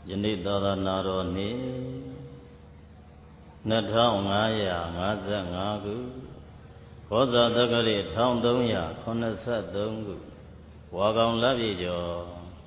ယနေ့သာသနာတော်နှစ်2555ခုဘောဇာတက္ကရာ1383ခုဝါကောင်လပြည့်ကျော်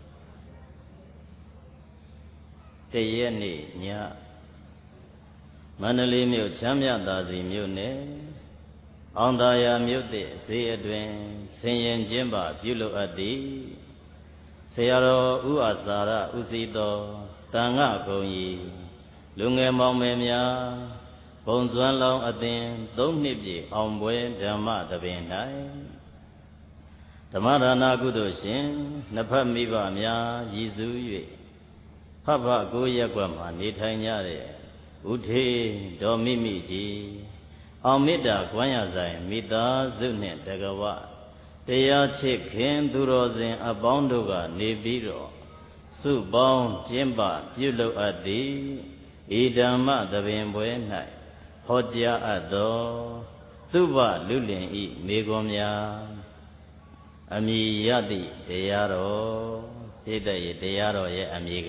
တရက်နေ့ညမန္တလေးမြို့ချမ်းမြသာစီမြို့နယ်အောင်သာယာမြို့သစ်ဈေးအတွင်ဆင်ရင်ကျင်းပပြုလုပ်အပ်သည်ဆရာတော်ဥအာစာရဥစီတော်တန်ခဂုံကြီးလူငယ်မောင်မယ်များဘုံစွမ်းလောင်းအသင်3နှစ်ပြည့်အောင်ပွဲဓမ္မသဘင်၌ဓမ္မဒါနကုသိုလ်ရှင်နှစ်ဖက်မိဘများရည်စူး၍ဖဖကိုရက်ကွက်မှနေထိုင်ကြတဲ့ဥထေဒေါ်မိမိကြီးအောင်မေတ္တာကွမ်းရဆိုင်မိသားစုနှင့်တကဝတရားချစ်ခင်သူတော်စင်အပေါင်းတို့ကနေပြီးတော့စုပေါင်းကျင်းပပြုလုပ်အပ်သည်ဤဓမ္မသဘင်ပွဲ၌ဟောကြားအပ်သောသုဘလူလင်ဤမေကွန်များအမည်ရသည့်တရားတော်ပြည့်တဲ့တရားတော်ရဲ့အမည်က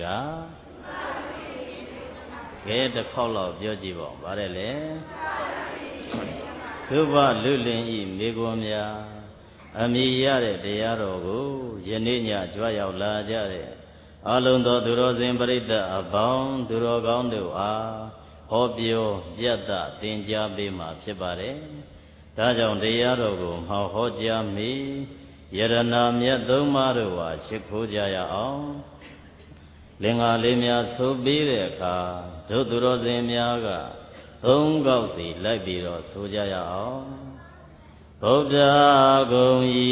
ကဲတစ်ခေါက်လောက်ပြောကြည့်ပါဦးဗါတယ်လေသုဘလူလင်ဤမေကွန်များအမည်ရတဲ့တရားတော်ကိုယနေ့ညကြွရောက်လာကြတဲ့အလုံးသောသူတော်စင်ပရိသတ်အပေါင်းသူတော်ကောင်းတို့အားဟောပြောပြသသင်ကြားပေးမှာဖြစ်ပါတယ်။ဒါကြောင့်တရားတော်ကိုမှဟောကြားမိယရဏမြတ်သုံးပါးတို့ဟာရှိခိုးကြရအောင်။လင်္ကာလေးများဆိုပြီးတဲ့အခါတို့သူတော်စင်များကသုံးခေါက်စီလိုက်ပြီးတော့ဆိုကြရအောင်။ဗုဒ္ဓဂုံဤ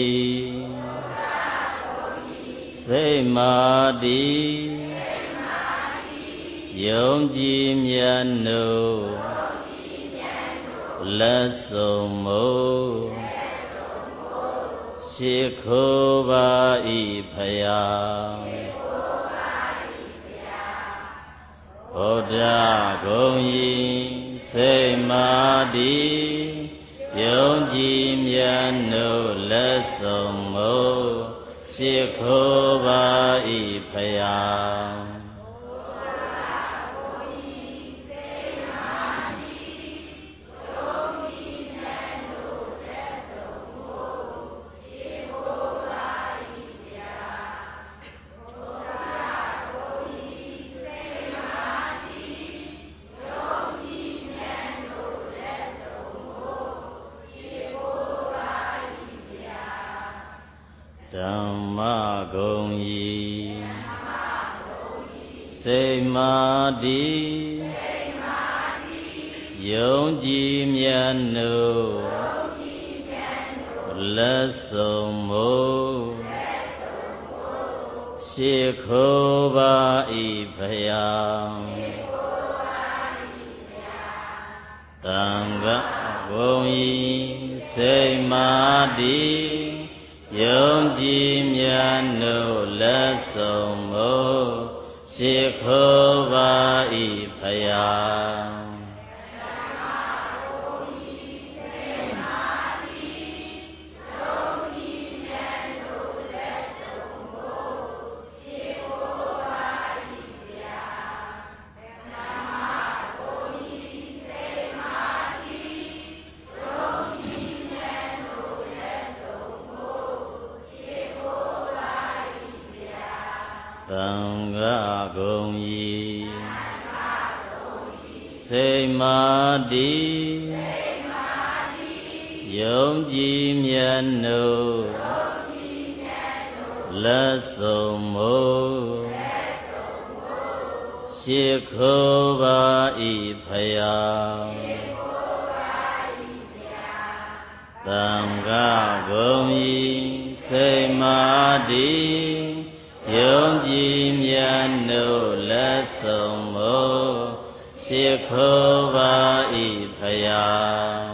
စိတ်မာတိယုံကြည်မြတ်နို့လက်စုံမို့ရှိခိုးပါဤဖယားဗုဒ္ဓဂုံဤစိတ်မာတိယုံကြည်မြတ်နို့လက်စုံမို့ရှိခိုးပါဤဖယားဓမ္မဂုံဤစိတ်မာတိယုံကြည်မြတ်နို့လက်စုံမို့ရှိခိုးပါဤဖယားသံဃာဂုံဤစိတ်မာတိယုံကြည်မြတ်နို့လက်စုံမို့ရှိခိုးပါဤဖယားသံဃာဂုံဤစိတ်မာတိယုံကြည်မြတ်နို့လက်စုံမို့ရှိခိုးပါဤဖယားသံဃာဂုံဤစိတ်မာတိယုံကြည်မြတ်နို့လက်စုံမို့ရှိခိုးပါဤဖယား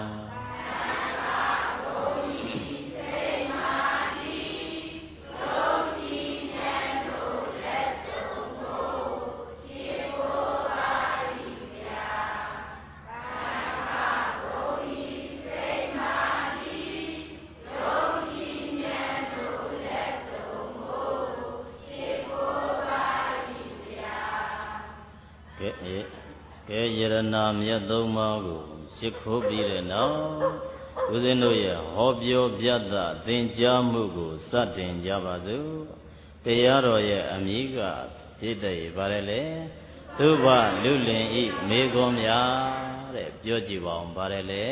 ကဲယရနာမြတ်သုံးပါးကိုရှ िख ိုးပြီးတဲ့နောက်ဦးဇင်းတို့ရဲ့ဟောပြောပြသသင်ကြားမှုကိုစတင်ကြပါစို့တရားတော်ရဲ့အမည်ကပြည့်တဲ့ပါတယ်လေသုဘလူလင်ဤမေခွန်များတဲ့ပြောကြည့်ပါအောင်ပါတယ်လေ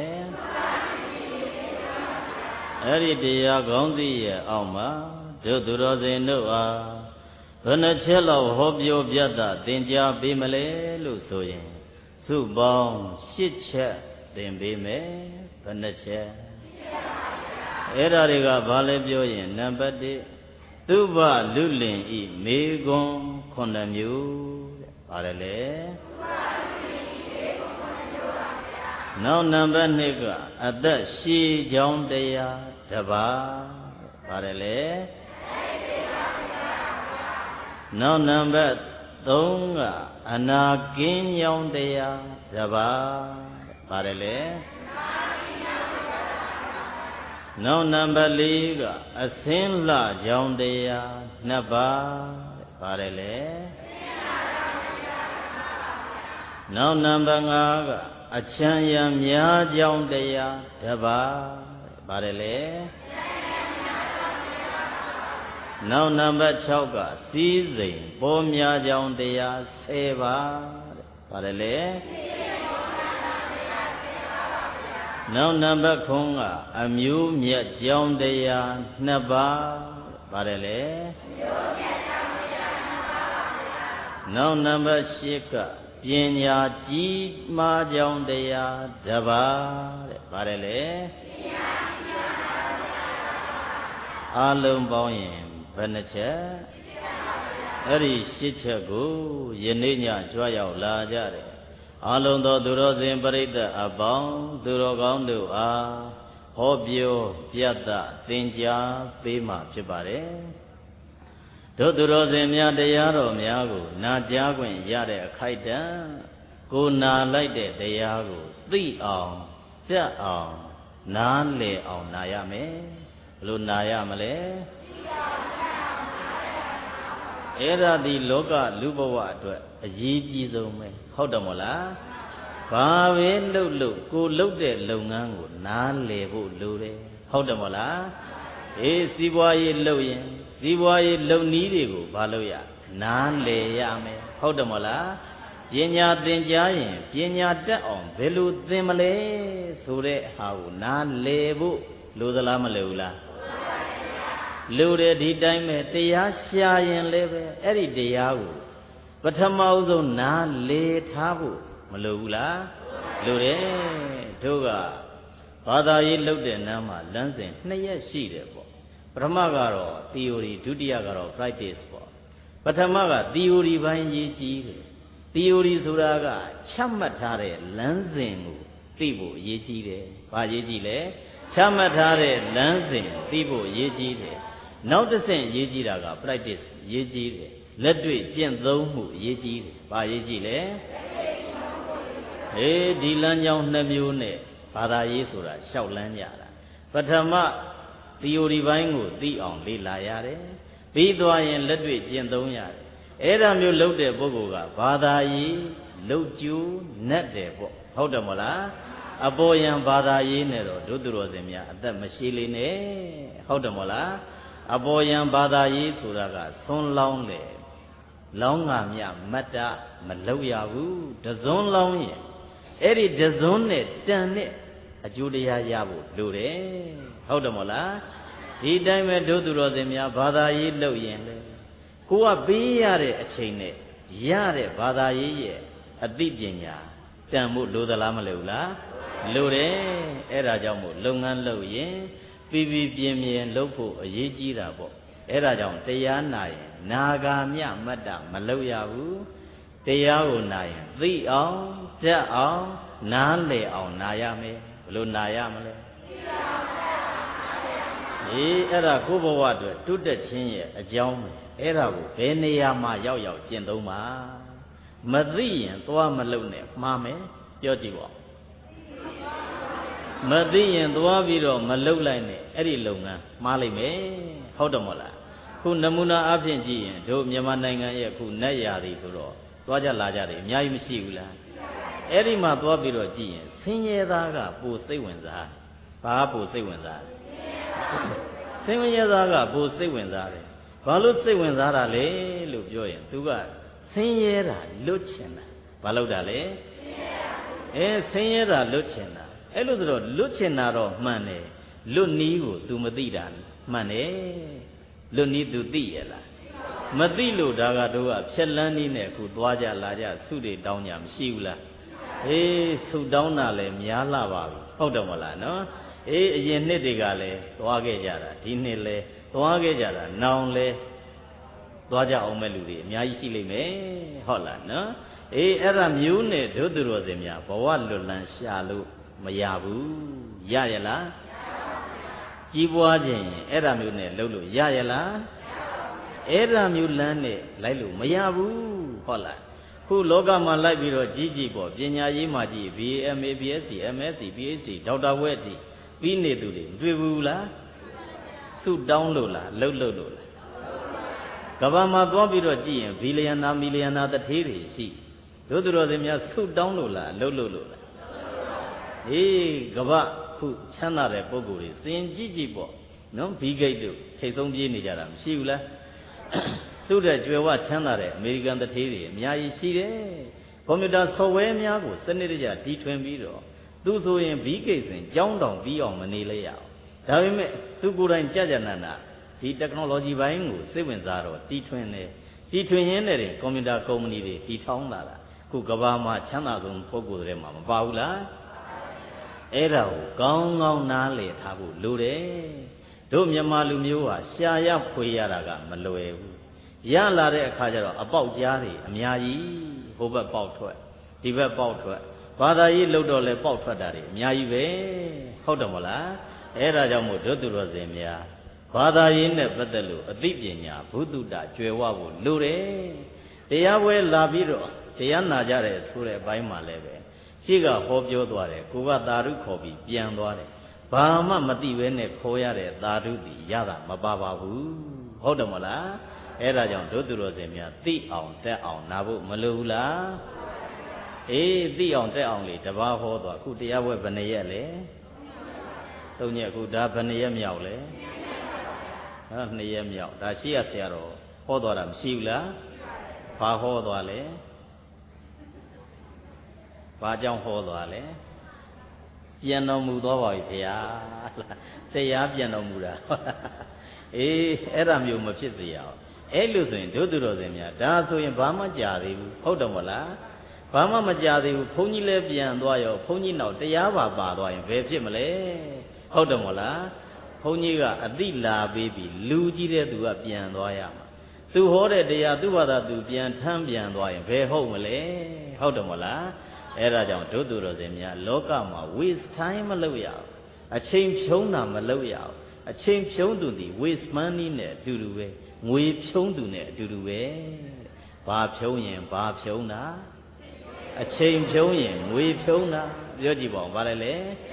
အဲ့ဒီတရားကောင်းသိရဲ့အောက်မှာတို့သူတော်စင်တို့အားဘယ်နှချက်လောက်ဟောပြောပြသသင်ကြားပေးမလဲလို့ဆိုရင်စုပေါင်း8ချက်သင်ပေးမယ်ဘယ်နှချက်အဲ့ဒါတွေကဘာလဲပြောရင်နံပါတ်1သုဘလူလင်ဤမေခွန်9မျိုးတဲ့ပါတယ်လေနောက်နံပါတ်2ကအသက်ရှည်ကြောင်းတရားတစ်ပါးပါတယ်လေနောက်နံပါတ်3ကအနာကင်းကြောင်းတရားတစ်ပါးပါတယ်လေနောက်နံပါတ်4ကအစင်းလှကြောင်းတရား2ပါးပါတယ်လေနောက်နံပါတ်5ကအချမ်းရံများကြောင်းတရားတစ်ပါးပါတယ်လေနောက်နံပါတ်6ကစီးစိမ်ပေါ်များကြောင်းတရား10ပါးပါတယ်လေနောက်နံပါတ်9ကအမျိုးမြတ်ကြောင်းတရား2ပါးပါတယ်လေနောက်နံပါတ်10ကပညာကြီးမားကြောင်းတရားတစ်ပါးတဲ့ပါတယ်လေအလုံးပေါင်းရင်ဘယ်နှချက်အဲ့ဒီ8ချက်ကိုယနေ့ညကြွားရောက်လာကြတယ်အလုံးသောသူတော်စင်ပရိသတ်အပေါင်းသူတော်ကောင်းတို့အားဟောပြောပြသသင်ကြားပေးမှဖြစ်ပါတယ်တို့သူတော်စင်များတရားတော်များကိုနာကြားခွင့်ရတဲ့အခိုက်အတန့်ကိုနာလိုက်တဲ့တရားကိုသိအောင်တတ်အောင်နားလည်အောင်နာရမယ်ဘယ်လိုနာရမလဲအဲ့ဒါဒီလောကလူဘဝအတွက်အရေးကြီးဆုံးပဲဟုတ်တယ်မို့လားဘာပဲလုပ်ကိုလုပ်တဲ့လုပ်ငန်းကိုနားလည်ဖို့လိုတယ်ဟုတ်တယ်မို့လားအေးစီးပွားရေးလုပ်ရင်စီးပွားရေးလုပ်နည်းတွေကိုဘာလို့ရနားလည်ရမယ်ဟုတ်တယ်မလားပညာသင်ကြားရင်ပညာတတ်အောင်ဘယ်လိုသင်မလဲဆိုတဲ့ဟာကိုနားလည်ဖို့လိုသလားမလိုဘူးလားလိုတယ်ဒီတိုင်းပဲတရားရှာရင်လည်းပဲအဲ့ဒီတရားကိုပထမဦးဆုံးနားလည်ထားဖို့မလိုဘူးလားလိုတယ်တို့ကဘာသာရေးလုပ်တဲ့နားမှာလမ်းစဉ်2ရက်ရှိတယ်ပေါ့ပထမကတော့ theory ဒုတိယကတော့ practice ပေါ့ပထမက theory ဘိုင်းရေးကြီးတယ် theory ဆိုတာကချမှတ်ထားတဲ့လမ်းစဉ်ကိုသိဖို့အရေးကြီးတယ်ဘာရေးကြီးလဲချမှတ်ထားတဲ့လမ်းစဉ်သိဖို့အရေးကြီးတယ်နောက်တစ်ဆင့်အရေးကြီးတာက practice ရေးကြီးတယ်လက်တွေ့ကျင့်သုံးမှုအရေးကြီးတယ်ဘာရေးကြီးလဲဒီလမ်းကြောင်း2မျိုးနဲ့ဘာသာရေးဆိုတာရှောက်လန်းကြတာပထမtheory ဘိုင်းကိုသိအောင်လေ့လာရတယ်ပြီးသွားရင်လက်တွေ့ကျင့်သုံးရတယ်အဲ့ဒါမျိုးလုပ်တဲ့ပုဂ္ဂိုလ်ကဘာသာရေးလုပ်ကျူးနဲ့တယ်ပေါ့ဟုတ်တယ်မလားအပေါ်ယံဘာသာရေးနဲ့တော့ဒုသူတော်စင်များအသက်မရှိလေနဲ့ဟုတ်တယ်မလားအပေါ်ယံဘာသာရေးဆိုတာကဆွန်းလောင်းလေလောင်းငါမြမတ္တမလုပ်ရဘူးတစွန်းလောင်းရင်အဲ့ဒီတစွန်းနဲ့တန်နဲ့အကျိုးတရားရဖို့လိုတယ်ဟုတ်တယ်မလားဒီတိုင်းပဲဒုသူတော်စင်များဘာသာရေးလုပ်ရင်လေကိုကပေးရတဲ့အချိန်နဲ့ရတဲ့ဘာသာရေးရဲ့အသိပညာတန်ဖို့လိုသလားမလိုဘူးလားလိုတယ်အဲ့ဒါကြောင့်မို့လုပ်ငန်းလုပ်ရင်ပြပြပြင်းလုပ်ဖို့အရေးကြီးတာပေါ့အဲ့ဒါကြောင့်တရားနာရင်နာဂာမြမတ္တမလုပ်ရဘူးတရားကိုနာရင်သိအောင်တတ်အောင်နားလည်အောင်နာရမယ်ဘယ်လိုနာရမလဲအဲ့ဒါကိုယ့်ဘဝအတွက်တုတ်တက်ခြင်းရဲ့အကြောင်းအဲ့ဒါကိုဘယ်နေရာမှာရောက်ရောက်ကျင့်သုံးပါမသိရင်သွားမလုပ်နဲ့မှားမယ်ပြောကြည့်ပါမသိရင်သွားပြီးတော့မလုပ်လိုက်နဲ့အဲ့ဒီလုပ်ငန်းမှားလိုက်မယ်ဟုတ်တယ်မဟုတ်လားခုနမူနာအဖြစ်ကြည့်ရင်တို့မြန်မာနိုင်ငံရဲ့ခုနက်ရာသီဆိုတော့သွားကြလာကြတယ်အများကြီးမရှိဘူးလားအဲ့ဒီမှာသွားပြီးတော့ကြည့်ရင်ဆင်းရဲသားကပိုစိတ်ဝင်စားဘာပိုစိတ်ဝင်စားဆင်းရဲသားကပိုစိတ်ဝင်စားတယ်ဘာလို့စိတ်ဝင်စားတာလဲလို့ပြောရင်သူကဆင်းရဲတာလွတ်ချင်တာဘာလို့တာလဲဆင်းရဲတာလွတ်ချင်တာအဲ့လိုဆိုတော့လွတ်ချင်တာတော့မှန်တယ်လွတ်နီးကို तू မသိတာမှန်တယ်လွတ်နီး तू သိရလားမသိလို့ဒါကတို့ကဖြက်လန်းနည်းနဲ့အခုသွားကြလာကြဆုတွေတောင်းကြမရှိဘူးလားဆုတောင်းတာလည်းများလာပါပြီဟုတ်တယ်မလားနော်အရင်နှစ်တွေကလည်းသွားခဲ့ကြတာဒီနှစ်လည်းသွားခဲ့ကြတာနောင်လည်းသွားကြအောင်မဲ့လူတွေအများကြီးရှိလိမ့်မယ်ဟုတ်လားနော်အဲ့ဒါမျိုးနဲ့တို့သူတော်စင်များဘဝလွတ်လန်းရှာလို့မရဘူးရရလားကြီးပွားခြင်းအဲ့ဒါမျိုးနဲ့လုပ်လို့ရရလားအဲ့ဒါမျိုးလမ်းနဲ့လိုက်လို့မရဘူးဟုတ်လားခုလောကမှာလိုက်ပြီးတော့ကြီးပေါ့ပညာရေးမှာကြီး BA BSc MSc PhD ဒေါက်တာဘွဲ့အထိပြီးနေသူတွေမတွေ့ဘူးလားဆုတောင်းလို့လားလှုပ်လို့လားကဘာမှာသွားပြီးတော့ကြည့်ရင်ဘီလီယံနာမီလီယံနာတထေးတွေရှိတို့သူတော်စင်များဆုတောင်းလို့လားလှုပ်လို့လားကဘာခုချမ်းသာတဲ့ပုဂ္ဂိုလ်တွေစင်ကြည့်ပေါ့နော်ဘီဂိတ်တို့ထိတ်ဆုံးပြေးနေကြတာမရှိဘူးလားသူ့တဲ့ကြွယ်ဝချမ်းသာတဲ့အမေရိကန်တထေးတွေအများကြီးရှိတယ်ကွန်ပျူတာဆော့ဖ်ဝဲများကိုစနစ်တကျတီထွင်ပြီးတော့သူဆိုရင်ဘီဂိတ်ဆိုရင်ကြောင်းတောင်ပြီးအောင်မနေလဲရအောင်ဒါပေမဲ့သူကိုယ်တိုင်ကြနနာဒီ technology ဘိုင်းကိုစိတ်ဝင်စားတော့တီထွင်တယ်တီထွင်ရင်းနဲ့ကွန်ပျူတာကုမ္ပဏီတွေတီထောင်လာတာခုကဘာမှာချမ်းသာဆုံးပုဂ္ဂိုလ်တွေမှာမပါဘူးလားအဲ့ဒါကိုကောင်းကောင်းနားလည်ထားဖို့လိုတယ်တို့မြန်မာလူမျိုးဟာရှာရဖွေရတာကမလွယ်ဘူးရလာတဲ့အခါကျတော့အပေါက်ကြားတွေအများကြီးဟိုဘက်ပေါက်ထွက်ဒီဘက်ပေါက်ထွက်ဘာသာရေးလှုပ်တော့လဲပေါက်ထွက်တာတွေအများကြီးပဲဟုတ်တယ်မလားအဲ့ဒါကြောင့်မို့တို့သူတော်စင်များဘာသာရေးနဲ့ပတ်သက်လို့အသိပညာဘုဒ္ဓတာကျွယ်ဝဖို့လိုတယ်တရားပွဲလာပြီးတော့တရားနာကြတဲ့ဆိုတဲ့အပိုင်းမှာလည်းပဲရှိကဟောပြောသွားတယ်ကိုကသာဓုခေါ်ပြီးပြန်သွားတယ်ဘာမှမသိဘဲနဲ့ခေါ်ရတဲ့သာဓုတည်ရတာမပါပါဘူးဟုတ်တယ်မလားအဲ့ဒါကြောင့်တို့သူတော်စင်များသိအောင်တက်အောင်နာဖို့မလိုဘူးလားသိအောင်တက်အောင်လေတပါးဟောသွားအခုတရားပွဲဘယ်နှရက်လဲ၃ရက်အခုဒါဘယ်နှရက်မြောက်လဲ2ရက်မြောက်ဒါရှိရဆရာတော်ဟောသွားတာမရှိဘူးလားဘာဟောသွားလဲဘာကြောင့်ဟောသွားလဲပြန်တော်မူသွားပါပြီခင်ဗျာတရားပြန်တော်မူတာအဲ့ဒါမျိုးမဖြစ်စေရအောင်အဲ့လိုဆိုရင်တို့သူတော်စင်များဒါဆိုရင်ဘာမှကြာသေးဘူးဟုတ်တယ်မလားဘာမှမကြာသေးဘူးဘုန်းကြီးလည်းပြန်သွားရောဘုန်းကြီးနောက်တရားပါသွားရင်ဘယ်ဖြစ်မလဲဟုတ်တယ်မလားဘုန်းကြီးကအတိလာပေးပြီးလူကြီးတဲ့သူကပြန်သွားရမှာသူဟောတဲ့တရားသူ့ဘာသာသူပြန်ထမ်းပြန်သွားရင်ဘယ်ဟုတ်မလဲဟုတ်တယ်မလားအဲ့ဒါကြောင့်တို့သူတော်စင်များလောကမှာ waste time မလုပ်ရအောင်အချိန်ဖြုံးတာမလုပ်ရအောင်အချိန်ဖြုံးသူဒီ waste money နဲ့အတူတူပဲငွေဖြုံးသူနဲ့အတူတူပဲဘာဖြုံးရင်ဘာဖြုံးတာအချိန်ဖြုံးရင်ငွေဖြုံးတာပြောကြည့်ပါဦးဗါလဲလေ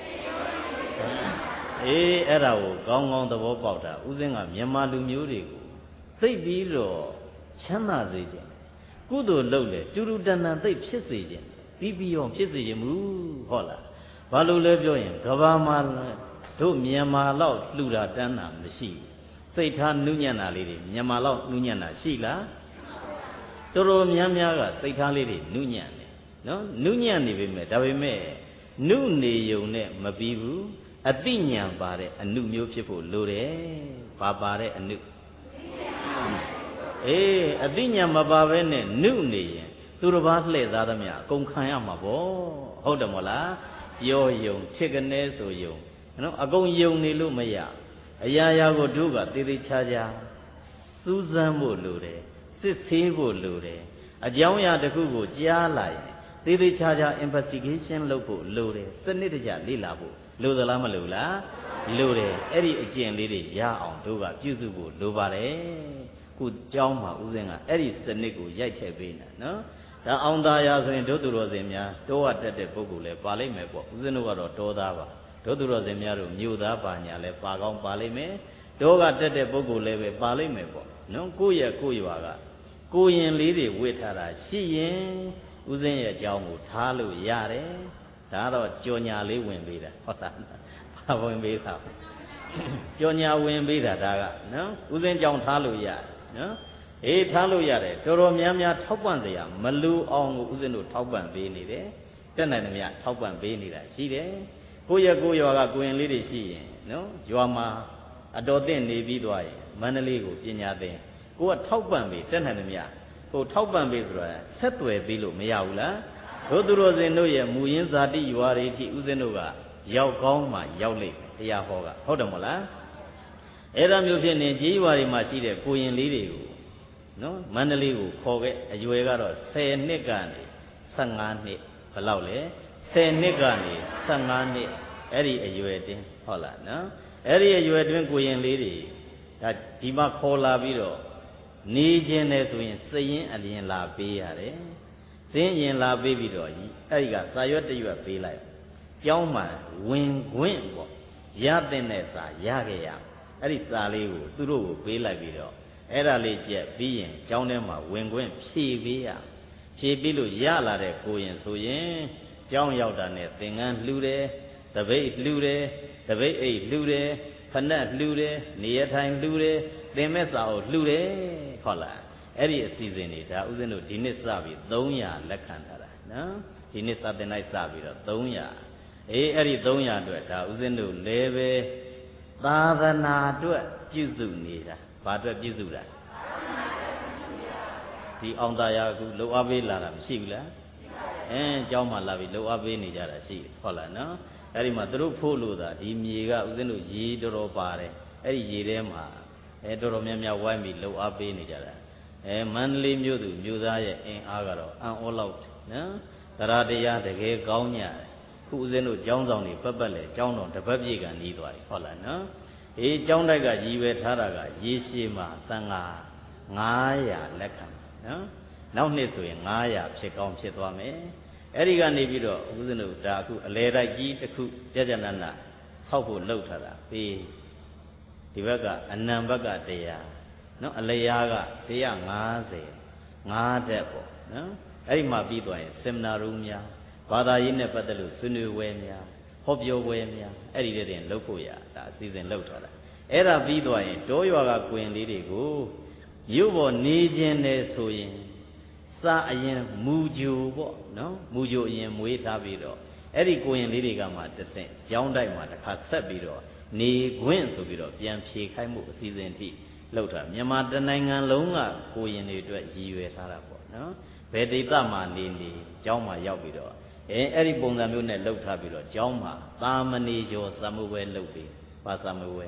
အဲ့ဒါကိုကောင်းကောင်းသဘောပေါက်တာဥစဉ်ကမြန်မာလူမျိုးတွေကိုသိပြီးတော့ချမ်းသာစေခြင်းကုသိုလ်လုပ်လေတူတူတန်တန်သိဖြစ်စေခြင်းပြီးရောဖြစ်စေခြင်းမူဟုတ်လားဘာလို့လဲပြောရင်ကဘာမှာတို့မြန်မာလောက်လှူတာတန်းတာမရှိဘူးစိတ်ထားနုညံ့တာလေးတွေမြန်မာလောက်နုညံ့တာရှိလားတော်တော်များများကစိတ်ထားလေးတွေနုညံ့တယ်နော်နုညံ့နေပေမဲ့ဒါပေမဲ့နုနေယုံနဲ့မပြီးဘူးအတိညာပါတဲ့အနုမျိုးဖြစ်ဖို့လိုတယ်ဘာပါတဲ့အနုအတိညာမပါဘဲနဲ့နုနေရင်သူတစ်ပါးလှည့်သားသမျှအကုန်ခံရမှာပေါ့ဟုတ်တယ်မလားပြောယုံချစ်ကနေဆိုယုံနော်အကုန်ယုံနေလို့မရအရာရာကိုတို့ကသေသေးချာချာစူးစမ်းဖို့လိုတယ်စစ်ဆေးဖို့လိုတယ်အကြောင်းအရာတစ်ခုကိုကြားလာရင်သေသေးချာချာ investigation လုပ်ဖို့လိုတယ်စနစ်တကျလေ့လာဖို့လိုသလားမလိုလားလိုတယ်အဲ့ဒီအကျင့်လေးတွေရအောင်တို့ကပြုစုဖို့လိုပါတယ်ခုကျောင်းမှာဦးစင်းကအဲ့ဒီစနစ်ကိုရိုက်ထည့်ပေးနေတာနော်ဒါအောင်သာယာဆိုရင်တို့သူတော်စင်များတောဝတက်တဲ့ပုဂ္ဂိုလ်လည်းပါလိမ့်မယ်ပေါ့ဦးစင်းတို့ကတော့တောသားပါတို့သူတော်စင်များတို့မြို့သားပါညာလည်းပါကောင်းပါလိမ့်မယ်တောကတက်တဲ့ပုဂ္ဂိုလ်လည်းပဲပါလိမ့်မယ်ပေါ့နော်ကိုယ့်ရဲ့ကိုယ့်ရွာကကိုရင်လေးတွေဝစ်ထားတာရှိရင်ဥစဉ်ရဲ့အကြောင်းကိုထားလို့ရတယ်ဒါတော့ကြော်ညာလေးဝင်ပေးတာဟုတ်လားဘာဝင်ပေးတာကြော်ညာဝင်ပေးတာဒါကနော်ဥစဉ်ကြောင့်ထားလို့ရတယ်နော်အေးထားလို့ရတယ်တော်တော်များများထောက်ပံ့စရာမလူအောင်ကိုဥစဉ်တို့ထောက်ပံ့ပေးနေတယ်တက်နိုင်သမျှထောက်ပံ့ပေးနေတာရှိတယ်ကိုယ့်ရဲ့ကိုယ်ရွာကကိုရင်လေးတွေရှိရင်နော်ရွာမှာအတော်သင့်နေပြီးသွားရင်မန္တလေးကိုပညာသင်ကိုကထောက်ပံ့ပေးတက်နိုင်သမျှကိုထောက်ပံ့ပေးဆိုတာဆက်သွယ်ပြီးလို့မရဘူးလားတို့သူတော်စင်တို့ရဲ့မူရင်းဇာတိရွာတွေအထိဥစဉ်တို့ကရောက်ကောင်းမှရောက်လိမ့်မယ်တရားဟောကဟုတ်တယ်မို့လားအဲ့ဒါမျိုးဖြစ်နေကြီးရွာတွေမှာရှိတဲ့ကိုရင်လေးတွေကိုနော်မန္တလေးကိုခေါ်ခဲ့အရွယ်ကတော့10နှစ်ကနေ15နှစ်ဘယ်လောက်လဲ10နှစ်ကနေ15နှစ်အဲ့ဒီအရွယ်တင်းဟုတ်လားနော်အဲ့ဒီအရွယ်တွင်ကိုရင်လေးတွေဒါဒီမှာခေါ်လာပြီးတော့နေခြင်းနဲ့ဆိုရင်စရင်အလျင်လာပေးရတယ်စင်းရင်လာပေးပြီးတော့အဲ့ဒီကစာရွက်တရွက်ပေးလိုက်ကျောင်းမှာဝင်ခွင့်ပေါ့ရတဲ့စာရခဲ့ရအဲ့ဒီစာလေးကိုသူတို့ကိုပေးလိုက်ပြီးတော့အဲ့ဒါလေးကြက်ပြီးရင်ကျောင်းထဲမှာဝင်ခွင့်ဖြည့်ပေးရဖြည့်ပြီးလို့ရလာတဲ့ကိုရင်ဆိုရင်ကျောင်းရောက်တာနဲ့သင်္ကန်းလှူတယ်တပိတ်လှူတယ်တပိတ်အိတ်လှူတယ်ဖနက်လှူတယ်နေရထိုင်လှူတယ်သင်မဲ့စာကိုလှူတယ်ဟုတ်လားအဲ့ဒီအစီအစဉ်တွေဒါဥစဉ်တို့ဒီနှစ်စပြီး300လက်ခံထားတာနော်ဒီနှစ်စတင်လိုက်စပြီးတော့300အေးအဲ့ဒီ300အတွက်ဒါဥစဉ်တို့လည်းပဲသာသနာအတွက်ပြုစုနေတာဘာအတွက်ပြုစုတာဒီအောင်သာယာကူလှုပ်အားပေးလာတာမရှိဘူးလားကျောင်းမှာလာပြီးလှုပ်အားပေးနေကြတာရှိတယ်ဟုတ်လားနော်အဲ့ဒီမှာသူတို့ဖို့လို့သာဒီမြေကဥစဉ်တို့ရေတော်တော်ပါတယ်အဲ့ဒီရေထဲမှာတော်တော်များများဝိုင်းပြီးလှုပ်အားပေးနေကြတာမန္တလေးမြို့သူမြို့သားရဲ့အင်အားကတော့အံ့ဩလောက်နော်တရားတရားတကယ်ကောင်းကြတယ်ခုဥစဉ်တို့ကျောင်းဆောင်တွေပတ်ပတ်လေကျောင်းတော်တစ်ပတ်ပြည့်ကန်ပြီးသွားပြီဟုတ်လားနော်အေးကျောင်းတိုက်ကရည်ရွယ်ထားတာကရေရှည်မှာသံဃာ900လက်ခံနော်နောက်နှစ်ဆိုရင်900ဖြစ်ကောင်းဖြစ်သွားမယ်အဲ့ဒီကနေပြီးတော့ဥစဉ်တို့ဒါအခုအလဲတိုက်ကြီးတစ်ခုကြကြနနဆောက်ဖို့လှုပ်ထားတာပြီးဒီဘက်ကအနံဘက်ကတရားနော်အလျားက150 5တက်ပေါ့နော်အဲ့ဒီမှာပြီးသွားရင်ဆီမနာရူးများဘာသာရေးနဲ့ပတ်သက်လို့ဆွေးနွေးပွဲများဟောပြောပွဲများအဲ့ဒီတဲ့တင်လှုပ်ဖို့ရဒါအစီအစဉ်လှုပ်ထားတာအဲ့ဒါပြီးသွားရင်တောရွာကကွင်လေးတွေကိုမြို့ပေါ်နေခြင်းနဲ့ဆိုရင်စာအရင်မူဂျိုပေါ့နော်မူဂျိုအရင်မွေးထားပြီးတော့အဲ့ဒီကိုရင်လေးတွေကမှတစ်ဆင့်ကျောင်းတိုက်မှာတစ်ခါဆက်ပြီးတော့နေခွင့်ဆိုပြီးတော့ပြန်ဖြေခိုင်းမှုအစီအစဉ်ထိလှုပ်တာမြန်မာတနိုင်ငံလုံးကကိုရင်တွေအတွက်ရည်ရွယ်ထားတာပေါ့နော်ဘယ်ဒေသမှာနေကျောင်းမှာရောက်ပြီးတော့အဲ့ဒီပုံစံမျိုးနဲ့လှုပ်ထားပြီးတော့ကျောင်းမှာသာမဏေကျော်စာမွေးလှုပ်ပြီးဘာစာမွေး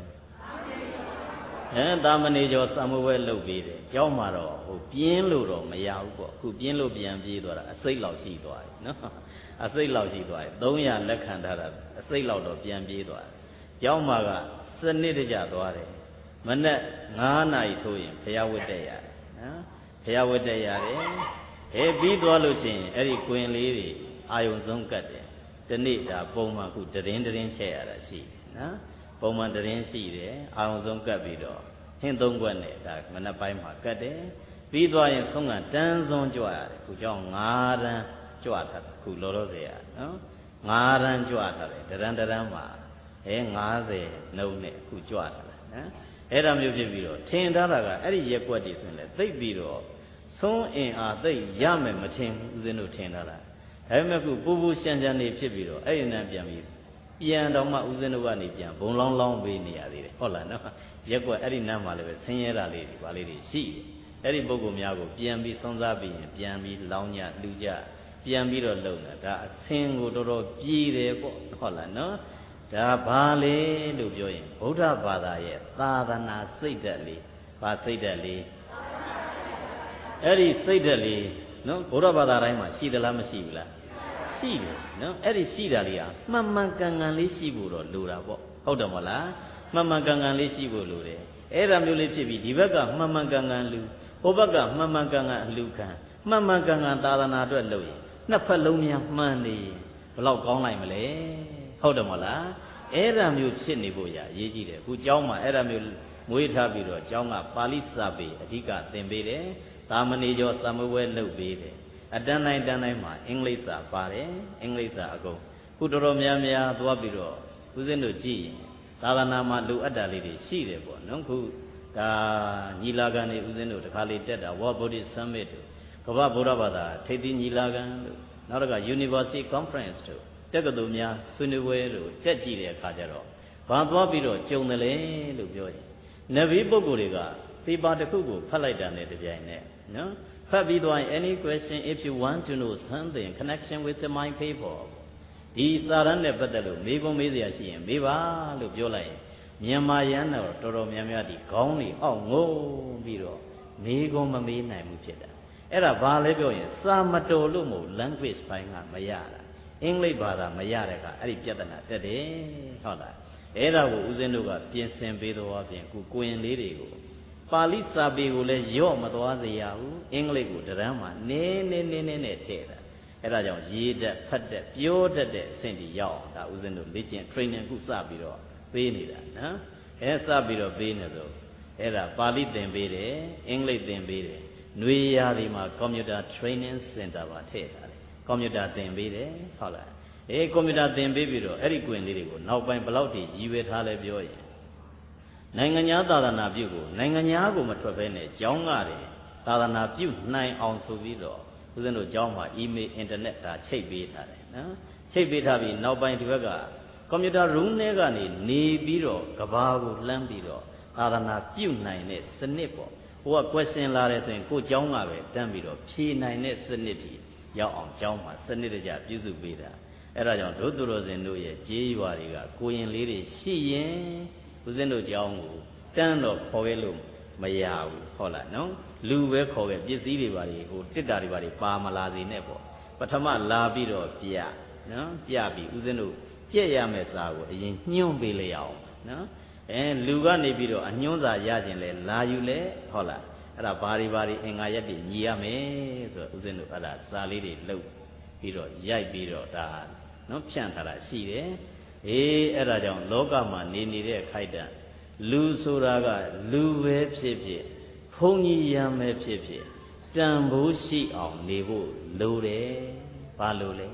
သာမဏေကျော်စာမွေးလှုပ်ပြီးတယ်ကျောင်းမှာတော့ဟိုပြင်းလို့တော့မရဘူးပေါ့အခုပြင်းလို့ပြန်ပြေးသွားတာအစိတ်လောက်ရှိသွားပြီနော်အစိတ်လောက်ရှိသွားပြီ300လက်ခံထားတာအစိတ်လောက်တော့ပြန်ပြေးသွားတယ်ကျောင်းမှာကစနစ်တကျသွားတယ်မနေ့9နာရီထိုးရင်ဘုရားဝတ်တက်ရတယ်နော်ဘုရားဝတ်တက်ရတယ်ပြီးသွားလို့ရှိရင်အဲ့ဒီကွင်လေးတွေအာယုံဆုံးကတ်တယ်ဒီနေ့ဒါပုံမှန်ခုတရင်ချက်ရတာရှိတယ်နော်ပုံမှန်တရင်ရှိတယ်အာယုံဆုံးကတ်ပြီးတော့ဟင်း3ခွက်နဲ့ဒါမနေ့ပိုင်းမှာကတ်တယ်ပြီးသွားရင်ဆုံးကတန်းစွန်းကြွရတယ်ခုကြောင်း9တန်းကြွထားတယ်ခုလောလောဆယ်ရနော်9တန်းကြွထားတယ်တန်းမှာ50နှုန်းနဲ့ခုကြွထားတယ်နော်အဲ့ဒါမျိုးဖြစ်ပြီးတော့ထင်ထားတာကအဲ့ဒီရက်ွက်တည်ဆိုရင်လည်းသိပ်ပြီးတော့ဆုံးအင်အားသိပ်ရမယ်မထင်ဘူးဦးဇင်းတို့ထင်ထားတာဒါပေမဲ့ခုပူပူရှမ်းရှမ်းနေဖြစ်ပြီးတော့အဲ့ဒီနန်းပြန်ပြီးပြန်တော့မှဦးဇင်းတို့ကနေပြန်ဘုံလောင်းပေးနေရသေးတယ်ဟုတ်လားနော်ရက်ွက်အဲ့ဒီနန်းမှာလည်းပဲဆင်းရဲတာလေးတွေဗာလေးတွေရှိတယ်အဲ့ဒီပုဂ္ဂိုလ်များကိုပြန်ပြီးသုံးစားပြီးရင်ပြန်ပြီးလောင်းကြလူကြပြန်ပြီးတော့လုံတာဒါအဆင်းကိုတော်တော်ပြည်တယ်ပေါ့ဟုတ်လားနော်ဒါဘာလေလို့ပြောရင်ဗုဒ္ဓဘာသာရဲ့သာသနာစိတ်ဓာတ်လေးဘာစိတ်ဓာတ်လေးအဲ့ဒီစိတ်ဓာတ်လေးနော်ဗုဒ္ဓဘာသာတိုင်းမှာရှိသလားမရှိဘူးလားရှိတယ်နော်အဲ့ဒီရှိတာလေးဟာမှန်မှန်ကန်ကန်လေးရှိဖို့တော့လိုတာပေါ့ဟုတ်တယ်မဟုတ်လားမှန်မှန်ကန်ကန်လေးရှိဖို့လိုတယ်အဲ့ဒါမျိုးလေးဖြစ်ပြီးဒီဘက်ကမှန်မှန်ကန်ကန်လူဟိုဘက်ကမှန်မှန်ကန်ကန်အလူခံမှန်မှန်ကန်ကန်သာသနာအတွက်လုပ်ရင်နှစ်ဖက်လုံးများမှန်နေဘလောက်ကောင်းလိုက်မလဲဟုတ်တယ်မဟုတ်လားအဲ့ဒါမျိုးဖြစ်နေဖို့ရအရေးကြီးတယ်ခုကျောင်းမှာအဲ့ဒါမျိုးမွေးထားပြီးတော့ကျောင်းကပါဠိစာပေအဓိကသင်ပေးတယ်သာမဏေကျော်သမဝဲလုပ်ပေးတယ်အတန်းတိုင်းမှာအင်္ဂလိပ်စာပါတယ်အင်္ဂလိပ်စာအကုန်ခုတော်တော်များများသွားပြီးတော့ဦးဇင်းတို့ကြည့်ရင်သာသနာမှာလိုအပ်တာလေးတွေရှိတယ်ပေါ့နော်ခုဒါညီလာခံတွေဦးဇင်းတို့တခါလေတက်တာ World Buddhist Summit တို့ကမ္ဘာဗုဒ္ဓဘာသာထိပ်သီးညီလာခံတို့နောက်တစ်ခါ University Conference တို့တက္ကသိုလ်များဆွေးနွေးပွဲတို့တက်ကြည့်တဲ့အခါကျတော့ဘာသွားပြီးတော့ကြုံတယ်လေလို့ပြောရင်နဗီပုဂ္ဂိုလ်တွေကပေပါတစ်ခုကိုဖတ်လိုက်တာနဲ့တပြိုင်နက်နော်ဖတ်ပြီးသွားရင် any question if you want to know something connection with my paper ဒီစာရမ်းနဲ့ပတ်သက်လို့မေးခွန်းမေးစရာရှိရင်မေးပါလို့ပြောလိုက်ရင်မြန်မာရန်တော့တော်တော်များများဒီခေါင်းတွေအောက်ငုံပြီးတော့မေးခွန်းမမေးနိုင်ဘူးဖြစ်တာအဲ့ဒါဘာလဲပြောရင်စာမတော်လို့မဟုတ် language ဘိုင်းကမရတာအင်္ဂလိပ်ဘာသာမရတဲ့ကအဲ့ဒီပြဿနာတက်တယ်ဟုတ်လားအဲ့ဒါကိုဦးဇင်းတို့ကပြင်ဆင်ပေးတော့ပြင်ကိုရင်လေးတွေကိုပါဠိစာပေကိုလည်းရော့မသွားစေရဘူးအင်္ဂလိပ်ကိုတရမ်းမှာနင်းနဲ့ထည့်တာအဲ့ဒါကြောင့်ရေးတတ်ဖတ်တတ်ပြောတတ်တဲ့အဆင့်ဒီရောက်အောင်ဒါဦးဇင်းတို့လေ့ကျင့် training ခုစပြီးတော့ပေးနေတာနော်အဲစပြီးတော့ပေးနေဆိုအဲ့ဒါပါဠိသင်ပေးတယ်အင်္ဂလိပ်သင်ပေးတယ်နွေရာသီမှာ computer training center ပါထည့်ထားတယ်ကွန်ပျူတာသင်ပေးတယ်ဟုတ်လားကွန်ပျူတာသင်ပေးပြီးတော့အဲ့ဒီကွင်လေးတွေကိုနောက်ပိုင်းဘယ်လောက်ထိရည်ရွယ်ထားလဲပြောရင်နိုင်ငံညာသာသနာပြုကိုနိုင်ငံညာကိုမထွက်ဘဲနဲ့ကျောင်းကားတယ်သာသနာပြုနိုင်အောင်ဆိုပြီးတော့ဦးဇင်းတို့ကျောင်းမှာ email internet ဒါချိတ်ပေးထားတယ်နော်ချိတ်ပေးထားပြီးနောက်ပိုင်းဒီဘက်ကကွန်ပျူတာ room ထဲကနေနေပြီးတော့ကဘာကိုလှမ်းပြီးတော့သာသနာပြုနိုင်တဲ့စနစ်ပေါ့ဟိုက question လာတယ်ဆိုရင်ကိုကျောင်းကပဲတန်းပြီးတော့ဖြေနိုင်တဲ့စနစ်ကြီးရောက်အောင်ကျောင်းမှာစနစ်တကျပြုစုပေးတာအဲ့ဒါကြောင့်ဒုသူတော်စင်တို့ရဲ့ကြေးရွာတွေကကိုရင်လေးတွေရှိရင်ဦးဇင်းတို့ကျောင်းကိုတန်းတော့ခေါ်ခဲ့လို့မရဘူးဟုတ်လားနော်လူပဲခေါ်ခဲ့ပစ္စည်းတွေပါတွေဟိုတစ်တာတွေပါတွေပါမလာစေနဲ့ပေါ့ပထမလာပြီးတော့ပြနော်ပြပြီးဦးဇင်းတို့ကြက်ရမယ့်စာကိုအရင်ညှို့ပေးလိုက်အောင်နော်လူကနေပြီးတော့အညွှန်းစာရခြင်းလဲလာယူလဲဟုတ်လားအဲ့ဒါဘာတွေအင်္ဂါရက်တွေညီရမယ်ဆိုတော့ဦးဇင်းတို့အဲ့ဒါစာလေးတွေလှုပ်ပြီးတော့ရိုက်ပြီးတော့ဒါနော်ဖြန့်ထားတာရှိတယ်အဲ့ဒါကြောင့်လောကမှာနေနေတဲ့ခိုက်တံလူဆိုတာကလူပဲဖြစ်ဖြစ်ဘုန်းကြီးရမ်းပဲဖြစ်ဖြစ်တန်ဖိုးရှိအောင်နေဖို့လိုတယ်ဘာလို့လဲ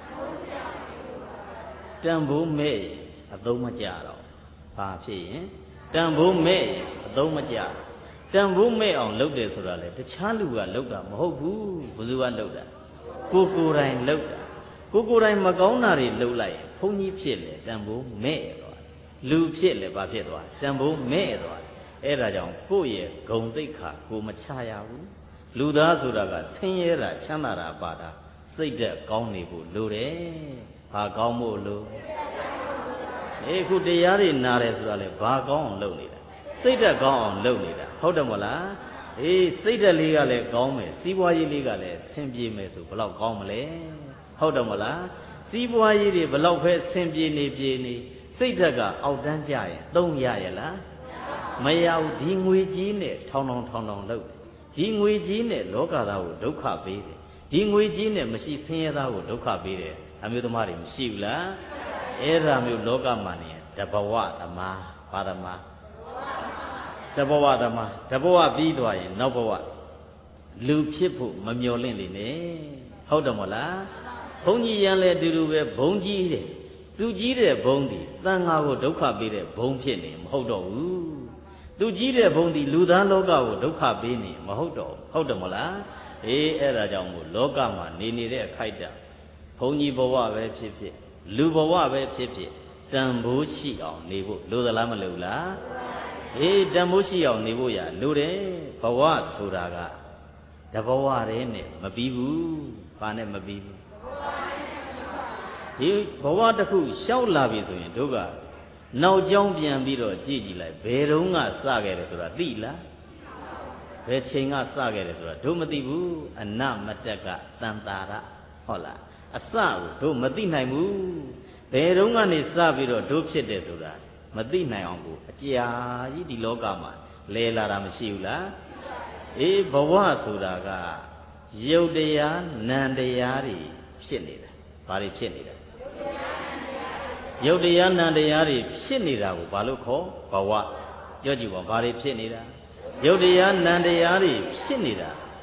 တန်ဖိုးမဲ့အသုံးမကျတော့ဘာဖြစ်ရင်တန်ဖိုးမဲ့အသုံးမကျတန်ဖိုးမဲ့အောင်လုပ်တယ်ဆိုတာလေတခြားလူကလုပ်တာမဟုတ်ဘူးဘယ်သူကလုပ်တာကိုယ်တိုင်လုပ်တာကိုယ်တိုင်မကောင်းတာတွေလုပ်လိုက်ရင်ဘုန်းကြီးဖြစ်လေတန်ဖိုးမဲ့သွားလူဖြစ်လေဘာဖြစ်သွားတန်ဖိုးမဲ့သွားအဲ့ဒါကြောင့်ကိုယ့်ရဲ့ဂုဏ်သိက္ခာကိုမချရဘူးလူသားဆိုတာကဆင်းရဲတာချမ်းသာတာပါတာစိတ်သက်ကောင်းနေဖို့လိုတယ်ဘာကောင်းဖို့လိုခုတရားတွေနာတယ်ဆိုတာလေဘာကောင်းအောင်လုပ်နေတာစိတ်သက်ကောင်းအောင်လုပ်နေတာဟုတ်တယ်မဟုတ်လားစိတ်သက်လေးကလည်းကောင်းမယ်စီးပွားရေးလေးကလည်းဆင်ပြေမယ်ဆိုဘယ်လောက်ကောင်းမလဲဟုတ်တယ်မဟုတ်လားစီးပွားရေးတွေဘယ်လောက်ပဲဆင်ပြေနေစိတ်သက်ကအောက်တန်းကြရင်သုံးရရဲ့လားမရဘူးဒီငွေကြီးနဲ့ထောင်လုပ်ဒီငွေကြီးနဲ့လောကသားကိုဒုက္ခပေးတယ်ဒီငွေကြီးနဲ့မရှိဆင်းရဲသားကိုဒုက္ခပေးတယ်အမျိုးသမားတွေမရှိဘူးလားအဲ့ဒါမျိုးလောကမှာနေတဘဝသမားဘာသမားတဘဝသမားတဘဝပြီးသွားရင်နောက်ဘဝလူဖြစ်ဖို့မမျှော်လင့်နေနဲ့ဟုတ်တယ်မဟုတ်လားဘုန်းကြီးရန်လည်းအတူတူပဲဘုံကြီးတယ်သူကြီးတဲ့ဘုံဒီသံဃာကိုဒုက္ခပေးတဲ့ဘုံဖြစ်နေမဟုတ်တော့ဘူးသူကြီးတဲ့ဘုံဒီလူသားလောကကိုဒုက္ခပေးနေမဟုတ်တော့ဟုတ်တယ်မဟုတ်လားအဲ့ဒါကြောင့်မို့လောကမှာနေနေတဲ့အခိုက်တံဘုံကြီးဘဝပဲဖြစ်ဖြစ်လူဘဝပဲဖြစ်ဖြစ်တန်ဖိုးရှိအောင်နေဖို့လိုသလားမလိုလားတန်ဖိုးရှိအောင်နေဖို့ရလိုတယ်ဘဝဆိုတာကတဘဝတည်းနဲ့မပြီးဘူးဘာနဲ့မပြီးဘူးဒီဘဝတစ်ခုရှောက်လာပြီဆိုရင်တို့ကနောက်ကြောင်းပြန်ပြီးတော့ကြည့်ကြည့်လိုက်ဘယ်တုန်းကစခဲ့တယ်ဆိုတာသိလားဘယ်ချိန်ကစခဲ့တယ်ဆိုတာတို့မသိဘူးအနမတက်ကတန်တာရဟုတ်လားအစကိုတို့မသိနိုင်ဘူးဘယ်တုန်းကနေစပြီးတော့တို့ဖြစ်တယ်ဆိုတာမသိနိုင်အောင်ကိုအကြာကြီးဒီလောကမှာလဲလာတာမရှိဘူးလားဘဝဆိုတာကယုတ်တရားနံတရားတွေဖြစ်နေတာဘာတွေဖြစ်နေတာယုတ်တရားနံတရားတွေဖြစ်နေတာကိုဘာလို့ခေါ်ဘဝပြောကြည့်ပါဘာတွေဖြစ်နေတာယုတ်တရားနံတရားတွေဖြစ်နေတာ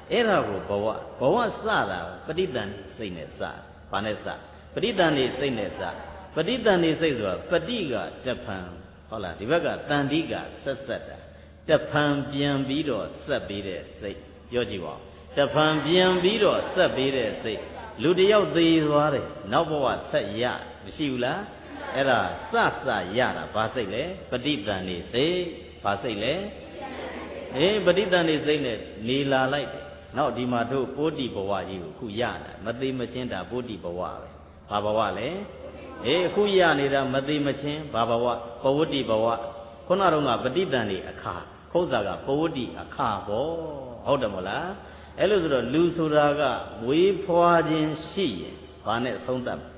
အဲ့ဒါကိုဘဝစတာပဋိသန္ဓေစိတ်နဲ့စဘာနဲ့စပဋိသန္ဓေစိတ်နဲ့စပဋိသန္ဓေစိတ်ဆိုတာပဋိကတဖန်ဟုတ်လားဒီဘက်ကတန်တိကဆက်တာတဖန်ပြန်ပြီးတော့ဆက်ပြီးတဲ့စိတ်ပြောကြည့်ပါဦးတဖန်ပြန်ပြီးတော့ဆက်ပြီးတဲ့စိတ်လူတယောက်သေးသွားတယ်နောက်ဘဝဆက်ရမရှိဘူးလားအဲ့ဒါစရတာဘာစိတ်လဲပဋိသန္ဓေစိတ်ဘာစိတ်လဲပဋိသန္ဓေစိတ်နဲ့နေလာလိုက်တယ်နောက်ဒီမှာတို့ပိုးတိဘဝကြီးကိုခုရတာမသိမချင်းတာပိုးတိဘဝပဲဘာဘဝလဲအခုရနေတာမသိမချင်းဘာဘဝပဝတ္တိဘဝခုနတော့ကပဋိသန္ဓေအခါခုတ်စာကပဝတ္တိအခါပေါ့ဟုတ်တယ်မဟုတ်လားအဲ့လိုဆိုတော့လူဆိုတာကမွေးဖွားခြင်းရှိရင်ဘာနဲ့အဆုံးသတ်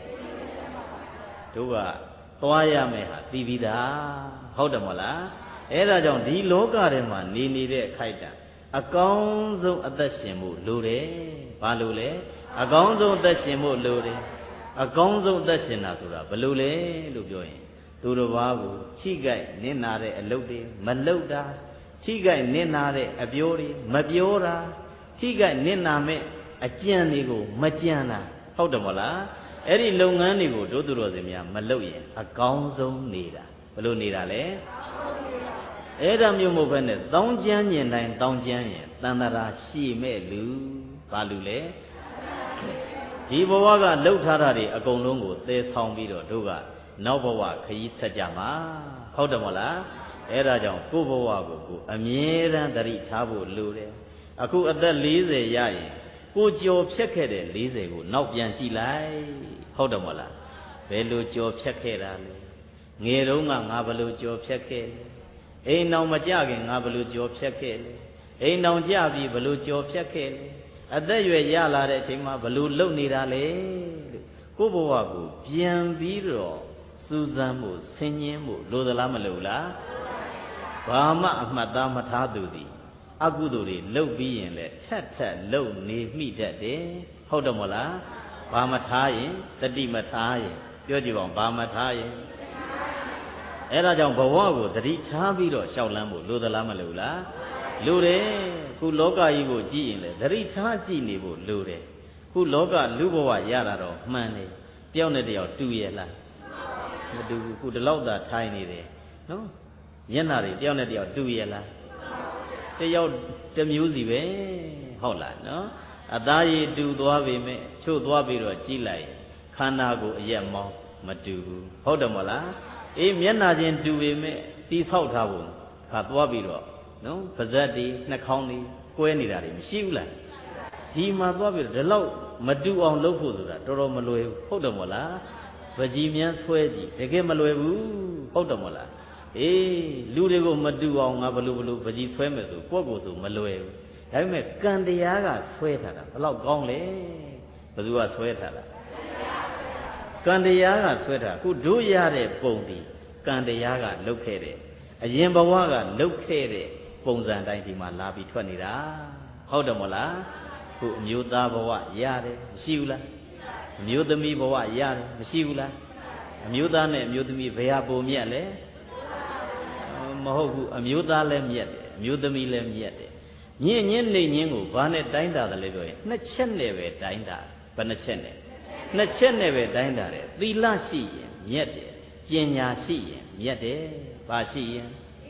တို့ကသွားရမယ်ဟာသိပြီးသားဟုတ်တယ်မဟုတ်လားအဲ့ဒါကြောင့်ဒီလောကထဲမှာနေနေတဲ့အခိုက်အတန့်အကောင်းဆုံးအသက်ရှင်မှုလိုတယ်ဘာလို့လဲအကောင်းဆုံးအသက်ရှင်မှုလိုတယ်အကောင်းဆုံးအသက်ရှင်တာဆိုတာဘယ်လိုလဲလို့ပြောရင်သူတစ်ပါးကိုချိကိုက်နစ်နာတဲ့အလုပ်တွေမလုပ်တာချိကိုက်နစ်နာတဲ့အပြောတွေမပြောတာချိကိုက်နစ်နာမဲ့အကြံတွေကိုမကြံတာဟုတ်တယ်မဟုတ်လားအဲ့ဒီလုပ်ငန်းတွေကိုတို့သူတော်စင်များမလုပ်ရင်အကောင်းဆုံးနေတာဘယ်လိုနေတာလဲအဲ့ဒါမျိုးမဟုတ်ဘဲနဲ့တောင်းကျမ်းညင်တိုင်းတောင်းကျမ်းရင်တန်တရာရှိမဲ့လူဘာလူလဲဒီဘဝကလှုပ်ထားတာတွေအကုန်လုံးကိုသဲဆောင်ပြီးတော့တို့ကနောက်ဘဝခရီးဆက်ကြမှာဟုတ်တယ်မဟုတ်လားအဲ့ဒါကြောင့်ကိုယ့်ဘဝကိုအမြဲတမ်းသတိထားဖို့လိုတယ်အခုအသက်40ရရင်ကိုကြော်ဖြတ်ခဲ့တဲ့40ကိုနောက်ပြန်ကြည့်လိုက်ဟုတ်တယ်မဟုတ်လားဘယ်လိုကြော်ဖြတ်ခဲ့တာလဲငယ်တုန်းကငါဘယ်လိုကြော်ဖြတ်ခဲ့လဲအိမ်အောင်မကြခင်ငါဘယ်လိုကြော်ဖြတ်ခဲ့လဲအိမ်အောင်ကြပြီးဘယ်လိုကြော်ဖြတ်ခဲ့လဲအသက်ရွယ်ရလာတဲ့အချိန်မှာဘယ်လိုလုပ်နေတာလဲလို့ကိုယ့်ဘဝကိုပြန်ပြီးတော့စူးစမ်းမှုဆင်ញင်းမှုလိုသလားမလိုလားဘာမှအမှတ်သားမထားသူသည်အကုသိုလ်တွေလုပ်ပြီးရင်လည်းထက်လုပ်နေမိတတ်တယ်ဟုတ်တယ်မဟုတ်လားဘာမထားရင်တတိမထားရင်ပြောကြည့်ပါဦးဘာမထားရင်အဲ့ဒါကြောင့်ဘဝကိုသတိထားပြီးတော့ရှောက်လန်းဖို့လိုသလားမလိုလားလိုတယ်ခုလောကကြီးကိုကြည့်ရင်လည်းသတိထားကြည့်နေဖို့လိုတယ်ခုလောကလူဘဝရတာတော့မှန်တယ်တယောက်နဲ့တယောက်တူရဲ့လားမတူဘူးခုဒီလောက်သာထိုင်နေတယ်နော်မျက်နှာတွေတယောက်နဲ့တယောက်တူရဲ့လားတယောက်တစ်မျိုးစီပဲဟုတ်လားနော်အသားရည်တူသွားပြီမဲ့ချို့သွားပြီးတော့ကြည့်လိုက်ခန္ဓာကိုယ်အရက်မောင်းမတူဘူးဟုတ်တယ်မဟုတ်လားမျက်နှာချင်းတူပေမဲ့တီးဆောက်ထားဖို့ခါသွားပြီးတော့နော်ပါးစပ်တွေနှာခေါင်းတွေကွဲနေတာတွေမရှိဘူးလားဒီမှာသွားပြီးတော့ဒီလောက်မတူအောင်လုပ်ဖို့ဆိုတာတော်တော်မလွယ်ဘူးဟုတ်တယ်မဟုတ်လားပကြီးမြန်းဆွဲကြည့်တကယ်မလွယ်ဘူးဟုတ်တယ်မဟုတ်လားလူတွေကိုမတူအောင်ငါဘလို့ပကြီးဆွဲမယ်ဆိုကိုယ့်ကိုယ်ဆိုမလွယ်ဘူးဒါပေမဲ့ကံတရားကဆွဲထားတာဘယ်လောက်ကောင်းလဲဘယ်သူကဆွဲထားတာကံတရားကဆွဲထားခုတို့ရတဲ့ပုံဒီကံတရားကလုတ်ခဲ့တယ်အရင်ဘဝကလုတ်ခဲ့တဲ့ပုံစံတိုင်းဒီမှာလာပြီးထွက်နေတာဟုတ်တယ်မဟုတ်လားခုအမျိုးသားဘဝရတယ်မရှိဘူးလားအမျိုးသမီးဘဝရတယ်မရှိဘူးလားအမျိုးသားနဲ့အမျိုးသမီးဘယ်ဟာပုံမြတ်လဲမဟုတ်ဘူးအမျိုးသားလည်းမြတ်တယ်အမျိုးသမီးလည်းမြတ်တယ်ညင်ညင်းနေညင်းကိုဘာနဲ့တိုင်းတာတယ်လဲပြောရင်နှစ်ချက်နဲ့ပဲတိုင်းတာဘယ်နှချက်နဲ့နှစ်ချက်နဲ့ပဲတိုင်းတာတယ်သီလရှိရင်မြတ်တယ်ပညာရှိရင်မြတ်တယ်ဘာရှိရင်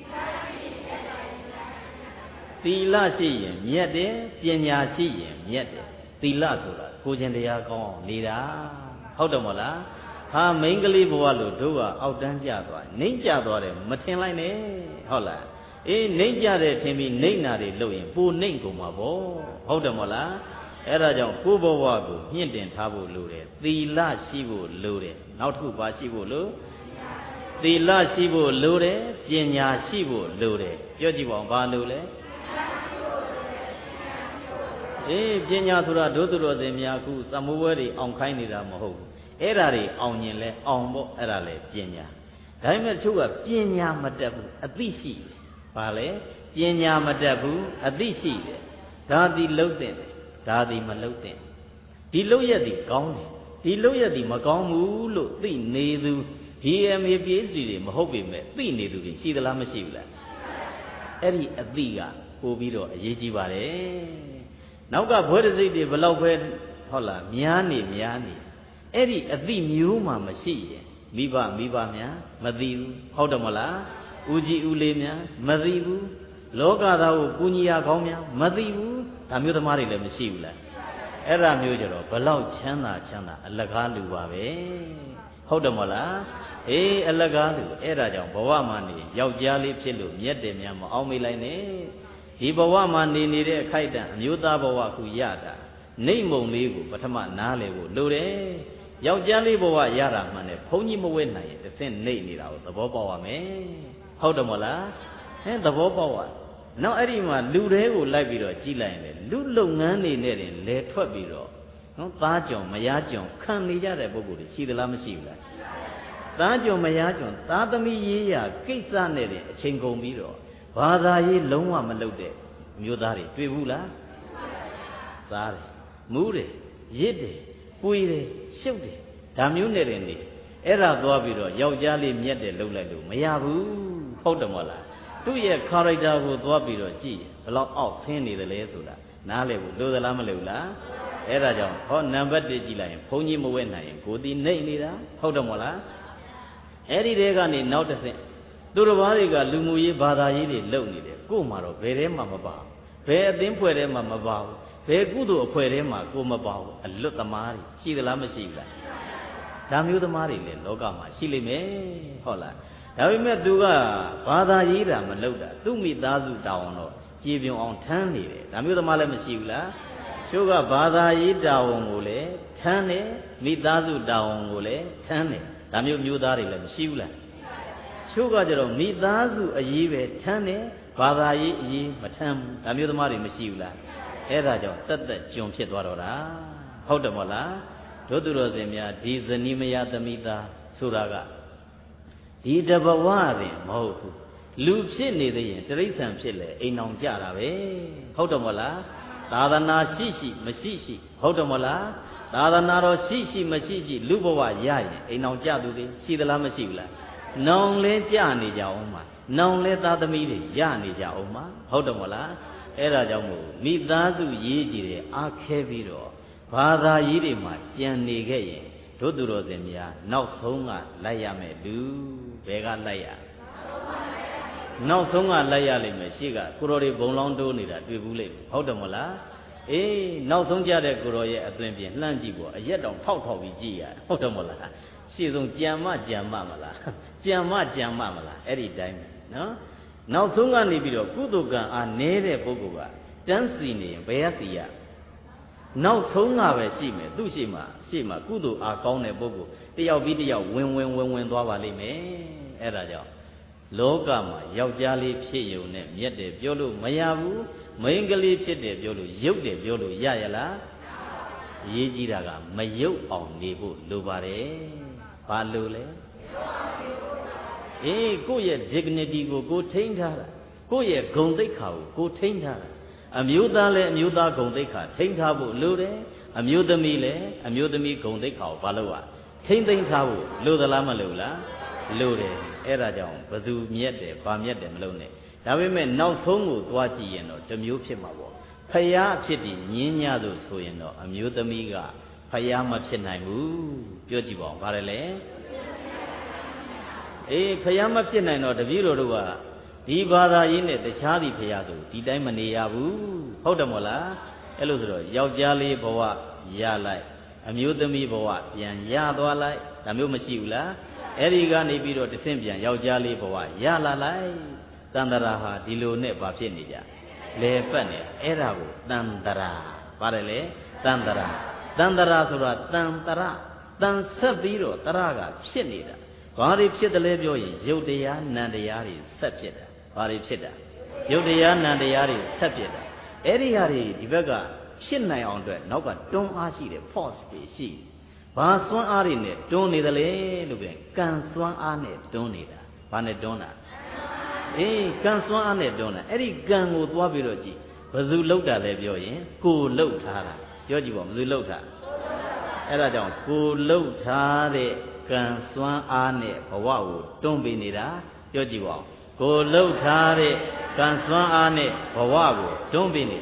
သီလရှိရင်မြတ်တယ်ပညာရှိရင်မြတ်တယ်သီလဆိုတာကိုယ်ကျင်တရားကောင်းအောင်နေတာဟုတ်တယ်မဟုတ်လားဟာမိန်းကလေးဘဝလို့တို့ကအောက်တန်းကြသွားနှိမ့်ကြသွားတယ်မထင်လိုက်နဲ့ဟုတ်လားနှိမ့်ကြတယ်ထင်ပြီးနှိမ့်နာတွေလုပ်ရင်ပိုနှိမ့်ကုန်မှာပေါ့ဟုတ်တယ်မဟုတ်လားအဲ့ဒါကြောင့်ကိုယ်ဘဝကိုမြင့်တင်ထားဖို့လိုတယ်သီလရှိဖို့လိုတယ်နောက်တစ်ခုပါရှိဖို့လိုသီလရှိဖို့လိုတယ်ပညာရှိဖို့လိုတယ်ပြောကြည့်ပါဦးဘာလိုလဲပညာဆိုတာဒုသူတော်စင်များခုသမိုးပွဲတွေအောင်ခိုင်းနေတာမဟုတ်ဘူးအဲ့ဒါတွေအောင်ရင်လဲအောင်ပေါ့အဲ့ဒါလဲပညာဒါပေမဲ့တချို့ကပညာမတတ်ဘူးအသိရှိတယ်ဘာလဲပညာမတတ်ဘူးအသိရှိတယ်ဒါသည်လှုပ်တဲ့ဒါသည်မလှုပ်တဲ့ဒီလှုပ်ရက်သည်ကောင်းတယ်ဒီလှုပ်ရက်သည်မကောင်းဘူးလို့သိနေသူ DMA PhD တွေမဟုတ်ပေမဲ့သိနေသူတွေရှိသလားမရှိဘူးလားအဲ့ဒီအသိကပို့ပြီးတော့အရေးကြီးပါတယ်နောက်ကဘွဲတစိတ်တွေဘလောက်ပဲဟုတ်လားများနေအဲ့ဒီအသိမျိုးမှမရှိရင်မိဘများမသိဘူးဟုတ်တယ်မလားဦးကြီးဦးလေးများမသိဘူးလောကသားကိုကုညီရကောင်းများမသိဘူးဒါမျိုးသမားတွေလည်းမရှိဘူးလားအဲ့ဒါမျိုးကြတော့ဘလောက်ချမ်းသာအလကားလူပါပဲဟုတ်တယ်မလားအေးအလကားလူအဲ့ဒါကြောင့်ဘဝမှာနေယောက်ျားလေးဖြစ်လို့မြတ်တယ်များမအောင်မေးလိုက်နဲ့ဒီဘဝမှာနေနေတဲ့အခိုက်အတန့်အမျိုးသားဘဝခုရတာနေမုံလေးကိုပထမနားလေဖို့လိုတယ်ယောက်ျားလေးဘဝရတာမှန်တယ်ဘုန်းကြီးမဝဲနိုင်ရင်တစ်ဆင့်နေနေတာကိုသဘောပေါက်ရမယ်ဟုတ်တယ်မလားဟင်သဘောပေါက်ရနောက်အဲ့ဒီမှာလူတွေကိုလိုက်ပြီးတော့ကြည်လိုက်ရင်လေလူလုပ်ငန်းနေနဲ့တင်လဲထွက်ပြီးတော့နော်သားကြောင်မယားကြောင်ခံနေကြတဲ့ပုဂ္ဂိုလ်တွေရှိသလားမရှိဘူးလားသားကြောင်မယားကြောင်သားသမီးရေးရာကိစ္စနဲ့တင်အချိန်ကုန်ပြီးတော့ဘာသာရေးလုံးဝမလုပ်တဲ့မျိုးသားတွေတွေ့ဘူးလားစားတယ်မူးတယ်ရစ်တယ်ပွေတယ်ရှုပ်တယ်ဒါမျိုးနဲ့တင်နေအဲ့ဒါသွားပြီးတော့ယောက်ျားလေးမြတ်တယ်လှုပ်လိုက်လို့မရဘူးဟုတ်တယ်မဟုတ်လားသူ့ရဲ့ character ကိုသွားပြီးတော့ကြည့်ဘလောက်အောက်ဆင်းနေတယ်လဲဆိုတာနားလည်ဖို့လိုသလားမလိုဘူးလားအဲ့ဒါကြောင့်ဟောနံပါတ်1ကြည့်လိုက်ရင်ဘုန်းကြီးမဝဲနိုင်ရင်ကိုယ်ဒီနှိမ့်နေတာဟုတ်တယ်မဟုတ်လားအဲ့ဒီတဲကနေနောက်တစ်ဆင့်သူတော်ဘာတွေကလူမှုရေးဘာသာရေးတွေလုပ်နေတယ်ကို့မှာတော့ဘယ်ထဲမှမပါဘူးဘယ်အသင်းဖွဲ့ထဲမှမပါဘူးဘယ်ကုသိုလ်အဖွဲ့ထဲမှာကိုမပါဘူးအလွတ်သမားတွေရှိသလားမရှိဘူးလားဒါမျိုးသမားတွေလည်းလောကမှာရှိလိမ့်မယ်ဟုတ်လားဒါပေမဲ့သူကဘာသာရေးတာမလုပ်တာသူ့မိသားစုတောင်းတော့ကြည်ပြုံအောင်ထမ်းနေတယ်ဒါမျိုးသမားလည်းမရှိဘူးလားချို့ကဘာသာရေးတာဝန်ကိုလည်းထမ်းတယ်မိသားစုတာဝန်ကိုလည်းထမ်းတယ်ဒါမျိုးမျိုးသားတွေလည်းမရှိဘူးလားချို့ကကြတော့မိသားစုအရေးပဲထမ်းတယ်ဘာသာရေးအရေးမထမ်းဘူးဒါမျိုးသမားတွေမရှိဘူးလားအဲ့ဒါကြောင့်တက်ကျွန်ဖြစ်သွားတော့တာဟုတ်တယ်မဟုတ်လားတို့သူတော်စင်များဒီဇနီးမယားသမီးသားဆိုတာကဒီတဘဝရင်မဟုတ်ဘူးလူဖြစ်နေသေးရင်တိရစ္ဆာန်ဖြစ်လေအိမ်အောင်ကြတာပဲဟုတ်တယ်မဟုတ်လားသာသနာရှိမရှိဟုတ်တယ်မဟုတ်လားသာသနာတော်ရှိမရှိလူဘဝရရင်အိမ်အောင်ကြသူတွေရှိသလားမရှိဘူးလားနောင်လဲကြနေကြအောင်မှာနောင်လဲသားသမီးတွေရနေကြအောင်မှာဟုတ်တယ်မဟုတ်လားအဲ့ဒါကြောင့်မို့မိသားစုရေးကြည့်တယ်အားခဲပြီးတော့ဘာသာရေးတွေမှာကြံနေခဲ့ရင်တို့သူတော်စင်များနောက်ဆုံးကလိုက်ရမယ်လူဘယ်ကလိုက်ရနောက်ဆုံးကလိုက်ရလိမ့်မယ်ရှေ့ကကိုတော်တွေဘုံလောင်းတိုးနေတာတွေ့ဘူးလိမ့်မယ်ဟုတ်တယ်မဟုတ်လားအေးနောက်ဆုံးကြတဲ့ကိုတော်ရဲ့အသွင်ပြင်လှမ်းကြည့်ပေါ့အရက်တောင်ထောက်ပြီးကြည့်ရဟုတ်တယ်မဟုတ်လားရှေ့ဆုံးကြံမမလားကြံမမလားအဲ့ဒီတိုင်းနော်နောက်ဆုံးကနေပြီးတော့ကုသိုလ်ကံအားနည်းတဲ့ပုဂ္ဂိုလ်ကတန်းစီနေရင်ဘယ်ရစီရနောက်ဆုံးကပဲရှိမယ်သူ့ရှိမှကုသိုလ်အားကောင်းတဲ့ပုဂ္ဂိုလ်တယောက်ပြီးတယောက်ဝင်သွားပါလိမ့်မယ်အဲ့ဒါကြောင့်လောကမှာယောက်ျားလေးဖြစ်ယုံနဲ့မြတ်တယ်ပြောလို့မရဘူးမိန်းကလေးဖြစ်တယ်ပြောလို့ရုပ်တယ်ပြောလို့ရရလားရေးကြည့်တာကမရုပ်အောင်နေဖို့လိုပါတယ်ဘာလို့လဲအေးကိုယ့်ရဲ့ dignity ကိုထိန်းထားတာကိုယ့်ရဲ့ဂုဏ်သိက္ခာကိုထိန်းထားတာအမျိုးသားလည်းအမျိုးသားဂုဏ်သိက္ခာထိန်းထားဖို့လိုတယ်အမျိုးသမီးလည်းအမျိုးသမီးဂုဏ်သိက္ခာကိုဘာလို့อ่ะထိန်းသိမ်းထားဖို့လိုသလားမလိုလားလိုတယ်အဲ့ဒါကြောင့်ဘသူမြတ်တယ်ဗာမြတ်တယ်မလို့နဲ့ဒါပေမဲ့နောက်ဆုံးကိုသွားကြည့်ရင်တော့တစ်မျိုးဖြစ်မှာပေါ့ဖယားအဖြစ်ဒီညင်းညသို့ဆိုရင်တော့အမျိုးသမီးကဖယားမဖြစ်နိုင်ဘူးပြောကြည့်ပါဦးဗါတယ်လေအေးဖယားမဖြစ်နိုင်တော့တပည့်တော်တို့ကဒီဘာသာရေးနဲ့တခြားသည့်ဖယားဆိုဒီတိုင်းမနေရဘူးဟုတ်တယ်မို့လားအဲ့လိုဆိုတော့ယောက်ျားလေးဘဝရလိုက်အမျိုးသမီးဘဝပြန်ရသွားလိုက်ဒါမျိုးမရှိဘူးလားအဲ့ဒီကနေပြီးတော့တဆင့်ပြန်ယောက်ျားလေးဘဝရလာလိုက်တန်တရာဟာဒီလိုနဲ့ဘာဖြစ်နေကြလဲပတ်နေအဲ့ဒါကိုတန်တရာပါတယ်လေတန်တရာဆိုတာတန်တရာတန်ဆက်ပြီးတော့တရာကဖြစ်နေတာဘာတွေဖြစ်တယ်လဲပြောရင်ယုတ်တရားနံတရားတွေဆက်ဖြစ်တာဘာတွေဖြစ်တာယုတ်တရားနံတရားတွေဆက်ဖြစ်တာအဲ့ဒီဟာတွေဒီဘက်ကဖြစ်နိုင်အောင်အတွက်နောက်ကတွန်းအားရှိတယ် force တွေရှိဘာစွမ်းအားတွေနဲ့တွန်းနေတယ်လေလို့ပြန်ကံစွမ်းအားနဲ့တွန်းနေတာဘာနဲ့တွန်းတာအေးကံစွမ်းအားနဲ့တွန်းတာအဲ့ဒီကံကိုသွားပြီးတော့ကြည့်ဘယ်သူလှုပ်တာလဲပြောရင်ကိုလှုပ်ထားတာပြောကြည့်ပါဘယ်သူလှုပ်တာအဲ့ဒါကြောင့်ကိုလှုပ်ထားတဲ့ကံစွမ်းအားနဲ့ဘဝကိုတွန်းပေးနေတာပြောကြည့်ပါဦးကိုလှုပ်ထားတဲ့ကံစွမ်းအားနဲ့ဘဝကိုတွန်းပေးနေတာ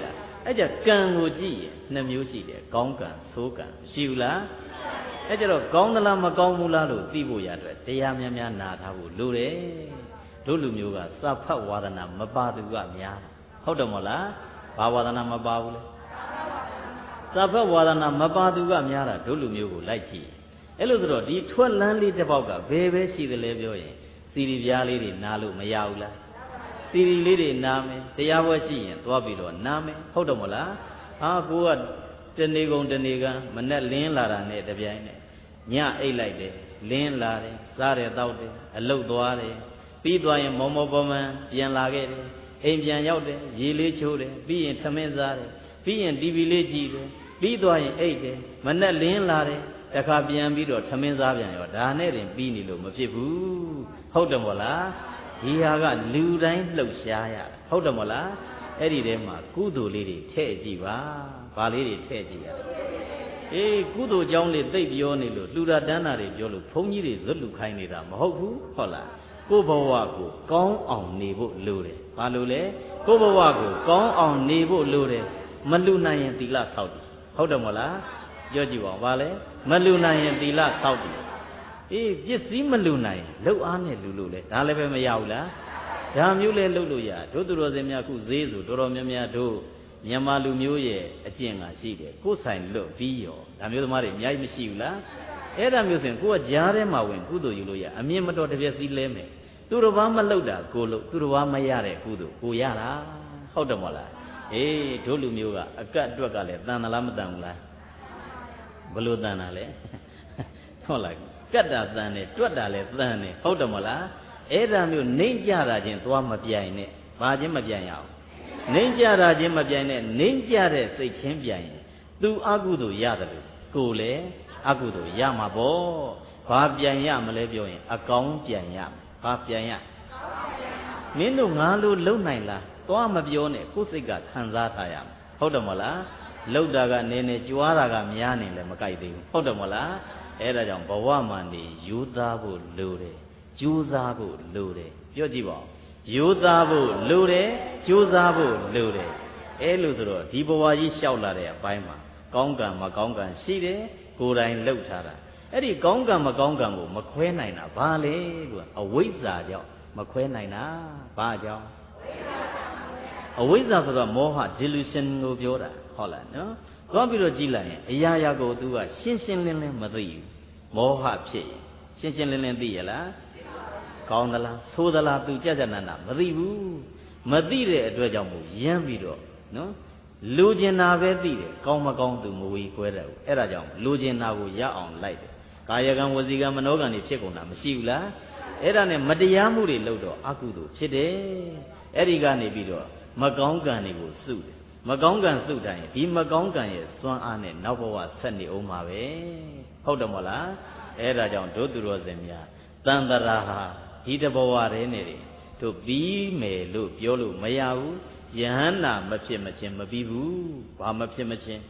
အဲ့ကြကံကိုကြည့်ရင်နှစ်မျိုးရှိတယ်ကောင်းကံဆိုးကံရှိဘူးလားအဲ့ကြတော့ကောင်းသလားမကောင်းဘူးလားလို့သိဖို့ရအတွက်တရားများများနာထားဖို့လိုတယ်တို့လူမျိုးကစာဖတ်ဝါဒနာမပါသူကများဟုတ်တယ်မဟုတ်လားဘာဝါဒနာမပါဘူးလဲစာဖတ်ဝါဒနာမပါသူကများတာတို့လူမျိုးကိုလိုက်ကြည့်အဲ့လိုဆိုတော့ဒီထွက်လန်းလေးတစ်ပေါက်ကဘယ်ပဲရှိတယ်လဲပြောရင်စီရီပြားလေးတွေနားလို့မရဘူးလားစီရီလေးတွေနားမယ်တရားပွဲရှိရင်သွားပြီးတော့နားမယ်ဟုတ်တယ်မဟုတ်လားဟာကိုကတနေကုန်တနေကံမနဲ့လင်းလာတာနဲ့တပြိုင်နဲ့ညအိတ်လိုက်တယ်လင်းလာတယ်စားတယ်တောက်တယ်အလုတ်သွားတယ်ပြီးသွားရင်မောမောပေါ်မှန်ပြန်လာခဲ့တယ်အိမ်ပြန်ရောက်တယ်ရေလေးချိုးတယ်ပြီးရင်ထမင်းစားတယ်ပြီးရင်တီဗီလေးကြည့်တယ်ပြီးသွားရင်အိတ်တယ်မနဲ့လင်းလာတယ်တခါပြန်ပြီးတော့ထမင်းစားပြန်ရောဒါနဲ့တင်ပြီးနေလို့မဖြစ်ဘူးဟုတ်တယ်မို့လားဒီဟာကလူတိုင်းလှုပ်ရှားရဟုတ်တယ်မို့လားအဲ့ဒီထဲမှာကုသိုလ်လေးတွေထည့်ကြည့်ပါဘာလေးတွေထည့်ကြည့်ရတယ်အေးကုသိုလ်ကြောင်းလေးသိပ်ပြောနေလို့လှူတာတန်းတာတွေပြောလို့ဘုန်းကြီးတွေဇွတ်လူခိုင်းနေတာမဟုတ်ဘူးဟုတ်လားကိုယ့်ဘဝကိုကောင်းအောင်နေဖို့လိုတယ်ဘာလို့လဲကိုယ့်ဘဝကိုကောင်းအောင်နေဖို့လိုတယ်မလူနိုင်ရင်သီလဆောက်တယ်ဟုတ်တယ်မို့လားပြောကြည့်ပါဦးဘာလဲမလူနိုင်ရင်သီလဆောက်တယ်အေးပစ္စည်းမလူနိုင်လှုပ်အားနဲ့လူလို့လေဒါလည်းပဲမရဘူးလားဒါမျိုးလဲလှုပ်လို့ရတို့သူတော်စင်များခုဈေးဆိုတော်တော်များများတို့မြန်မာလူမျိုးရဲ့အကျင့်ကရှိတယ်ကိုယ်ဆိုင်လွတ်ပြီးရောဒါမျိုးသမားတွေအများကြီးမရှိဘူးလားအဲ့ဒါမျိုးဆိုရင်ကိုကကြားထဲမှာဝင်ကုသိုလ်ယူလို့ရအမြင်မတော်တစ်ပြက်စီးလဲမယ်သူတော်ဘာမလှုပ်တာကိုလို့သူတော်ဘာမရတဲ့ကုသိုလ်ကိုရတာဟုတ်တယ်မို့လားအေးတို့လူမျိုးကအကတ်အတွက်ကလည်းတန်သလားမတန်ဘူးလားဘလို့တန်တာလဲဟုတ်လားကတ်တာတန်တယ်တွက်တာလည်းတန်တယ်ဟုတ်တယ်မို့လားအဲ့ဒါမျိုးနှိမ့်ကြတာချင်းသွားမပြိုင်နဲ့ဘာချင်းမပြိုင်ရအောင်နှိမ့်ကြတာချင်းမပြိုင်နဲ့နှိမ့်ကြတဲ့စိတ်ချင်းပြိုင်ရင်သူအကုသိုလ်ရတယ်လို့ကိုယ်လည်းအကုသိုလ်ရမှာပေါ့ဘာပြိုင်ရမလဲပြောရင်အကောင်းပြိုင်ရဘာပြိုင်ရမင်းတို့ငါလိုလုံနိုင်လားသွားမပြောနဲ့ကိုယ်စိတ်ကခံစားထားရမှာဟုတ်တယ်မလားလှုပ်တာကနေနေကြွားတာကများနေလည်းမကြိုက်သေးဘူးဟုတ်တယ်မလားအဲ့ဒါကြောင့်ဘဝမှာနေယူသားဖို့လိုတယ်ကြိုးစားဖို့လိုတယ်ပြောကြည့်ပါဦးယူသားဖို့လိုတယ်ကြိုးစားဖို့လိုတယ်အဲ့လိုဆိုတော့ဒီဘဝကြီးလျှောက်လာတဲ့အပိုင်းမှာကောင်းကံမကောင်းကံရှိတယ်ကိုယ်တိုင်လှုပ်ထားတာအဲ့ဒီကောင်းကံမကောင်းကံကိုမခွဲနိုင်တာဘာလဲလို့အဝိဇ္ဇာကြောင့်မခွဲနိုင်တာဘာကြောင့်အဝိဇ္ဇာဆိုတော့မောဟ delusion ကိုပြောတာဟုတ်လားနော်သွားပြီးတော့ကြည့်လိုက်ရင်အရာရာကို तू ကရှင်းရှင်းလင်းလင်းမသိဘူးမောဟဖြစ်ရင်ရှင်းရှင်းလင်းလင်းသိရလားကောင်းသလားဆိုးသလား तू ကြကြနနာမသိဘူးမသိတဲ့အတွက်ကြောင့်မို့ရမ်းပြီးတော့နော်လူကျင်တာပဲသိတယ်ကောင်းမကောင်း तू မဝေခွဲတယ်အဲ့ဒါကြောင့်လူကျင်တာကိုရအောင်လိုက်တယ်ကာယကံဝစီကံမနောကံတွေဖြစ်ကုန်တာမရှိဘူးလားအဲ့ဒါနဲ့မတရားမှုတွေလုပ်တော့အကုသိုလ်ဖြစ်တယ်အဲ့ဒီကနေပြီးတော့မကောင်းကံတွေကိုစုတယ်မကောင်းကံစုတိုင်းဒီမကောင်းကံရဲ့စွမ်းအားနဲ့နောက်ဘဝဆက်နေအောင်ပါပဲဟုတ်တယ်မဟုတ်လားအဲ့ဒါကြောင့်တို့သူတော်စင်များတန်တရာဟာဒီတဘဝတည်းနဲ့တို့ပြီးမယ်လို့ပြောလို့မရဘူးယဟန္တာမဖြစ်မချင်းမပြီးဘူးဘာမဖြစ်မချင်း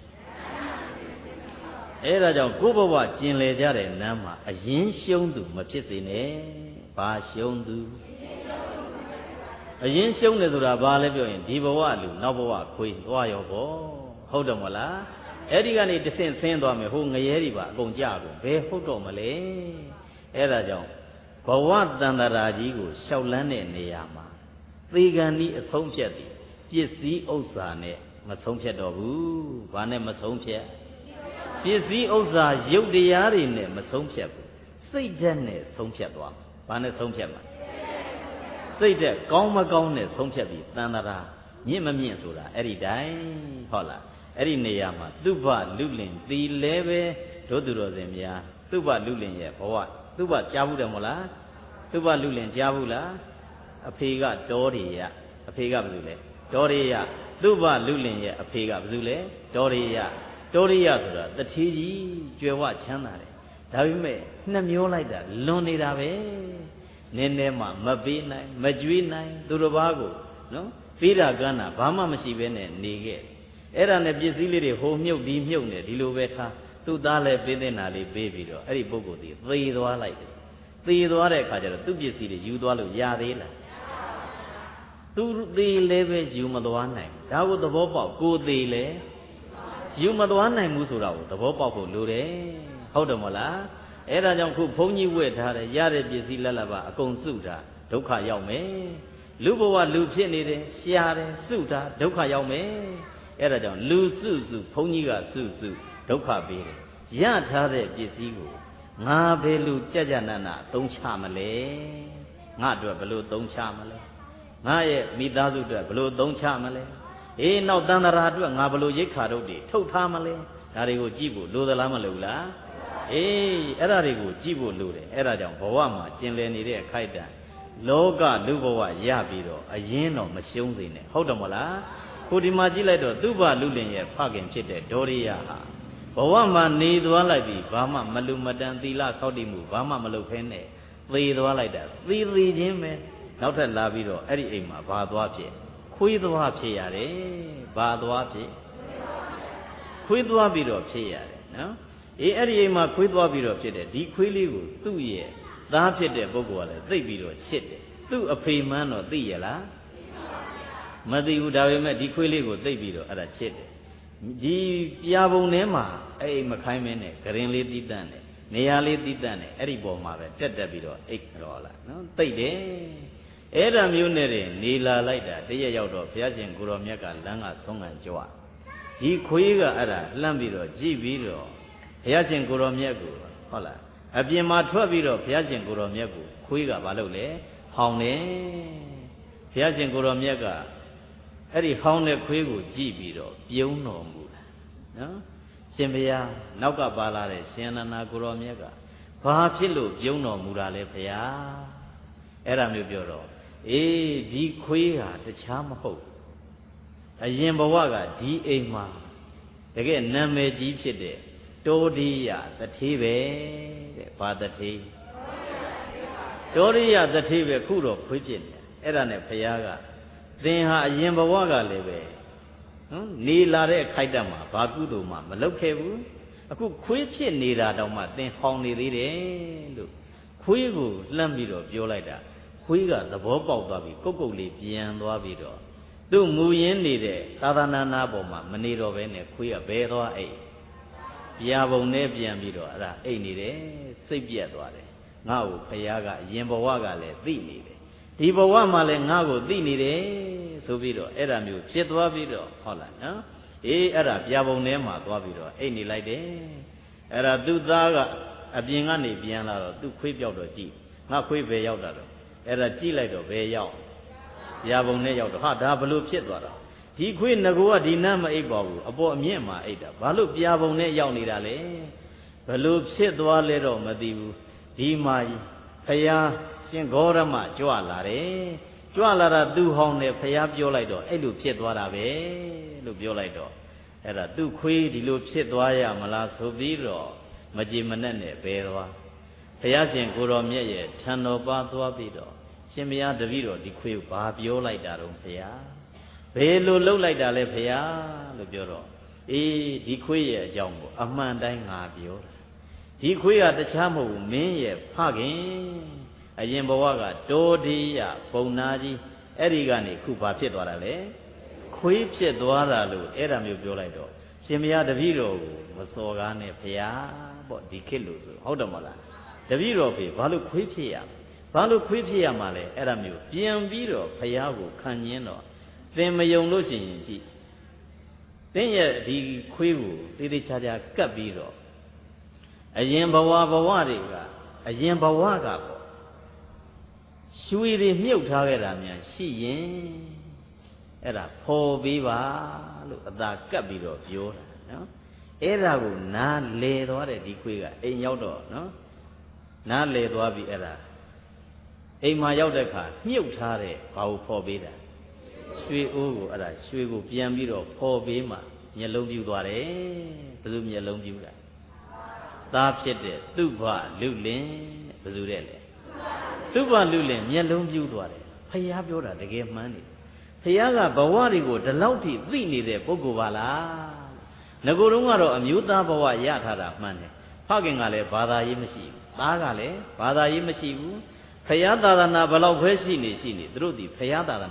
အဲ့ဒါကြောင့်ကိုယ့်ဘဝကျင်လေကြတဲ့နမ်းမှာအရင်ရှုံးသူမဖြစ်စေနဲ့ဘာရှုံးသူအရင်ရှုံးတယ်ဆိုတာဘာလဲပြောရင်ဒီဘဝလူနောက်ဘဝခွေးသွားရောပေါ့ဟုတ်တယ်မဟုတ်လားအဲ့ဒီကနေတဆင့်ဆင်းသွားမယ်ဟိုငရဲတွေပါအကုန်ကြကုန်ဘယ်ဟုတ်တော့မလဲအဲ့ဒါကြောင့်ဘဝတန်တရာကြီးကိုရှောက်လန်းတဲ့နေရာမှာသေကံဤအဆုံးဖြတ်သည်ပစ္စည်းဥစ္စာနဲ့မဆုံးဖြတ်တော့ဘူးဘာနဲ့မဆုံးဖြတ်ပစ္စည်းဥစ္စာရုပ်တရားတွေနဲ့မဆုံးဖြတ်ဘူးစိတ်ဓာတ်နဲ့ဆုံးဖြတ်သွားမှာဘာနဲ့ဆုံးဖြတ်မှာစိတ်ဓာတ်ကောင်းမကောင်းနဲ့ဆုံးဖြတ်ပြီးတန်တရာမြင့်မမြင့်ဆိုတာအဲ့ဒီတိုင်းဟုတ်လားအဲ့ဒီနေရာမှာသုဘလူလင်တီလဲပဲတို့သူတော်စင်များသုဘလူလင်ရဲ့ဘဝသုဘကြားဘူးတယ်မို့လားသုဘလူလင်ကြားဘူးလားအဖေကတောတွေရအဖေကဘာလို့လဲတောတွေရသုဘလူလင်ရဲ့အဖေကဘာလို့လဲတောတွေရတောတွေရဆိုတာတထေးကြီးကြွယ်ဝချမ်းသာတယ်ဒါပေမဲ့နှမျောလိုက်တာလွန်နေတာပဲနည်းနည်းမှမပေးနိုင်မကြွေးနိုင်သူတစ်ပါးကိုနော်ပေးတာကမ်းတာဘာမှမရှိဘဲနဲ့နေခဲ့အဲ့ဒါနဲ့ပစ္စည်းလေးတွေဟိုမြုပ်ဒီမြုပ်နေဒီလိုပဲထားသူ့သားလည်းပေးတဲ့နာလေးပေးပြီးတော့အဲ့ဒီပုဂ္ဂိုလ်ဒီသေသွားလိုက်တယ်သေသွားတဲ့အခါကျတော့သူ့ပစ္စည်းတွေယူသွားလို့ရသေးလားသူသေးလည်းပဲယူမသွားနိုင်ဒါကိုသဘောပေါက်ကိုသေးလည်းယူမသွားနိုင်ဘူးဆိုတာကိုသဘောပေါက်ဖို့လိုတယ်ဟုတ်တယ်မဟုတ်လားအဲ့ဒါကြောင့်ခုဘုန်းကြီးဝတ်ထားတယ်ရတဲ့ပစ္စည်းလက်လက်ပါအကုန်စုတာဒုက္ခရောက်မယ်လူဘဝလူဖြစ်နေတယ်ရှားတယ်စုတာဒုက္ခရောက်မယ်အဲ့ဒါကြောင့်လူစုစုဘုန်းကြီးကစုစုဒုက္ခပေးတယ်ရထားတဲ့ပစ္စည်းကိုငါဘယ်လိုကြကြနာနာသုံးချမလဲငါအတွက်ဘယ်လိုသုံးချမလဲငါရဲ့မိသားစုအတွက်ဘယ်လိုသုံးချမလဲအေးနောက်တန်တရာအတွက်ငါဘယ်လိုရိတ်ခါတို့တွေထုတ်ထားမလဲဒါတွေကိုကြည့်ဖို့လိုသလားမလိုလားအေးအဲ့ဒါတွေကိုကြည့်ဖို့လိုတယ်အဲ့ဒါကြောင့်ဘဝမှာကျင်လည်နေတဲ့အခိုက်အတန့်လောကလူဘဝရပြီးတော့အရင်တော့မရှုံးစေနဲ့ဟုတ်တယ်မဟုတ်လားကိုဒီမှာကြည့်လိုက်တော့သူ့ဘလူလင်ရဲ့ဖခင်ဖြစ်တဲ့ဒေါရိယဟာဘဝမှာနေသွားလိုက်ပြီဘာမှမလူမတန်သီလဆောက်တည်မှုဘာမှမလုပ်ဖဲနဲ့သေသွားလိုက်တာသေချင်းပဲနောက်ထပ်လာပြီးတော့အဲ့ဒီအိမ်မှာဘာသွားဖြစ်ခွေးသွားဖြစ်ရတယ်ဘာသွားဖြစ်ခွေးသွားပြီးတော့ဖြစ်ရတယ်နော်အေးအဲ့ဒီအိမ်မှာခွေးသွားပြီးတော့ဖြစ်တယ်ဒီခွေးလေးကိုသူ့ရဲ့သားဖြစ်တဲ့ပုဂ္ဂိုလ်ကလည်းသိပြီးတော့ချစ်တယ်သူ့အဖေမှန်းတော့သိရလားမသိဘူးဒါပေမဲ့ဒီခွေးလေးကိုသိပြီးတော့အဲ့ဒါချစ်တယ်ဒီပြာပုံထဲမှာအဲ့မခိုင်းမင်းနဲ့ဂရင်လေးတီးတန့်တယ်နေရာလေးတီးတန့်တယ်အဲ့ဒီပေါ်မှာပဲတက်တက်ပြီးတော့အိတ်တော်လာနော်သိတယ်အဲ့ဒါမျိုးနဲ့နေလာလိုက်တာတရက်ရောက်တော့ဘုရားရှင်ကိုရောမြတ်ကလမ်းကဆုံးခံကြွဒီခွေးကအဲ့ဒါလှမ်းပြီးတော့ကြည့်ပြီးတော့ဘုရားရှင်ကိုရောမြတ်ကိုဟုတ်လားအပြင်မှာထွက်ပြီးတော့ဘုရားရှင်ကိုရောမြတ်ကိုခွေးကဘာလုပ်လဲဟောင်းတယ်ဘုရားရှင်ကိုရောမြတ်ကအဲ့ဒီဟောင်းတဲ့ခွေးကိုကြည့်ပြီးတော့ပြုံးတော်မူတာနော်ရှင်ဘုရားနောက်ကပါလာတဲ့ရှင်အနန္ဒာကိုရောမြတ်ကဘာဖြစ်လို့ပြုံးတော်မူတာလဲဘုရားအဲ့ဒါမျိုးပြောတော့အေးဒီခွေးဟာတခြားမဟုတ်အရင်ဘဝကဒီအိမ်မှာတကယ်နာမည်ကြီးဖြစ်တဲ့တောဒိယတထေးပဲတဲ့ဘာတထေးတောဒိယတထေးပဲခုတော့ခွေးဖြစ်နေအဲ့ဒါနဲ့ဘုရားကသင်ဟာအရင်ဘဝကလည်းပဲနေလာတဲ့ခိုက်တတ်မှာဘာကုသိုလ်မှမလုပ်ခဲ့ဘူးအခုခွေးဖြစ်နေတာတောင်မှသင်ဟောင်းနေသေးတယ်လို့ခွေးကိုလှမ်းပြီးတော့ပြောလိုက်တာခွေးကသဘောပေါက်သွားပြီးကုတ်ကုတ်လေးပြန်သွားပြီးတော့သူ့မူရင်းနေတဲ့သာသနာနာပေါ်မှာမနေတော့ဘဲနဲ့ခွေးကဘဲသွားအိတ်ပြာပုံနဲ့ပြန်ပြီးတော့အဲ့ဒါအိတ်နေတယ်စိတ်ပြက်သွားတယ်ငါ့ကိုဘုရားကအရင်ဘဝကလည်းသိနေတယ်ဒီဘဝမှာလည်းငါ့ကိုသိနေတယ်ဆိုပြီးတော့အဲ့ဒါမျိုးဖြစ်သွားပြီးတော့ဟုတ်လားနော်အေးအဲ့ဒါပြာပုံထဲမှာသွားပြီးတော့အိတ်နေလိုက်တယ်အဲ့ဒါသူ့သားကအပြင်ကနေပြန်လာတော့သူ့ခွေးပြောက်တော့ကြည့်ငါခွေးပဲရောက်တာတော့အဲ့ဒါကြည့်လိုက်တော့ဘယ်ရောက်ပြာပုံနဲ့ရောက်တော့ဟာဒါဘလို့ဖြစ်သွားတာဒီခွေးငကိုကဒီနတ်မအိပ်ပါဘူးအပေါ်အမြင့်မှာအိပ်တာဘာလို့ပြာပုံနဲ့ရောက်နေတာလဲဘလို့ဖြစ်သွားလဲတော့မသိဘူးဒီမှာဖယားရှင်ဂေါရမကြွလာတယ်ကြွလာတာသူဟောင်းတယ်ဖယားပြောလိုက်တော့အဲ့လိုဖြစ်သွားတာပဲလို့ပြောလိုက်တော့အဲ့ဒါသူ့ခွေးဒီလိုဖြစ်သွားရမလားဆိုပြီးတော့မကြည်မနဲ့နဲ့ဘယ်သွားဘုရားရှင်ကိုရောမြတ်ရဲ့ထံတော်ပါသွားပြီးတော့ရှင်ဘုရားတပည့်တော်ဒီခွေးကိုဘာပြောလိုက်တာတော့ဘုရားဘယ်လိုလှုပ်လိုက်တာလဲဘုရားလို့ပြောတော့အေးဒီခွေးရဲ့အကြောင်းကိုအမှန်တိုင်းငါပြောတာဒီခွေးကတခြားမဟုတ်ဘူးမင်းရဲ့ဖခင်အရင်ဘဝကတောဒိယပုံနာကြီးအဲ့ဒီကနေခုဘာဖြစ်သွားတာလဲခွေးဖြစ်သွားတာလို့အဲ့ဒါမျိုးပြောလိုက်တော့ရှင်ဘုရားတပည့်တော်ကိုမစော်ကားနဲ့ဘုရားပေါ့ဒီခေတ်လို့ဆိုဟုတ်တယ်မဟုတ်လားတပည့်တော်ဖေဘာလို့ခွေးဖြစ်ရဘာလို့ခွေးဖြစ်ရမှာလဲအဲ့ဒါမျိုးပြန်ပြီးတော့ဘုရားကိုခံညင်းတော့သင်မယုံလို့ရှိရင်ကြည့်သင်ရဲ့ဒီခွေးကိုတေးသေးချာချာကပ်ပြီးတော့အရင်ဘဝတွေကအရင်ဘဝကပေါ့ရွှေတွေမြုပ်ထားခဲ့တာများရှိရင်အဲ့ဒါဖော်ပေးပါလို့အသာကပ်ပြီးတော့ပြောတာနော်အဲ့ဒါကိုနားလေသွားတဲ့ဒီခွေးကအိမ်ရောက်တော့နော်နားလေသွားပြီအဲ့ဒါအိမ်မှာရောက်တဲ့အခါမြုပ်ထားတဲ့ဘာကိုဖော်ပေးတာရွှေအိုးကိုအဲ့ဒါရွှေကိုပြန်ပြီးတော့ဖော်ပေးမှမျက်လုံးပြူသွားတယ်ဘယ်သူမျက်လုံးပြူတာသားဖြစ်တဲ့သူ့ဘလူလင်ဘယ်သူတဲ့လဲသူ့ဘလူလင်မျက်လုံးပြူသွားတယ်ဖယားပြောတာတကယ်မှန်းနေဖယားကဘဝတွေကိုဒီလောက်ထိသိနေတဲ့ပုဂ္ဂိုလ်ပါလားငကိုယ်တုန်းကတော့အမျိုးသားဘဝရထားတာမှန်တယ်ဖခင်ကလည်းဘာသာရေးမရှိဘူးသားကလည်းဘာသာရေးမရှိဘူးဖယားသာသနာဘလောက်ပဲရှိနေသူတို့ဒီဖယားသာသနာ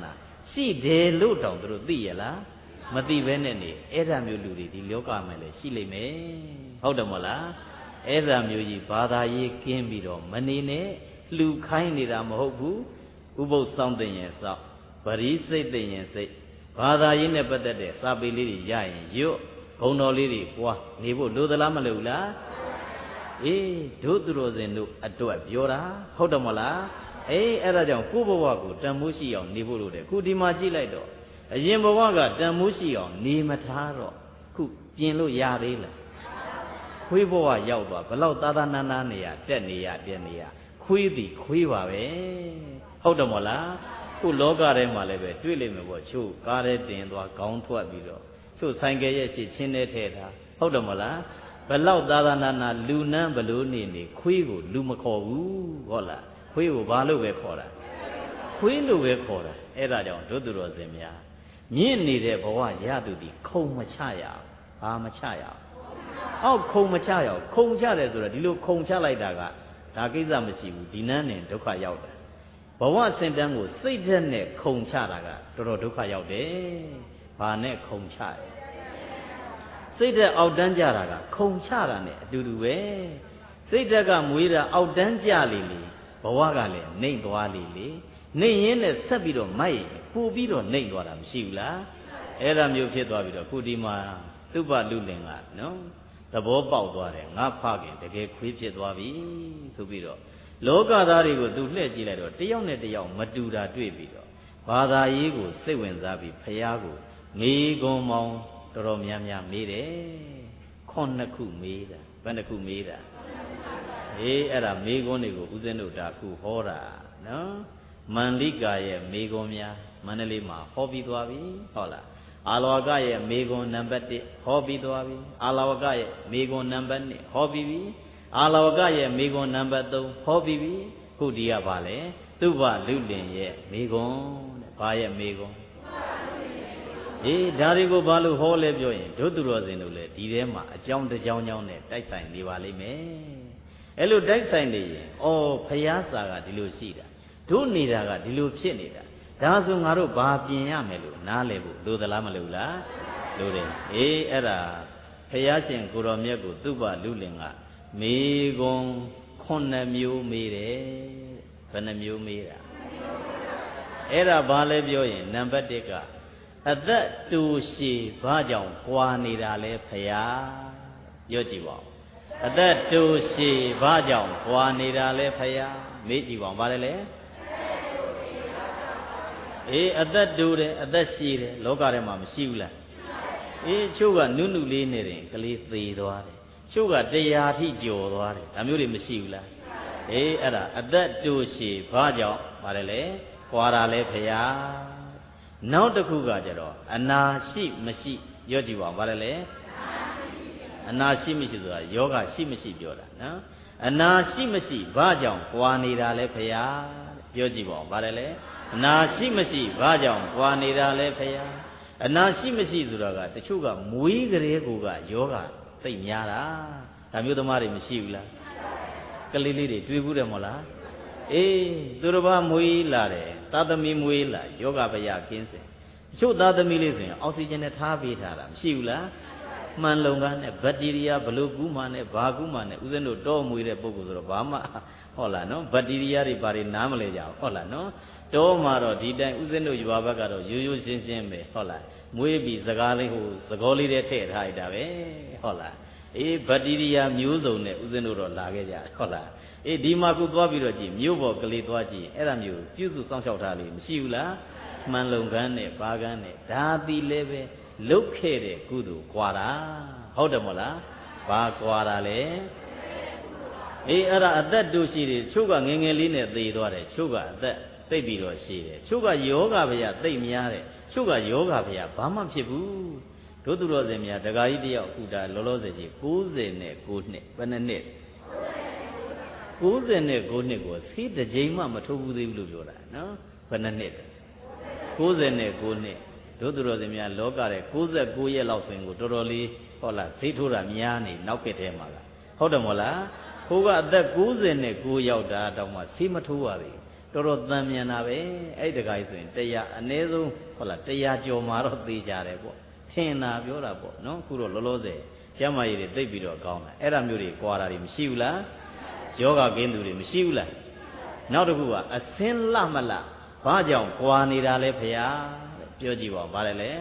ရှိတယ်လို့တောင်သူတို့သိရလားမသိဘဲနဲ့နေအဲ့ဒါမျိုးလူတွေဒီလောကမှာလည်းရှိလိမ့်မယ်ဟုတ်တယ်မဟုတ်လားအဲ့ဒါမျိုးကြီးဘာသာရေးကင်းပြီးတော့မနေနဲ့လှူခိုင်းနေတာမဟုတ်ဘူးဥပုသ်စောင့်သိရင်စောင့်ပရိစိတ်သိရင်စိတ်ဘာသာရေးနဲ့ပတ်သက်တဲ့စာပေလေးတွေရရင်ရွတ်ဂုဏ်တော်လေးတွေပွားနေဖို့လိုသလားမလိုဘူးလားအေးတို့သူတော်စင်တို့အတွက်ပြောတာဟုတ်တယ်မဟုတ်လားအေးအဲ့ဒါကြောင့်ကိုယ့်ဘဝကိုတန်မိုးရှိအောင်နေဖို့လိုတယ်ခုဒီမှာကြည့်လိုက်တော့အရင်ဘဝကတန်မိုးရှိအောင်နေမထားတော့ခုပြင်လို့ရသေးလားခွေးဘဝရောက်သွားဘလောက်သာသနာနာနေရတက်နေရတက်နေရခွေးသည်ခွေးပါပဲဟုတ်တယ်မဟုတ်လားခုလောကထဲမှာလည်းပဲတွေ့လိမ့်မယ်ပေါ့ချို့ကားထဲတင်သွားခေါင်းထွက်ပြီးတော့ချို့ဆိုင်ကယ်ရဲ့ရှေ့ချင်းထဲထည့်ထားဟုတ်တယ်မဟုတ်လားဘလောက်သာသနာနာလူနန်းဘလို့နေနေခွေးကိုလူမခေါ်ဘူးဟုတ်လားခွေးကိုဘာလို့ပဲခေါ်တာခွေးလို့ပဲခေါ်တာအဲ့ဒါကြောင့်တို့သူတော်စင်များမြင့်နေတဲ့ဘဝရသူဒီခုံမချရအောင်ဘာမချရအောင်အောက်ခုံမချရအောင်ခုံချတယ်ဆိုတော့ဒီလိုခုံချလိုက်တာကဒါကိစ္စမရှိဘူးဒီနန်းနဲ့ဒုက္ခရောက်တယ်ဘဝစင်တန်းကိုစိတ်ဓာတ်နဲ့ခုံချတာကတော်တော်ဒုက္ခရောက်တယ်ဘာနဲ့ခုံချရစိတ်ဓာတ်အောက်တန်းကြတာကခုံချတာနဲ့အတူတူပဲစိတ်ဓာတ်ကမွေးတာအောက်တန်းကြလေလေဘဝကလည်းနှိမ့်သွားလေလေနှိမ့်ရင်းနဲ့ဆက်ပြီးတော့မိုက်ပို့ပြီးတော့နှိမ့်သွားတာမရှိဘူးလားအဲ့ဒါမျိုးဖြစ်သွားပြီးတော့ခုဒီမှာသုဘလူလင်ကနော်သဘောပေါက်သွားတယ်ငါဖခင်တကယ်ခွေးဖြစ်သွားပြီဆိုပြီးတော့လောကသားတွေကိုသူလှည့်ကြည့်လိုက်တော့တယောက်နဲ့တယောက်မတူတာတွေ့ပြီးတော့ဘာသာရေးကိုစိတ်ဝင်စားပြီးဖះကိုမေကွန်မောင်တော်တော်များများမေးတယ်9ခုမေးတာဘယ်နှခုမေးတာအေးအဲ့ဒါမေကွန်တွေကိုဦးဇင်းတို့ဒါခုဟောတာနော်မန္လိကာရဲ့မေကွန်များမန္တလေးမှာဟောပြီးသွားပြီဟုတ်လားအာလဝကရဲ့မေကွန်နံပါတ်1ဟောပြီးသွားပြီအာလဝကရဲ့မေကွန်နံပါတ်2ဟောပြီးပြီအာလဝကရဲ့မေကွန်နံပါတ်3ဟောပြီးပြီခုဒီကပါလေသုဘလူလင်ရဲ့မေကွန်တဲ့ဘာရဲ့မေကွန်အေးဒါတွေကိုဘာလို့ဟောလဲပြောရင်တို့သူတော်စင်တို့လည်းဒီထဲမှာအကြောင်းတစ်ကြောင်းကြောင်းနဲ့တိုက်ဆိုင်နေပါလိမ့်မယ်အဲ့လိုတိုက်ဆိုင်နေရင်ဩဖယားစာကဒီလိုရှိတာတို့နေတာကဒီလိုဖြစ်နေတာဒါဆိုငါတို့ဘာပြင်ရမယ်လို့နားလည်ဖို့လိုသလားမလိုလားလိုတယ်အေးအဲ့ဒါဖယားရှင်ကိုတော်မြတ်ကိုသုဘလူလင်ကမေကွန်9မျိုးမေးတယ်ဘယ်နှမျိုးမေးတာအဲ့ဒါဘာလဲပြောရင်နံပါတ်1ကအသက်တူရှည်ဘာကြောင့်ကွာနေတာလဲဖယားပြောကြည့်ပါဦးအသက်တူရှည်ဘာကြောင့်ကွာနေတာလဲဖယားမေးကြည့်ပါဦးဘာလဲလဲအေးအသက်တူတယ်အသက်ရှည်တယ်လောကထဲမှာမရှိဘူးလားအေးချို့ကနုနုလေးနေတယ်ကလေးသေသွားတယ်ချို့က100ထိကျော်သွားတယ်ဒါမျိုးတွေမရှိဘူးလားအေးအဲ့ဒါအသက်တူရှည်ဘာကြောင့်ဘာလဲလဲကွာတာလဲဖယားနောက်တစ်ခုကကြတော့အနာရှိမရှိပြောကြည့်ပါဦးဘာလဲလဲအနာရှိမရှိဆိုတာယောဂရှိမရှိပြောတာနော်အနာရှိမရှိဘာကြောင့်ကွာနေတာလဲဖယားပြောကြည့်ပါဦးဘာလဲလဲအနာရှိမရှိဘာကြောင့်ကွာနေတာလဲဖယားအနာရှိမရှိဆိုတာကတချို့ကမွေးကလေးကိုကယောဂသိပ်များတာဒါမျိုးသမားတွေမရှိဘူးလားကလေးလေးတွေတွေ့ဘူးတယ်မဟုတ်လားအေးသူတစ်ပါးမွေးလာတယ်သာသမီမွေးလာယောဂဗျာကင်းစင်တချို့သာသမီလေးဆိုရင်အောက်ဆီဂျင်နဲ့ထားပေးထားတာမရှိဘူးလားမှန်လုံကနဲ့ဘက်တီးရီးယားဘလို့ကူးမှနဲ့ဘာကူးမှနဲ့ဦးဇင်းတို့တော့မွေးတဲ့ပုဂ္ဂိုလ်ဆိုတော့ဘာမှဟုတ်လားနော်ဘက်တီးရီးယားတွေဘာတွေနားမလဲကြအောင်ဟုတ်လားနော်တော့မှတော့ဒီတိုင်ဦးဇင်းတို့ရွာဘက်ကတော့ရိုးရိုးရှင်းရှင်းပဲဟုတ်လားမွေးပြီးစကားလေးဟိုသကောလေးတွေထည့်ထားလိုက်တာပဲဟုတ်လားအေးဘက်တီးရီးယားမျိုးစုံနဲ့ဦးဇင်းတို့တော့လာခဲ့ကြဟုတ်လားအေးဒီမှာခုသွားပြီးတော့ကြည့်မြို့ပေါ်ကလေးသွားကြည့်အဲ့ဒါမျိုးပြုစုစောင့်ရှောက်ထားလေးမရှိဘူးလားမှန်လုံကန်းနဲ့ဘာကန်းနဲ့ဒါတီလည်းပဲလုတ်ခဲ့တဲ့ကုသိုလ်ကွာတာဟုတ်တယ်မဟုတ်လားဘာကွာတာလဲအေးအဲ့ဒါအသက်တူရှိတယ်ချို့ကငယ်ငယ်လေးနဲ့သေသွားတယ်ချို့ကအသက်သိပ်ပြီးတော့ရှိတယ်ချို့ကယောဂဗျာသိပ်များတယ်ချို့ကယောဂဗျာဘာမှဖြစ်ဘူးတို့သူတော်စင်များဒကာကြီးတယောက်အခုဒါလောလောဆယ်ကြီး90နဲ့9နှစ်ဘယ်နှစ်နှစ်90နဲ့9နှစ်ကိုဆေးတစ်ကြိမ်မှမထိုးဘူးသေးဘူးလို့ပြောတာနော်ဘယ်နှစ်နှစ်90နဲ့9နှစ်တို့သူတော်စင်များလောကတဲ့69ရက်လောက်ဆိုရင်ကိုတော်တော်လေးဟုတ်လားဈေးထိုးတာများနေနောက်ကထဲမှာကဟုတ်တယ်မဟုတ်လားဟိုကအသက်90နဲ့9ရောက်တာတောင်မှဆေးမထိုးရသေးဘူးတော်တန်မြန်တာပဲအဲ့တခါကြီးဆိုရင်တရားအနည်းဆုံးဟုတ်လားတရားကြော်မှာတော့သိကြတယ်ပေါ့ထင်တာပြောတာပေါ့နော်အခုတော့လောလောဆယ်ကျမ်းမာရေးတွေသိပ်ပြီးတော့ကောင်းတာအဲ့ဒါမျိုးတွေကြွာတာတွေမရှိဘူးလားယောဂကင်းသူတွေမရှိဘူးလားနောက်တစ်ခုကအစင်းလမလားဘာကြောင့်ကြွာနေတာလဲဖေဟာပြောကြည့်ပါဦးဗါတယ်လေ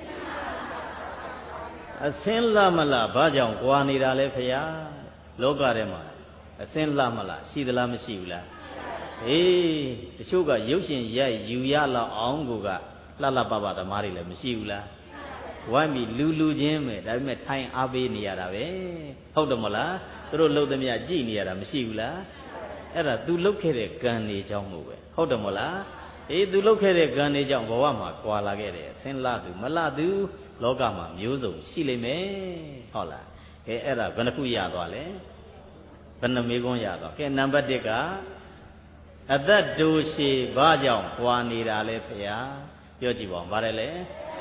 အစင်းလမလားဘာကြောင့်ကြွာနေတာလဲဖေဟာလောကထဲမှာအစင်းလမလားရှိသလားမရှိဘူးလားအေးတချို့ကရုပ်ရှင်ရိုက်ယူရလောက်အောင်ကိုကလှလှပပသမားတွေလည်းမရှိဘူးလားဝိုင်းပြီးလူချင်းပဲဒါပေမဲ့ထိုင်အားပေးနေရတာပဲဟုတ်တယ်မလားသူတို့လှုပ်သမျှကြည့်နေရတာမရှိဘူးလားအဲ့ဒါ तू လှုပ်ခဲ့တဲ့ကံနေကြောင်းမို့ပဲဟုတ်တယ်မလားအေး तू လှုပ်ခဲ့တဲ့ကံနေကြောင်းဘဝမှာကွာလာခဲ့တယ်ဆင်းလာသူမလာသူလောကမှာမျိုးစုံရှိလိမ့်မယ်ဟုတ်လားကဲအဲ့ဒါဘယ်နှခုရသွားလဲဘယ်နှမေးခွန်းရသွားကဲနံပါတ်1ကအသက်တူရှိဘာကြောင့်ကွာနေတာလဲဖေဟာပြောကြည့်ပါဦးဗါတယ်လေ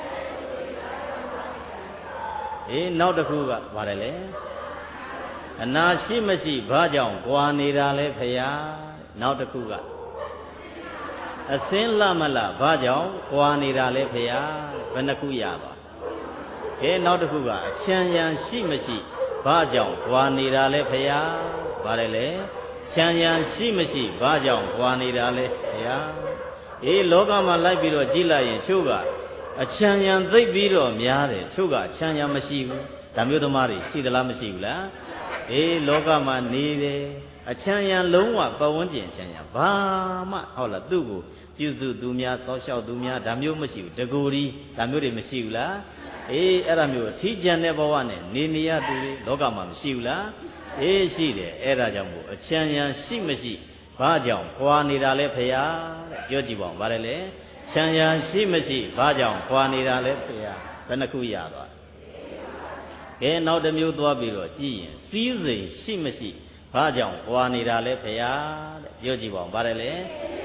အေးနောက်တစ်ခုကဗါတယ်လေအနာရှိမရှိဘာကြောင့်ကွာနေတာလဲဖေဟာနောက်တစ်ခုကအစင်းလမလားဘာကြောင့်ကွာနေတာလဲဖေဟာဘယ်နှခုရပါကဲနောက်တစ်ခုကအချမ်းရံရှိမရှိဘာကြောင့်ကွာနေတာလဲဖေဟာဗါတယ်လေချမ်းရံရှိမရှိဘာကြောင့်ကွာနေတာလဲဖေဟာအေးလောကမှာလိုက်ပြီးတော့ကြည့်လိုက်ရင်ချို့ကအချမ်းရံသိပ်ပြီးတော့များတယ်ချို့ကအချမ်းရံမရှိဘူးဒါမျိုးသမားတွေရှိသလားမရှိဘူးလားအေးလောကမှာနေတယ်အချမ်းရံလုံးဝပတ်ဝန်းကျင်ချမ်းရံဘာမှဟုတ်လားသူ့ကိုပြုစုသူများသောလျှောက်သူများဒါမျိုးမရှိဘူးတကူရီဒါမျိုးတွေမရှိဘူးလားအေးအဲ့ဒါမျိုးအထီးကျန်တဲ့ဘဝနဲ့နေရသူတွေလောကမှာမရှိဘူးလားအေးရှိတယ်အဲ့ဒါကြောင့်မို့အချမ်းရံရှိမရှိဘာကြောင့်ကွာနေတာလဲဖေဟာပြောကြည့်ပါဦးဗါတယ်လေချမ်းရံရှိမရှိဘာကြောင့်ကွာနေတာလဲဖေဟာဘယ်နှခုရသွားကဲနောက်တစ်မျိုးသွားပြီးတော့ကြည့်ရင်စည်းစိမ်ရှိမရှိဘာကြောင့်ကွာနေတာလဲဖေဟာတဲ့ပြောကြည့်ပါဦးဗါတယ်လေ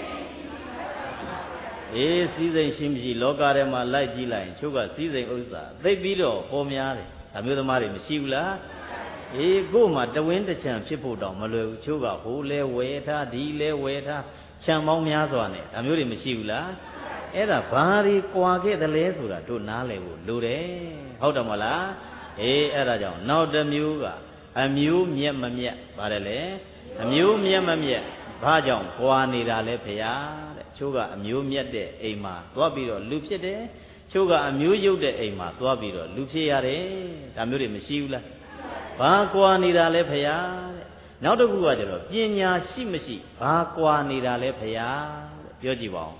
အေးစည်းစိမ်ရှိမရှိလောကထဲမှာလိုက်ကြည့်လိုက်ရင်ချို့ကစည်းစိမ်ဥစ္စာသိပြီးတော့ပေါ်များတယ်ဒါမျိုးသမားတွေမရှိဘူးလားအေးကို့မှာတဝင်းတချံဖြစ်ဖို့တောင်မလွယ်ဘူးချို့ကဟိုလဲဝယ်ထားဒီလဲဝယ်ထားခြံပေါင်းများစွာနဲ့ဒါမျိုးတွေမရှိဘူးလားအဲ့ဒါဘာတွေကြွာခဲ့တယ်လဲဆိုတာတို့နားလည်ဖို့လိုတယ်ဟုတ်တယ်မလားအေးအဲ့ဒါကြောင့်နောက်တစ်မျိုးကအမျိုးမြက်မမြက်ပါတယ်လေအမျိုးမြက်မမြက်ဘာကြောင့်ကြွာနေတာလဲဖေဟာတဲ့ချို့ကအမျိုးမြက်တဲ့အိမ်မှာသွားပြီးတော့လူဖြစ်တယ်ချို့ကအမျိုးရုပ်တဲ့အိမ်မှာသွားပြီးတော့လူဖြစ်ရတယ်ဒါမျိုးတွေမရှိဘူးလားဘာကြွာနေတာလဲဖေဟာတဲ့နောက်တစ်ခုကကျတော့ပညာရှိမရှိဘာကြွာနေတာလဲဖေဟာတဲ့ပြောကြည့်ပါဦး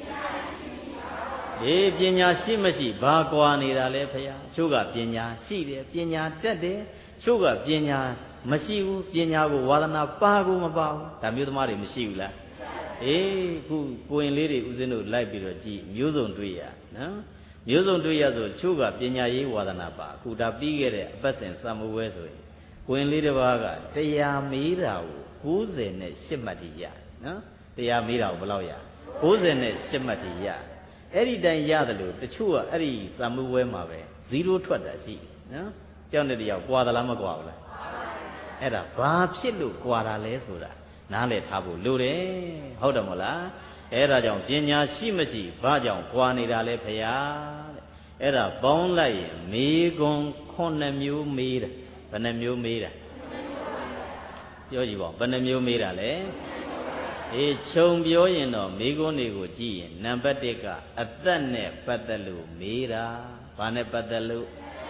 အေးပညာရှိမရှိဘာကြွာနေတာလဲဖေဟာချို့ကပညာရှိတယ်ပညာတတ်တယ်ချို့ကပညာမရှိဘူးပညာကိုဝါဒနာပါကိုမပါဘူးဒါမျိုးသမားတွေမရှိဘူးလားအေးခုကိုရင်လေးတွေဦးဇင်းတို့လိုက်ပြီးတော့ကြည်မျိုးစုံတွေ့ရနော်မျိုးစုံတွေ့ရဆိုချို့ကပညာရေးဝါဒနာပါအခုဒါပြီးခဲ့တဲ့အပတ်စဉ်စံမဝဲဆိုရင်ကိုရင်လေးတစ်ပါးကတရားမေးတာကို98မှတ်တိရနော်တရားမေးတာကိုဘယ်လောက်ရ98မှတ်တိရအဲ့ဒီတိုင်ရတယ်လို့တချို့ကအဲ့ဒီစံမဝဲမှာပဲ0ထွက်တာရှိနော်ကြောက်တဲ့တရားကွာသလားမကွာဘူးလားအဲ့ဒါဘာဖြစ်လို့ကွာတာလဲဆိုတာနားလည်ထားဖို့လိုတယ်ဟုတ်တယ်မဟုတ်လားအဲ့ဒါကြောင့်ပညာရှိမရှိဘာကြောင့်ကွာနေတာလဲဖေဟာတဲ့အဲ့ဒါပေါင်းလိုက်ရင်မေကွန်9မျိုးမေးတာဘယ်နှမျိုးမေးတာပြောကြည့်ပါဦးဘယ်နှမျိုးမေးတာလဲအေးခြုံပြောရင်တော့မေကွန်တွေကိုကြည့်ရင်နံပါတ်1ကအသက်နဲ့ပတ်သက်လို့မေးတာဘာနဲ့ပတ်သက်လို့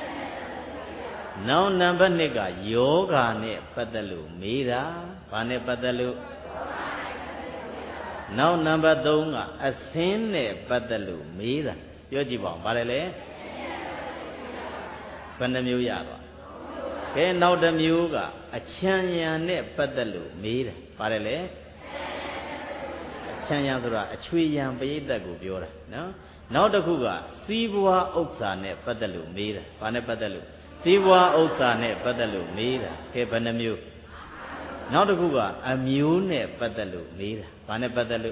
နောက်နံပါတ်2ကယောဂာနဲ့ပတ်သက်လို့မေးတာဘာနဲ့ပတ်သက်လို့နောက်နံပါတ်3ကအသင်းနဲ့ပတ်သက်လို့မေးတာပြောကြည့်ပါဦးဗါတယ်လေဘယ်နှမျိုးရသွားကဲနောက်တစ်မျိုးကအချမ်းရံနဲ့ပတ်သက်လို့မေးတာဗါတယ်လေအချမ်းရံဆိုတာအချွေရံပရိသတ်ကိုပြောတာနော်နောက်တစ်ခုကစီးပွားဥစ္စာနဲ့ပတ်သက်လို့မေးတာဘာနဲ့ပတ်သက်လို့စီးပွားဥစ္စာနဲ့ပတ်သက်လို့မေးတာကဲဘယ်နှမျိုးနောက်တစ်ခုကအမျိုးနဲ့ပတ်သက်လို့မေးတာဘာနဲ့ပတ်သက်လို့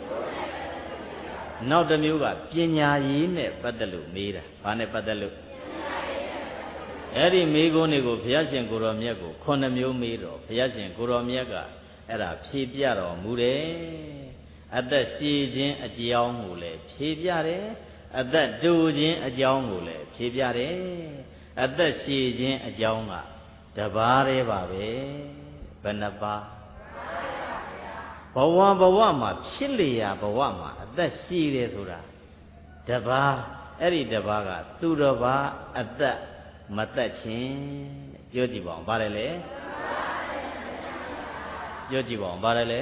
နောက်တစ်မျိုးကပညာရေးနဲ့ပတ်သက်လို့မေးတာဘာနဲ့ပတ်သက်လို့အဲ့ဒီမေးခွန်းတွေကိုဘုရားရှင်ကိုရောမြတ်ကို9မျိုးမေးတော့ဘုရားရှင်ကိုရောမြတ်ကအဲ့ဒါဖြေပြတော်မူတယ်အသက်ရှည်ခြင်းအကြောင်းကိုလည်းဖြေပြတယ်အသက်တူခြင်းအကြောင်းကိုလည်းဖြေပြတယ်အသက်ရှည်ခြင်းအကြောင်းကတပါးတည်းပါပဲဘယ်နှပါးဘဝမှာဖြစ်လျာဘဝမှာအသက်ရှည်တယ်ဆိုတာတပါးအဲ့ဒီတပါးကသူတော်ဘာအသက်မသက်ခြင်းပြောကြည့်ပါဦးဗါတယ်လေပြောကြည့်ပါဦးဗါတယ်လေ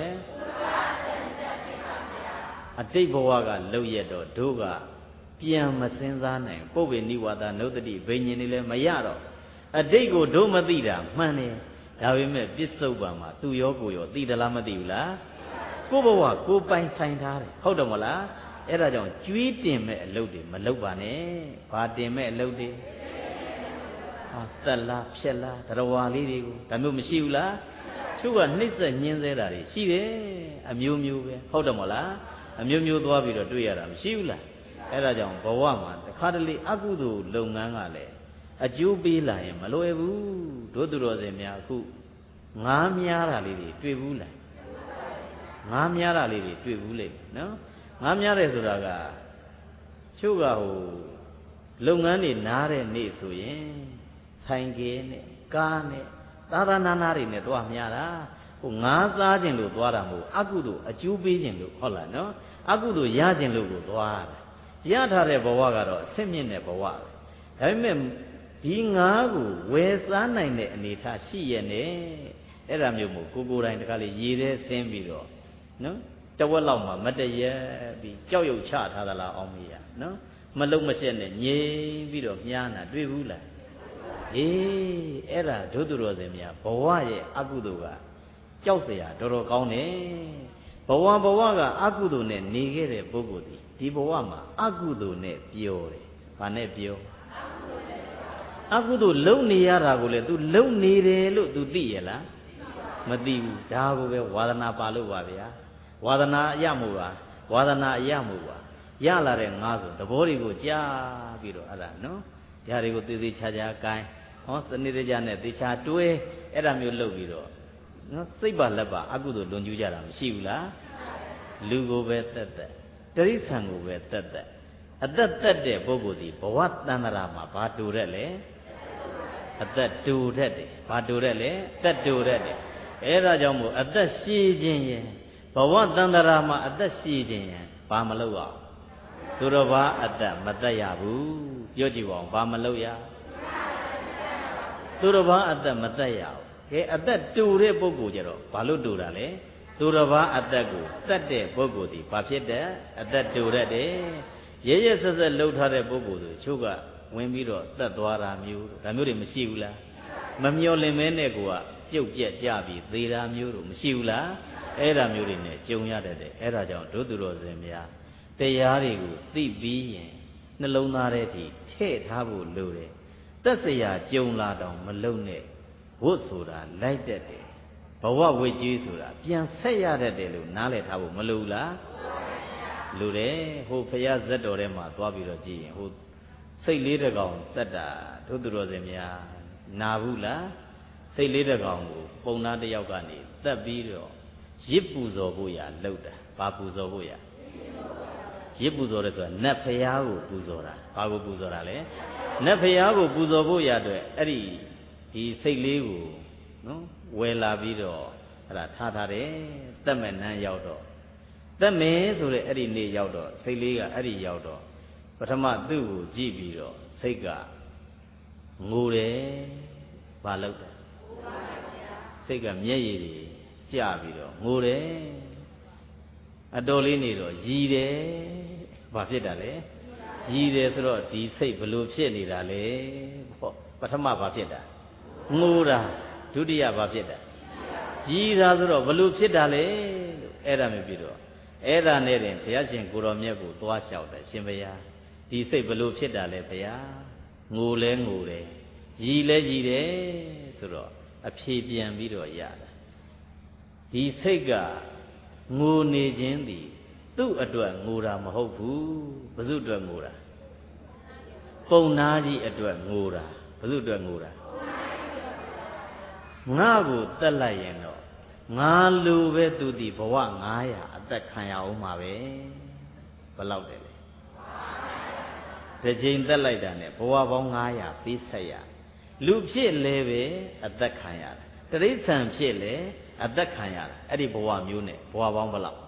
အတိတ်ဘဝကလှုပ်ရတော့တို့ကပြန်မစင်စားနိုင်ပုပ္ပေနိဝါဒနုဒတိဘိညာဉ်တွေလည်းမရတော့အတိတ်ကိုတို့မသိတာမှန်တယ်ဒါပေမဲ့ပစ္စုပန်မှာသူရောကိုရောသိသလားမသိဘူးလားကိုဘဝကိုပိုင်ဆိုင်ထားတယ်ဟုတ်တယ်မလားအဲ့ဒါကြောင့်ကြွေးတင်မဲ့အလုပ်တွေမလုပ်ပါနဲ့ဘာတင်မဲ့အလုပ်တွေဟာသက်လားဖြက်လားတရဝါလေးတွေကိုဒါမျိုးမရှိဘူးလားသူကနှိမ့်ဆက်ညင်းသေးတာတွေရှိတယ်အမျိုးမျိုးပဲဟုတ်တယ်မလားအမျိုးမျိုးသွားပြီးတော့တွေ့ရတာမရှိဘူးလားအဲ့ဒါကြောင့်ဘဝမှာတခါတလေအကုသိုလ်လုပ်ငန်းကလည်းအကျိုးပေးလာရင်မလွယ်ဘူးတို့သူတော်စင်များအခုငားများတာလေးတွေတွေ့ဘူးလားငားများတာလေးတွေတွေ့ဘူးလေနော်ငားများတယ်ဆိုတာကချို့ကလုပ်ငန်းတွေနားတဲ့နေ့ဆိုရင်ဆိုင်ကယ်နဲ့ကားနဲ့သာသနာနာတွေနဲ့တွားများတာငားစားခြင်းလို့သွားတာမဟုတ်အကုသိုလ်အကျိုးပေးခြင်းလို့ဟုတ်လားနော်အကုသိုလ်ရခြင်းလို့ကိုသွားတာရထားတဲ့ဘဝကတော့အဆင့်မြင့်တဲ့ဘဝပဲဒါပေမဲ့ဒီငါးကိုဝယ်စားနိုင်တဲ့အနေအထားရှိရဲ့နဲ့အဲ့ဒါမျိုးမို့ကိုယ်တိုင်တခါလေရေထဲဆင်းပြီးတော့နော်တဝက်လောက်မှမတရက်ပြီးကြောက်ရွံ့ချထားသလားအောင်မရနော်မလုံးမရှက်နဲ့ငြိမ်ပြီးတော့မြားနာတွေ့ဘူးလားအေးအဲ့ဒါဒုသူတော်စင်များဘဝရဲ့အကုသိုလ်ကကြောက်เสียတော်တော်ကောင်းတယ်ဘဝကအကုသိုလ်နဲ့နေခဲ့တဲ့ပုဂ္ဂိုလ်ဒီဘဝမှာအကုသိုလ်နဲ့ပြောတယ်ဘာနဲ့ပြောအကုသိုလ်လုံနေရတာကိုလေ तू လုံနေတယ်လို့ तू သိရလားမသိဘူးဒါကိုပဲဝါဒနာပါလို့ပါဗျာဝါဒနာအရမို့ပါဝါဒနာအရမို့ပါရလာတဲ့ငါဆိုသဘောတွေကိုကြားပြီးတော့အဲ့ဒါနော်ဓာတ်တွေကိုသေသေးချာချာကိုင်းဟောစနစ်တကျနဲ့သေချာတွဲအဲ့ဒါမျိုးလုပ်ပြီးတော့နော်စိတ်ပါလက်ပါအကုသိုလ်လွန်ကျူးကြတာမရှိဘူးလားလူကိုပဲတက်တက်တရိษံကိုပဲတက်တက်အသက်တက်တဲ့ပုဂ္ဂိုလ်ဒီဘဝတန္တရာမှာဘာတူရက်လဲအသက်တူတတ်တယ်ဘာတူရက်လဲတက်တူတတ်တယ်အဲ့ဒါကြောင့်မို့အသက်ရှည်ခြင်းရင်ဘဝတန္တရာမှာအသက်ရှည်ခြင်းရင်ဘာမလုပ်အောင်သူတော်ဘာအသက်မတက်ရဘူးပြောကြည့်ပါဦးဘာမလုပ်ရသူတော်ဘာအသက်မတက်ရဘူးကဲအသက်တူတဲ့ပုဂ္ဂိုလ်ကြတော့ဘာလို့တူတာလဲသူတော်ဘာအသက်ကိုတက်တဲ့ပုဂ္ဂိုလ်ဒီဘာဖြစ်တဲ့အသက်တူတတ်တယ်ရဲရဲဆက်ဆက်လှုပ်ထားတဲ့ပုဂ္ဂိုလ်ဆိုချို့ကဝင်ပြီးတော့တက်သွားတာမျိုးဒါမျိုးတွေမရှိဘူးလားမမျော်လင့်မဲနဲ့ကိုကပြုတ်ပြက်ကြပြီးသေတာမျိုးတို့မရှိဘူးလားအဲ့ဒါမျိုးတွေနဲ့ကြုံရတတ်တယ်အဲ့ဒါကြောင့်ဒုသူတော်စင်များတရားတွေကိုသိပြီးရင်နှလုံးသားထဲထိထည့်ထားဖို့လိုတယ်သက်စရာကြုံလာတော့မလုံနဲ့ဝတ်ဆိုတာလိုက်တတ်တယ်ဘဝဝိကျွေးဆိုတာပြန်ဆက်ရတတ်တယ်လို့နားလည်ထားဖို့မလိုဘူးလားလိုတယ်ဟိုဖရာဇက်တော်ထဲမှာသွားပြီးတော့ကြည့်ရင်ဟိုစိတ်လေးတကောင်တက်တာဒုသူတော်စင်များနာဘူးလားစိတ်လေးတကောင်ကိုပုံနာတစ်ယောက်ကနေတက်ပြီးတော့ရစ်ပူဇော်ဖို့ရလှုပ်တာဘာပူဇော်ဖို့ရရစ်ပူဇော်တယ်ဆိုတာနတ်ဖရာကိုပူဇော်တာဘာကိုပူဇော်တာလဲနတ်ဖရာကိုပူဇော်ဖို့ရအတွက်အဲ့ဒီစိတ်လေးကိုနော်ဝယ်လာပြီးတော့အဲ့ဒါထားတယ်တက်မဲ့နန်းရောက်တော့တက်မယ်ဆိုတဲ့အဲ့ဒီနေ့ရောက်တော့စိတ်လေးကအဲ့ဒီရောက်တော့ပထမသူ့ကိုကြည့်ပြီးတော့စိတ်ကငိုတယ်ဘာလုပ်တယ်စိတ်ကမျက်ရည်တွေကျပြီးတော့ငိုတယ်အတော်လေးနေတော့ရည်တယ်ဘာဖြစ်တာလဲရည်တယ်ဆိုတော့ဒီစိတ်ဘလို့ဖြစ်နေတာလဲဟောပထမဘာဖြစ်တာငိုတာဒုတိယဘာဖြစ်တာရည်တာဆိုတော့ဘလို့ဖြစ်တာလဲလို့အဲ့ဒါမျိုးပြီးတော့အဲ့ဒါနဲ့တင်ဘုရားရှင်ကိုတော်မြတ်ကိုသွားလျှောက်တယ်ရှင်ဘုရားဒီစိတ်ဘလို့ဖြစ်တာလဲဘုရားငိုလဲငိုတယ်ရည်လဲရည်တယ်ဆိုတော့အဖြေပြန်ပြီးတော့ရတာဒီစိတ်ကငိုနေခြင်းသည်သူ့အတွက်ငိုတာမဟုတ်ဘူးဘယ်သူအတွက်ငိုတာပုံနာကြီးအတွက်ငိုတာဘယ်သူအတွက်ငိုတာငါ့ကိုတက်လိုက်ရင်တော့ငါလူပဲသူဒီဘဝ900အသက်ခံရအောင်မှာပဲဘယ်လောက်တယ်လဲတစ်ချိန်သက်လိုက်တာနဲ့ဘဝပေါင်း900ပြီးဆက်ရလူဖြစ်လဲပဲအသက်ခံရတာတိရစ္ဆာန်ဖြစ်လဲအသက်ခံရတာအဲ့ဒီဘဝမျိုးနဲ့ဘဝပေါင်းဘယ်လောက်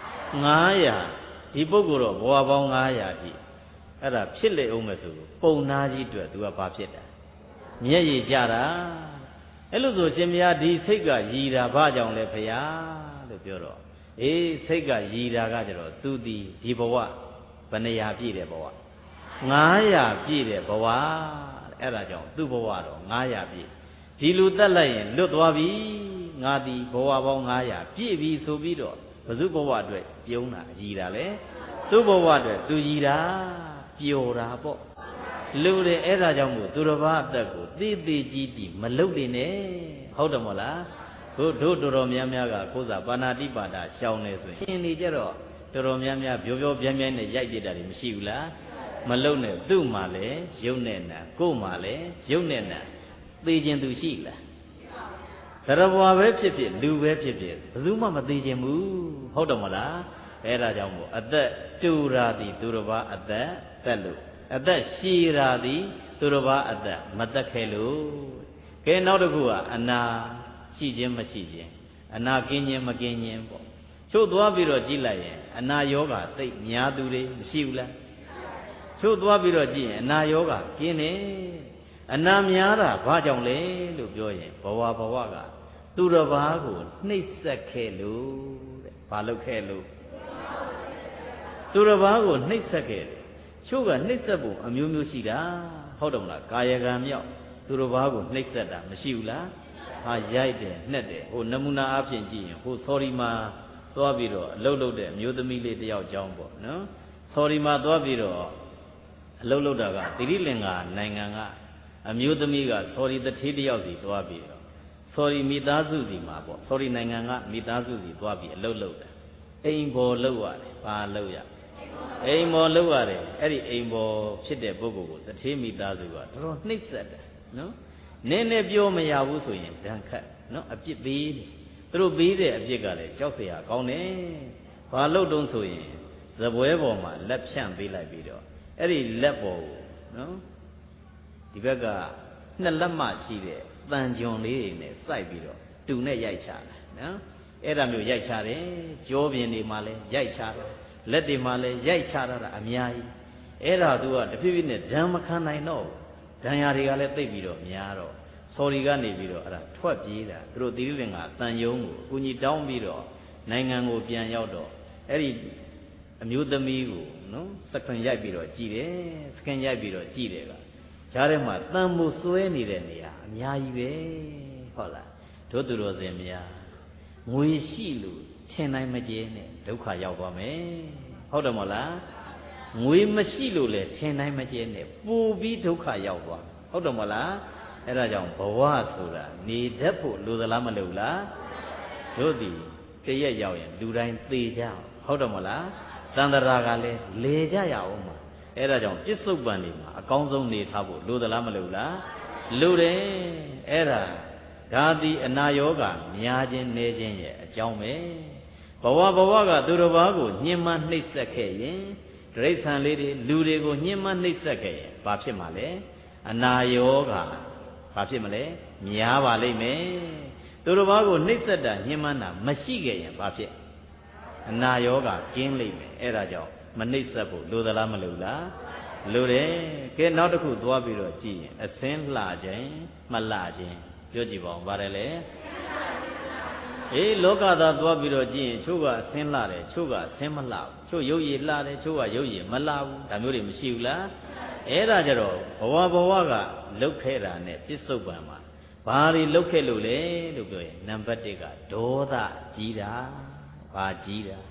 900ဒီပုဂ္ဂိုလ်တော့ဘဝပေါင်း900ဒီအဲ့ဒါဖြစ်လေအောင်မယ်ဆိုပုံနာကြီးအတွက် तू ကဘာဖြစ်တာမျက်ရည်ကြတာအဲ့လိုဆိုရှင်ဘုရားဒီစိတ်ကရည်တာဘာကြောင့်လဲဖရာလို့ပြောတော့အေးစိတ်ကရည်တာကကြတော့ तू ဒီဘဝဘယ်နှရာပြည့်တဲ့ဘဝ900ပြည့်တဲ့ဘဝအဲ့ဒါကြောင့်သူ့ဘဝတော့900ပြည့်ဒီလူတက်လိုက်ရင်လွတ်သွားပြီငါဒီဘဝပေါင်း900ပြည့်ပြီဆိုပြီးတော့ဘု து ဘဝအတွက်ပြုံးတာရည်တာလေသူ့ဘဝအတွက်သူရည်တာပျော်တာပေါ့လူတွေအဲ့ဒါကြောင့်မို့သူတစ်ပါးအသက်ကိုသိသိကြီးကြီးမလုတ်နေနဲ့ဟုတ်တယ်မို့လားတို့တော်တော်များများကကိုယ်စားပါဏာတိပါဒရှောင်းနေဆိုရင်ရှင်နေကြတော့တော်တော်များများပြောပြောပြင်းပြင်းနဲ့ရိုက်ပြစ်တာတွေမရှိဘူးလားမလုတ်နဲ့သူ့မှာလည်းရုပ်နဲ့နာကို့မှာလည်းရုပ်နဲ့နာသိခြင်းသူရှိလားတရဘွားပဲဖြစ်ဖြစ်လူပဲဖြစ်ဖြစ်ဘယ်သူမှမသိခြင်းဘူးဟုတ်တယ်မို့လားအဲ့ဒါကြောင့်မို့အသက်တူရာသည်သူတစ်ပါးအသက်တက်လို့အသက်ရှည်ရာသည်သူတစ်ပါးအသက်မတက်ခဲ့လို့ကဲနောက်တစ်ခုကအနာရှိခြင်းမရှိခြင်းအနာကင်းခြင်းမကင်းခြင်းပေါ့ချို့သွားပြီးတော့ကြည့်လိုက်ရင်အနာယောဂသိပ်များသူတွေမရှိဘူးလားချို့သွားပြီးတော့ကြည့်ရင်အနာယောဂကင်းတယ်အနာများတာဘာကြောင့်လဲလို့ပြောရင်ဘဝကသူတစ်ပါးကိုနှိပ်စက်ခဲ့လို့တဲ့ဘာလုပ်ခဲ့လို့သူတစ်ပါးကိုနှိပ်စက်ခဲ့တယ်ချို့ကနှိပ်စက်ဖို့အမျိုးမျိုးရှိတာဟုတ်တယ်မလားကာယကံမြောက်သူတစ်ပါးကိုနှိပ်စက်တာမရှိဘူးလားဟာရိုက်တယ်နှက်တယ်ဟိုနမူနာအဖြစ်ကြည့်ရင်ဟိုဆော်ဒီမှာသွားပြီးတော့အလုပ်လုပ်တဲ့အမျိုးသမီးလေးတယောက်ကြောင်းပေါ့နော်ဆော်ဒီမှာသွားပြီးတော့အလုပ်လုပ်တာကသီရိလင်္ကာနိုင်ငံကအမျိုးသမီးကဆော်ဒီတထေးတယောက်စီသွားပြီးတော့ဆော်ဒီမိသားစုစီမှာပေါ့ဆော်ဒီနိုင်ငံကမိသားစုစီသွားပြီးအလုပ်လုပ်တာအိမ်ပေါ်လုပ်ရတယ်ဘာလုပ်ရအိမ်ပေါ်လုပ်ရတယ်အဲ့ဒီအိမ်ပေါ်ဖြစ်တဲ့ပုဂ္ဂိုလ်ကိုတထေးမိသားစုကတော်တော်နှိပ်စက်တယ်နော်နည်းနည်းပြောမရဘူးဆိုရင်ဒဏ်ခတ်နော်အပြစ်ပေးတယ်သူတို့ပေးတဲ့အပြစ်ကလည်းကြောက်စရာကောင်းတယ်ဘာလို့တုံးဆိုရင်ဇပွဲပေါ်မှာလက်ဖြန့်ပေးလိုက်ပြီးတော့အဲ့ဒီလက်ပေါ်ကိုနော်ဒီဘက်ကနှစ်လက်မှရှိတဲ့တန်ကြွန်လေးတွေနဲ့စိုက်ပြီးတော့တူနဲ့ရိုက်ချတာနော်အဲ့ဒါမျိုးရိုက်ချတယ်ကြောပြင်တွေမှာလည်းရိုက်ချတယ်လက်တွေမှာလည်းရိုက်ချတာအများကြီးအဲ့ဒါသူကတဖြည်းဖြည်းနဲ့ဓာန်မခံနိုင်တော့ဒဏ်ရာတွေကလည်းသိပ်ပြီးတော့များတော့ဆော်ဒီကနေပြီးတော့အဲ့ဒါထွက်ပြေးတာသူတို့သီရိလင်္ကာတန်ယုံကိုအကူကြီးတောင်းပြီးတော့နိုင်ငံကိုပြန်ရောက်တော့အဲ့ဒီအမျိုးသမီးကိုနော်စကန်ရိုက်ပြီးတော့ကြည်တယ်စကန်ရိုက်ပြီးတော့ကြည်တယ်ကဂျားထဲမှာတန်မို့စွဲနေတဲ့နေရာအများကြီးပဲဟုတ်လားတို့သူတော်စင်များငွေရှိလို့ထင်နိုင်မကျဲနဲ့ဒုက္ခရောက်သွားမယ်ဟုတ်တယ်မဟုတ်လားငွေမရှိလို့လည်းထင်နိုင်မကျဲနဲ့ပူပြီးဒုက္ခရောက်သွားဟုတ်တယ်မဟုတ်လားအဲ့ဒါကြောင့်ဘဝဆိုတာနေတတ်ဖို့လိုသလားမလိုလားတို့ဒီတရက်ရောက်ရင်လူတိုင်းသေကြဟုတ်တယ်မဟုတ်လားတန်တရာကလည်းလေကြရအောင်မှာအဲ့ဒါကြောင့်ပြစ္ဆုတ်ပံနေမှာအကောင်းဆုံးနေထားဖို့လိုသလားမလိုလားလိုတယ်အဲ့ဒါဒါသည်အနာယောဂများခြင်းနေခြင်းရဲ့အကြောင်းပဲဘဝကသူတစ်ပါးကိုညှဉ်းပန်းနှိပ်စက်ခဲ့ရင်တိရစ္ဆာန်လေးတွေလူတွေကိုညှဉ်းပန်းနှိပ်စက်ခဲ့ရင်ဘာဖြစ်မှာလဲအနာယောဂဘာဖြစ်မလဲများပါလိမ့်မယ်သူတစ်ပါးကိုနှိပ်စက်တာညှဉ်းပန်းတာမရှိခဲ့ရင်ဘာဖြစ်အနာယောဂကင်းလိမ့်မယ်အဲ့ဒါကြောင့်မနှိပ်စက်ဖို့လိုသလားမလိုလားလိုတယ်ကဲနောက်တစ်ခုသွားပြီးတော့ကြည့်ရင်အစင်းလှခြင်းမလှခြင်းပြောကြည့်ပါဦးပါတယ်လေအေးလောကသားသွားပြီးတော့ကြည့်ရင်ချို့ကအစင်းလှတယ်ချို့ကအစင်းမလှဘူးချို့ရုပ်ရည်လှတယ်ချို့ကရုပ်ရည်မလှဘူးဒါမျိုးတွေမရှိဘူးလားအဲ့ဒါကြတော့ဘဝကလုတ်ခဲ့တာနဲ့ပြစ္ဆုတ်ပံမှာဘာတွေလုတ်ခဲ့လို့လဲလို့ပြောရင်နံပါတ်1ကဒေါသကြီးတာဘာကြီးတာ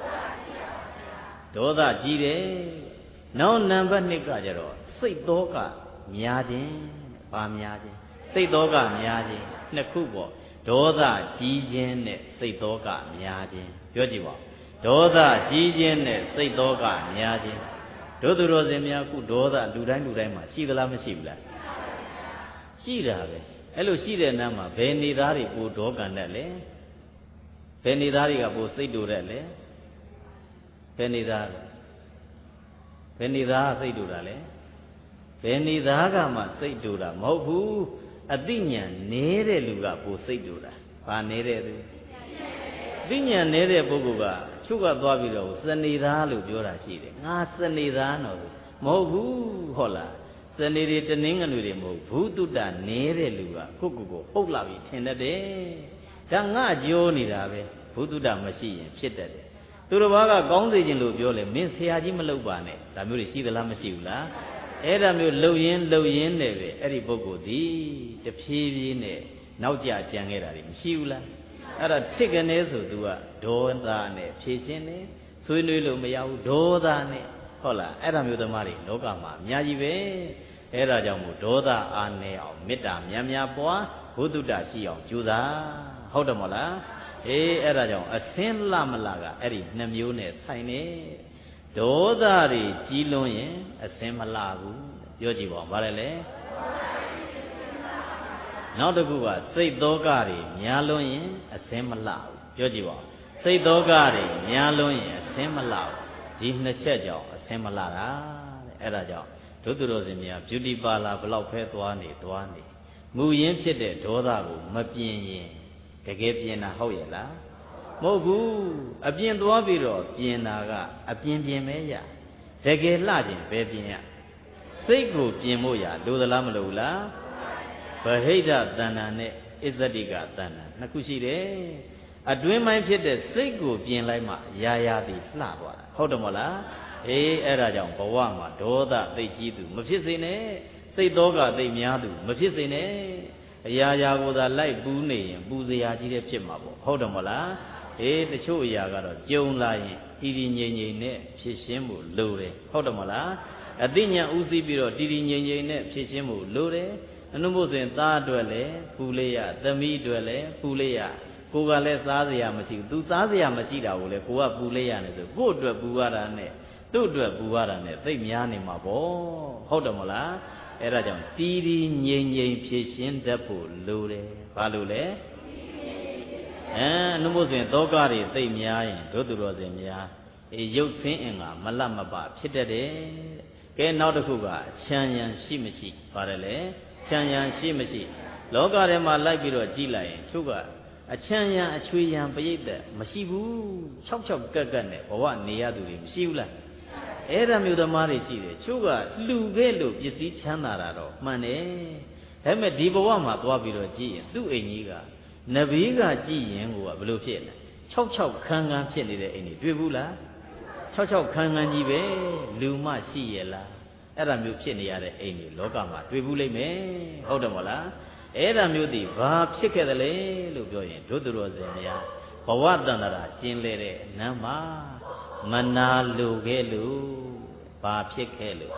ဒေါသကြီးတယ်နောက်နံပါတ်2ကကြတော့စိတ်သောကများခြင်းဘာများခြင်းစိတ်သောကများခြင်းနှစ်ခုပေါ့ဒေါသကြီးခြင်းနဲ့စိတ်သောကများခြင်းပြောကြည့်ပါဒေါသကြီးခြင်းနဲ့စိတ်သောကများခြင်းတို့သူတော်စင်များခုဒေါသလူတိုင်းမှာရှိသလားမရှိဘူးလားရှိတာပဲအဲ့လိုရှိတဲ့နားမှာဘယ်နေသားတွေပိုဒေါကန်တတ်လဲဘယ်နေသားတွေကပိုစိတ်တူတယ်လေဘယ်နေသားစိတ်တူတာလဲဘယ်နေသားကမှစိတ်တူတာမဟုတ်ဘူးအသိဉာဏ်နေတဲ့လူကပိုစိတ်တူတာဘာနေတဲ့သူအသိဉာဏ်နေတဲ့ပုဂ္ဂိုလ်ကချုပ်ကသွားပြီးတော့စနေသားလို့ပြောတာရှိတယ်ငါစနေသားတော့မဟုတ်ဘူးဟုတ်လားစနေတွေတနင်္ဂနွေတွေမဟုတ်ဘူးတုတ္တနေတဲ့လူကကိုပုတ်လာပြီးထင်တတ်တယ်ဒါငါကြိုးနေတာပဲဘုဒ္ဓတမရှိရင်ဖြစ်တတ်တယ်သူတစ်ပါးကကောင်းစေခြင်းလို့ပြောလေမင်းဆရာကြီးမလုပ်ပါနဲ့ဒါမျိုးတွေရှိသလားမရှိဘူးလားအဲ့ဒါမျိုးလှုပ်ရင်းနဲ့ပဲအဲ့ဒီပုဂ္ဂိုလ်ဒီတဖြည်းဖြည်းနဲ့နောက်ကျကြံခဲ့တာတွေမရှိဘူးလားအဲ့ဒါထစ်ကနေဆိုသူကဒေါသနဲ့ဖြည့်ရှင်းတယ်ဆွေးနွေးလို့မရဘူးဒေါသနဲ့ဟုတ်လားအဲ့ဒါမျိုးသမားတွေလောကမှာအများကြီးပဲအဲ့ဒါကြောင့်မို့ဒေါသအာနေအောင်မေတ္တာများပွားဘုဒ္ဓတရှိအောင်ကြိုးစားဟုတ်တယ်မဟုတ်လားအေးအဲ့ဒါကြောင့်အစင်းလှမလှကအဲ့ဒီနှစ်မျိုးနဲ့ဆိုင်နေဒေါသတွေကြီးလွန်းရင်အစင်းမလှဘူးပြောကြည့်ပါဦးဗါတယ်လေနောက်တစ်ခုကစိတ်သောကတွေများလွန်းရင်အစင်းမလှဘူးပြောကြည့်ပါဦးစိတ်သောကတွေများလွန်းရင်အစင်းမလှဘူးဒီနှစ်ချက်ကြောင့်အစင်းမလှတာတဲ့အဲ့ဒါကြောင့်ဒုသူတော်စင်များ beauty parlor ဘလောက်ဖဲသွားနေမူရင်းဖြစ်တဲ့ဒေါသကိုမပြင်းရင်တကယ်ပြင်တာဟုတ်ရဲ့လားမဟုတ်ဘူးအပြင်သွားပြီးတော့ပြင်တာကအပြင်ပဲရတကယ်လှခြင်းပဲပြင်ရစိတ်ကိုပြင်ဖို့ရလိုသလားမလိုဘူးလားဗဟိတတဏ္ဍာနဲ့အစ္ဆတိကတဏ္ဍာနှစ်ခုရှိတယ်အတွင်းပိုင်းဖြစ်တဲ့စိတ်ကိုပြင်လိုက်မှရာသည်လှသွားတာဟုတ်တယ်မဟုတ်လားအေးအဲ့ဒါကြောင့်ဘဝမှာဒေါသသိကြီးသူမဖြစ်စေနဲ့စိတ်သောကသိများသူမဖြစ်စေနဲ့အရာကိုသာလိုက်ပူးနေရင်ပူစရာကြီးတဲ့ဖြစ်မှာပေါ့ဟုတ်တယ်မဟုတ်လားအေးတချို့အရာကတော့ကြုံလာရင်တည်ငြိမ်နဲ့ဖြစ်ရှင်းဖို့လိုတယ်ဟုတ်တယ်မဟုတ်လားအသိဉာဏ်ဥသိပြီးတော့တည်ငြိမ်နဲ့ဖြစ်ရှင်းဖို့လိုတယ်အနုမို့ဆိုရင်သားအတွက်လည်းပူလေးရသမီးအတွက်လည်းပူလေးရကိုကလည်းစားစရာမရှိဘူးသူစားစရာမရှိတာကိုလည်းကိုကပူလေးရနေဆိုကို့အတွက်ပူရတာနဲ့သူ့အတွက်ပူရတာနဲ့သိများနေမှာပေါ့ဟုတ်တယ်မဟုတ်လားအဲ့ဒါကြောင့်တည်ငြိမ်ဖြစ်ရှင်းတတ်ဖို့လိုတယ်ဘာလို့လဲအနုမို့ဆိုရင်သောကတွေသိများရင်တို့သူတော်စင်များရုပ်ဆင်းအင်္ဂါမလတ်မပဖြစ်တတ်တယ်ကဲနောက်တစ်ခုကချမ်းရံရှိမရှိပါတယ်လေချမ်းရံရှိမရှိလောကထဲမှာလိုက်ပြီးတော့ကြည်လိုက်ရင်သူကအချမ်းရံအချွေရံပရိသတ်မရှိဘူး6ကက်နဲ့ဘဝနေရသူတွေမရှိဘူးလားအဲ့ဒါမျိုးသမားတွေရှိတယ်သူကလှူခဲ့လို့ပစ္စည်းချမ်းသာတာတော့မှန်တယ်ဒါပေမဲ့ဒီဘဝမှာသွားပြီးတော့ကြည်ရင်သူ့အိမ်ကြီးကနဗီးကကြည်ရင်ကိုကဘယ်လိုဖြစ်လဲ6ခန်းဖြစ်နေတဲ့အိမ်တွေတွေ့ဘူးလား6ခန်းကြီးပဲလူမရှိရဲ့လားအဲ့ဒါမျိုးဖြစ်နေရတဲ့အိမ်တွေလောကမှာတွေ့ဘူးလိမ့်မယ်ဟုတ်တယ်မဟုတ်လားအဲ့ဒါမျိုးဒီဘာဖြစ်ခဲ့တယ်လဲလို့ပြောရင်ဒုသူတော်စင်များဘဝတန္တရာကျင်းလဲတဲ့နမ်းမှာမနာလိုခဲ့လို့ဘာဖြစ်ခဲ့လို့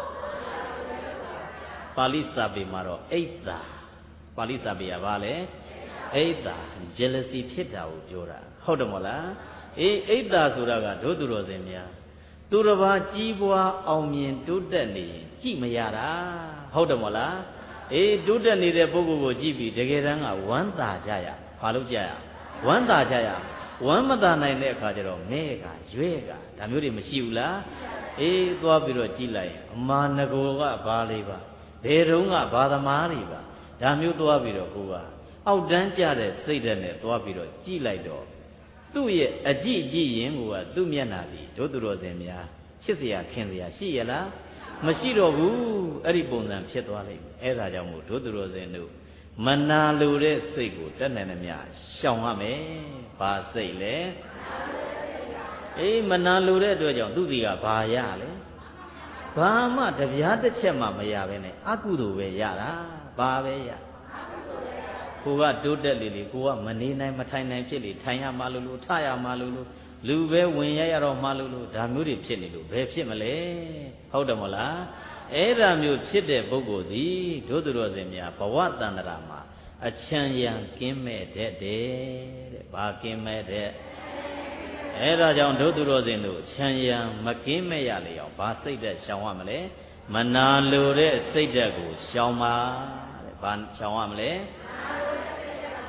ပါဠိစာပေမှာတော့အိတ်သာပါဠိစာပေကဘာလဲအိတ်သာ jealousy ဖြစ်တာကိုပြောတာဟုတ်တယ်မဟုတ်လားအေးအိတ်သာဆိုတာကဒုသူတော်စင်များသူတစ်ပါးကြီးပွားအောင်မြင်တိုးတက်နေရင်ကြည့်မရတာဟုတ်တယ်မဟုတ်လားအေးတိုးတက်နေတဲ့ပုဂ္ဂိုလ်ကိုကြည့်ပြီးတကယ်တမ်းကဝမ်းသာကြရဘာလို့ကြရဝမ်းသာကြရဝမ်းမသာနိုင်တဲ့အခါကျတော့မဲကရွဲကဒါမျိုးတွေမရှိဘူးလားအေးသွားပြီးတော့ကြည့်လိုက်အမာနဂိုကဘာလေးပါဘယ်တုန်းကဘာသမားတွေပါဒါမျိုးသွားပြီးတော့ကိုကအောက်တန်းကြတဲ့စိတ်ဓာတ်နဲ့သွားပြီးတော့ကြည့်လိုက်တော့သူ့ရဲ့အကြည့်ကြည့်ရင်ကိုကသူ့မျက်နှာပြီးဒုသူတော်စင်များချစ်စရာခင်စရာရှိရလားမရှိတော့ဘူးအဲ့ဒီပုံစံဖြစ်သွားလိမ့်မယ်အဲ့ဒါကြောင့်မို့ဒုသူတော်စင်တို့မနာလိုတဲ့စိတ်ကိုတက်နိုင်သမျှရှောင်ရမယ်ဘာစိတ်လဲအေးမနာလိုတဲ့အတွက်ကြောင့်သူစီကဘာရလဲဘာမှတပြားတစ်ချက်မှမရပဲနဲ့အကုသိုလ်ပဲရတာဘာပဲရကိုကတိုးတက်လေကိုကမနေနိုင်မထိုင်နိုင်ဖြစ်လေထိုင်ရမှလို့ထရမှလို့လူပဲဝင်ရတော့မှလို့ဒါမျိုးတွေဖြစ်နေလို့ဘယ်ဖြစ်မလဲဟုတ်တယ်မလားအဲ့ဒါမျိုးဖြစ်တဲ့ပုဂ္ဂိုလ်သည်ဒုသူတော်စင်များဘဝတန္တရာမှာအချမ်းရံကင်းမဲ့တဲ့ဘာကင်းမဲ့တဲ့အဲ့ဒါကြောင့်ဒုသူတော်စင်တို့ချမ်းရံမကင်းမဲ့ရလေအောင်ဘာစိတ်သက်ရှောင်ရမလဲမနာလိုတဲ့စိတ်သက်ကိုရှောင်ပါတဲ့ဘာရှောင်ရမလဲ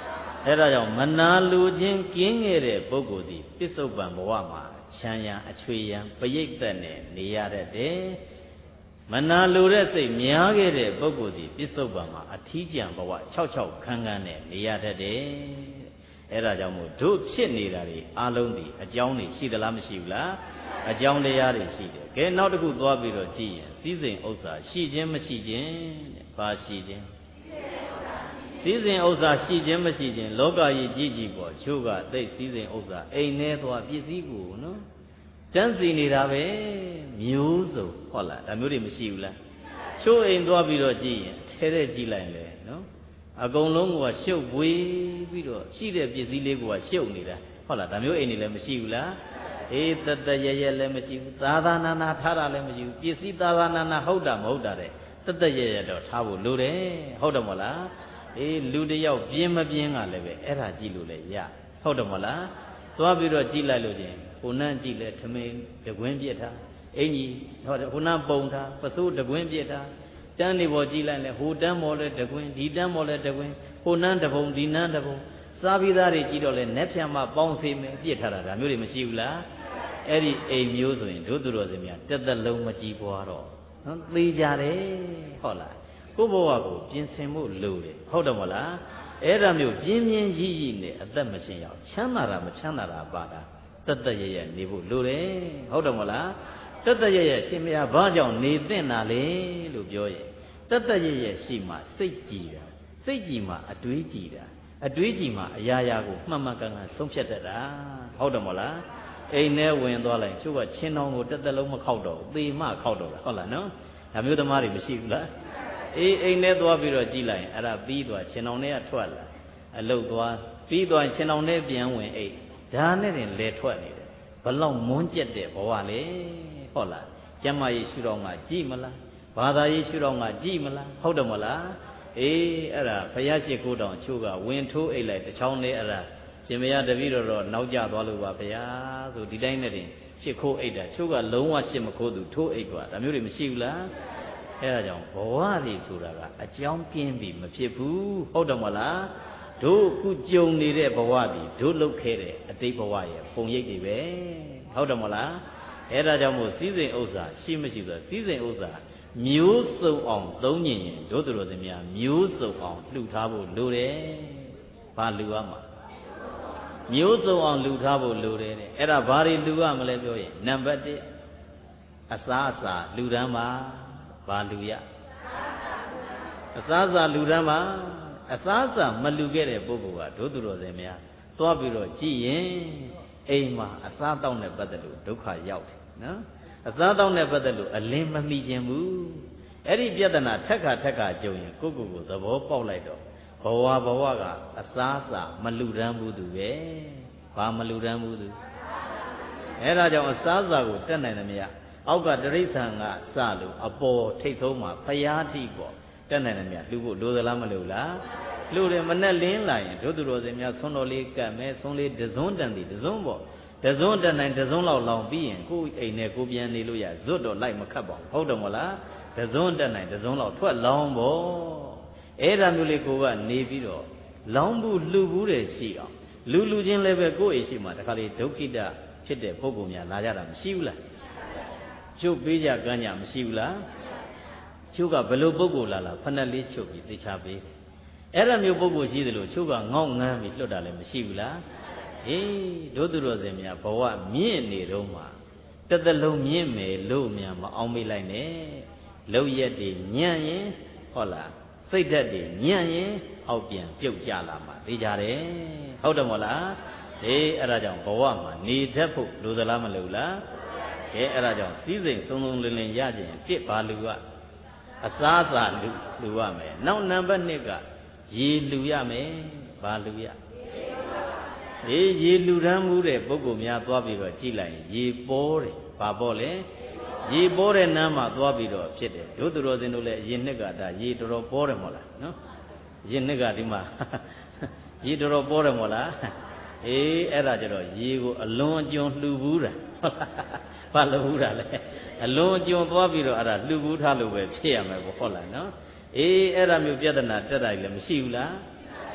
အဲ့ဒါကြောင့်မနာလူချင်းကင်းခဲ့တဲ့ပုဂ္ဂိုလ်ဒီပစ္စုပန်ဘဝမှာချမ်းရံအချွေရံပရိတ်သက်နဲ့နေရတတ်တယ်မနာလူတဲ့စိတ်များခဲ့တဲ့ပုဂ္ဂိုလ်ဒီပစ္စုပန်မှာအထီးကျန်ဘဝ66ခန်းခန်းနဲ့နေရတတ်တယ်အဲ့ဒါကြောင့်မို့တို့ဖြစ်နေတာတွေအလုံးဒီအကြောင်းတွေရှိသလားမရှိဘူးလားအကြောင်းတရားတွေရှိတယ်ကဲနောက်တစ်ခုသွားပြီးတော့ကြည့်ရင်စည်းစိမ်ဥစ္စာရှိခြင်းမရှိခြင်းတဲ့ဘာရှိခြင်းစည်းစိမ်ဥစ္စာရှိခြင်းမရှိခြင်းလောကကြီးကြည့်ကြည့်ပေါ့ချို့ကသိစည်းစိမ်ဥစ္စာအိမ်ထဲသွားပစ္စည်းကိုနော်တန်းစီနေတာပဲမျိုးစုံဟုတ်လားဒါမျိုးတွေမရှိဘူးလားချို့အိမ်သွားပြီးတော့ကြည့်ရင်ထဲထဲကြည့်လိုက်လေနော်အကုန်လုံးကရှုပ်ပွေးပြီးတော့ရှိတဲ့ပစ္စည်းလေးကရှုပ်နေတာဟုတ်လားဒါမျိုးအိမ်တွေလည်းမရှိဘူးလားအေးတတရရလည်းမရှိဘူးသာသာနာနာထားတာလည်းမရှိဘူးပစ္စည်းသာသာနာနာဟုတ်တာမဟုတ်တာတဲ့တတရရတော့ထားဖို့လိုတယ်ဟုတ်တယ်မဟုတ်လားအေးလူတယောက်ပြင်းမပြင်းကလည်းပဲအဲ့ဒါကြည့်လို့လည်းရဟုတ်တယ်မဟုတ်လားသွားပြီးတော့ကြည့်လိုက်လို့ချင်းဟိုနန်းကြည့်လဲထမင်းတကွင်းပြစ်ထားအင်ကြီးဟောတယ်ဟိုနန်းပုံထားပစိုးတကွင်းပြစ်ထားတန်းနေပေါ်ကြည့်လိုက်လဲဟိုတန်းပေါ်လဲတကွင်းဒီတန်းပေါ်လဲတကွင်းဟိုနန်းတပုံဒီနန်းတပုံစားပြီးသားတွေကြည့်တော့လဲနက်ဖြန်မှပေါင်းစေမယ်ပြစ်ထားတာဒါမျိုးတွေမရှိဘူးလားအဲ့ဒီအိမ်မျိုးဆိုရင်တို့သူတော်စင်များတက်သက်လုံးမကြည့်ပွားတော့နော်သေကြတယ်ဟုတ်လားကိုယ့်ဘဝကိုပြင်ဆင်ဖို့လိုတယ်ဟုတ်တယ်မဟုတ်လားအဲ့ဒါမျိုးပြင်းပြင်းရိရိနဲ့အသက်မရှင်ရအောင်ချမ်းသာတာမချမ်းသာတာပါတာတတ်တရရနေဖို့လိုတယ်ဟုတ်တယ်မဟုတ်လားတတ်တရရရှင်မယားဘာကြောင့်နေသင့်တာလဲလို့ပြောရင်တတ်တရရရှိမှစိတ်ကြည်တာစိတ်ကြည်မှအတွေးကြည်တာအတွေးကြည်မှအရာရာကိုမှန်မှန်ကန်ကန်ဆုံးဖြတ်တတ်တာဟုတ်တယ်မဟုတ်လားအိမ်ထဲဝင်သွားလိုက်ချို့ကချင်းတော်ကိုတက်တက်လုံးမခောက်တော့သေမှခောက်တော့တာဟုတ်လားနော်ဒါမျိုးသမားတွေမရှိဘူးလားအေးအိမ်ထဲသွားပြီးတော့ကြည့်လိုက်ရင်အဲ့ဒါပြီးသွားချင်းတော်နဲ့ထွက်လာအလုတ်သွားပြီးသွားချင်းတော်နဲ့ပြန်ဝင်အိတ်ဒါနဲ့တင်လဲထွက်နေတယ်ဘလောက်မွန်းကျက်တဲ့ဘဝလေဟုတ်လားကျမ်းမာရေးရှုတော်ကကြည်မလားဘာသာရေးရှုတော်ကကြည်မလားဟုတ်တယ်မလားအေးအဲ့ဒါဘုရားရှိခိုးတော်ချို့ကဝင်ထိုးအိတ်လိုက်တစ်ချောင်းလေးအဲ့ဒါရှင်မရတပည့်တော်နောက်ကျသွားလို့ပါဗျာဆိုဒီတိုင်းနဲ့တင်ရှစ်ခိုးအိတ်တာချို့ကလုံးဝရှစ်မခိုးသူထိုးအိတ်သွားဒါမျိုးတွေမရှိဘူးလားအဲဒါကြောင့်ဘဝတွေဆိုတာကအကြောင်းကင်းပြီးမဖြစ်ဘူးဟုတ်တယ်မလားတို့ခုကြုံနေတဲ့ဘဝတွေတို့လုတ်ခဲ့တဲ့အတိတ်ဘဝရဲ့ပုံရိပ်တွေပဲဟုတ်တယ်မလားအဲဒါကြောင့်မို့စည်းစိမ်ဥစ္စာရှိမရှိဆိုစည်းစိမ်ဥစ္စာမျိုးစုံအောင်သုံးညင်ရင်တို့တို့စင်များမျိုးစုံအောင်လှူထားဖို့လိုတယ်ဘာလှူရမှာမျိုးစုံအောင်လှူထားဖို့လိုတယ်တဲ့အဲ့ဒါဘာတွေလှူရမလဲပြောရင်နံပါတ်1အစားအစာလှူဒန်းပါဘာလှူရအစားအစာလှူဒန်းပါအစားအစာမလှူခဲ့တဲ့ပုဂ္ဂိုလ်ကတို့သူတော်စင်များသွားပြီးတော့ကြည်ရင်အိမ်မှာအစားတောက်နဲ့ပတ်သက်လို့ဒုက္ခရောက်တယ်နော်အစားတောက်နဲ့ပတ်သက်လို့အလင်းမမိခြင်းဘူးအဲ့ဒီပြဿနာထက်ခါကြုံရင်ကိုယ့်ကိုယ်သဘောပေါက်လိုက်တော့ဘဝကအစားအစာမလှူဒန်းဘူးသူပဲဘာမလှူဒန်းဘူးသူအဲ့ဒါကြောင့်အစားအစာကိုတက်နိုင်တယ်မရအောက်ကတိရစ္ဆာန်ကစလို့အပေါ်ထိတ်ဆုံးမှာဖျားထိပေါ့တက်နိုင်တယ်မရလှူဖို့လိုသလားမလိုလားလှူတယ်မနဲ့လင်းလာရင်တို့သူတော်စင်များဆွန်းတော်လေးကတ်မဲဆွန်းလေးတစွန်းတန်သည်တစွန်းပေါ့တစွန်းတက်နိုင်တစွန်းလောက်လောင်ပြီးရင်ကိုယ်အိမ်နဲ့ကိုပြန်နေလို့ရဇွတ်တော့လိုက်မခတ်ပါဘူးဟုတ်တယ်မလားတစွန်းတက်နိုင်တစွန်းလောက်ထွက်လောင်ပေါ့အဲ့ဒါမျိုးလေးကိုကနေပြီးတော့လောင်းဘူးလှူဘူးတယ်ရှိအောင်လူချင်းလည်းပဲကိုယ့်အိမ်ရှိမှတခါလေဒုက္ခိတဖြစ်တဲ့ပုဂ္ဂိုလ်များလာကြတာမရှိဘူးလားချုပ်ပေးကြကမ်းကြမရှိဘူးလားချုပ်ကဘယ်လိုပုဂ္ဂိုလ်လာဖဏက်လေးချုပ်ပြီးသေချာပေးတယ်အဲ့ဒါမျိုးပုဂ္ဂိုလ်ရှိသလိုချုပ်ကငေါ့ငန်းပြီးလွတ်တာလည်းမရှိဘူးလားအေးတို့သူတော်စင်များဘဝမြင့်နေတော့မှတစ်သလုံးမြင့်မယ်လို့များမအောင်မေးလိုက်နဲ့လောက်ရက်တွေညံ့ရင်ဟုတ်လားစိတ်ဓာတ်တွေညံ့ရင်အောက်ပြန်ပြုတ်ကြလာမှာသိကြတယ်ဟုတ်တယ်မို့လားအေးအဲ့ဒါကြောင့်ဘဝမှာနေတတ်ဖို့လိုသလားမလိုလားကဲအဲ့ဒါကြောင့်စည်းစိမ်စုံစုံလင်လင်ရခြင်းတစ်ပါလူကအစားအစာလူရမယ်နောက်နံပါတ်2ကရေလူရမယ်ဘာလူရရေလူရမ်းမှုတဲ့ပုဂ္ဂိုလ်များသွားပြီးတော့ကြည်လိုက်ရင်ရေပေါ်တယ်ဘာပေါ်လဲရေပေါ်တဲ့နမ်းမှာသွားပြီးတော့ဖြစ်တယ်တို့သူတော်စင်တို့လည်းရေနှစ်ကဒါရေတော်တော်ပေါ်တယ်မို့လားနော်ရေနှစ်ကဒီမှာရေတော်တော်ပေါ်တယ်မို့လားအေးအဲ့ဒါကြတော့ရေကိုအလွန်အကျွံလှူဘူးတာဘာလှူဘူးတာလဲအလွန်အကျွံသွားပြီးတော့အဲ့ဒါလှူဘူးထားလို့ပဲဖြစ်ရမယ်ပေါ့ဟုတ်လားနော်အေးအဲ့ဒါမျိုးပြဿနာတက်တာလည်းမရှိဘူးလား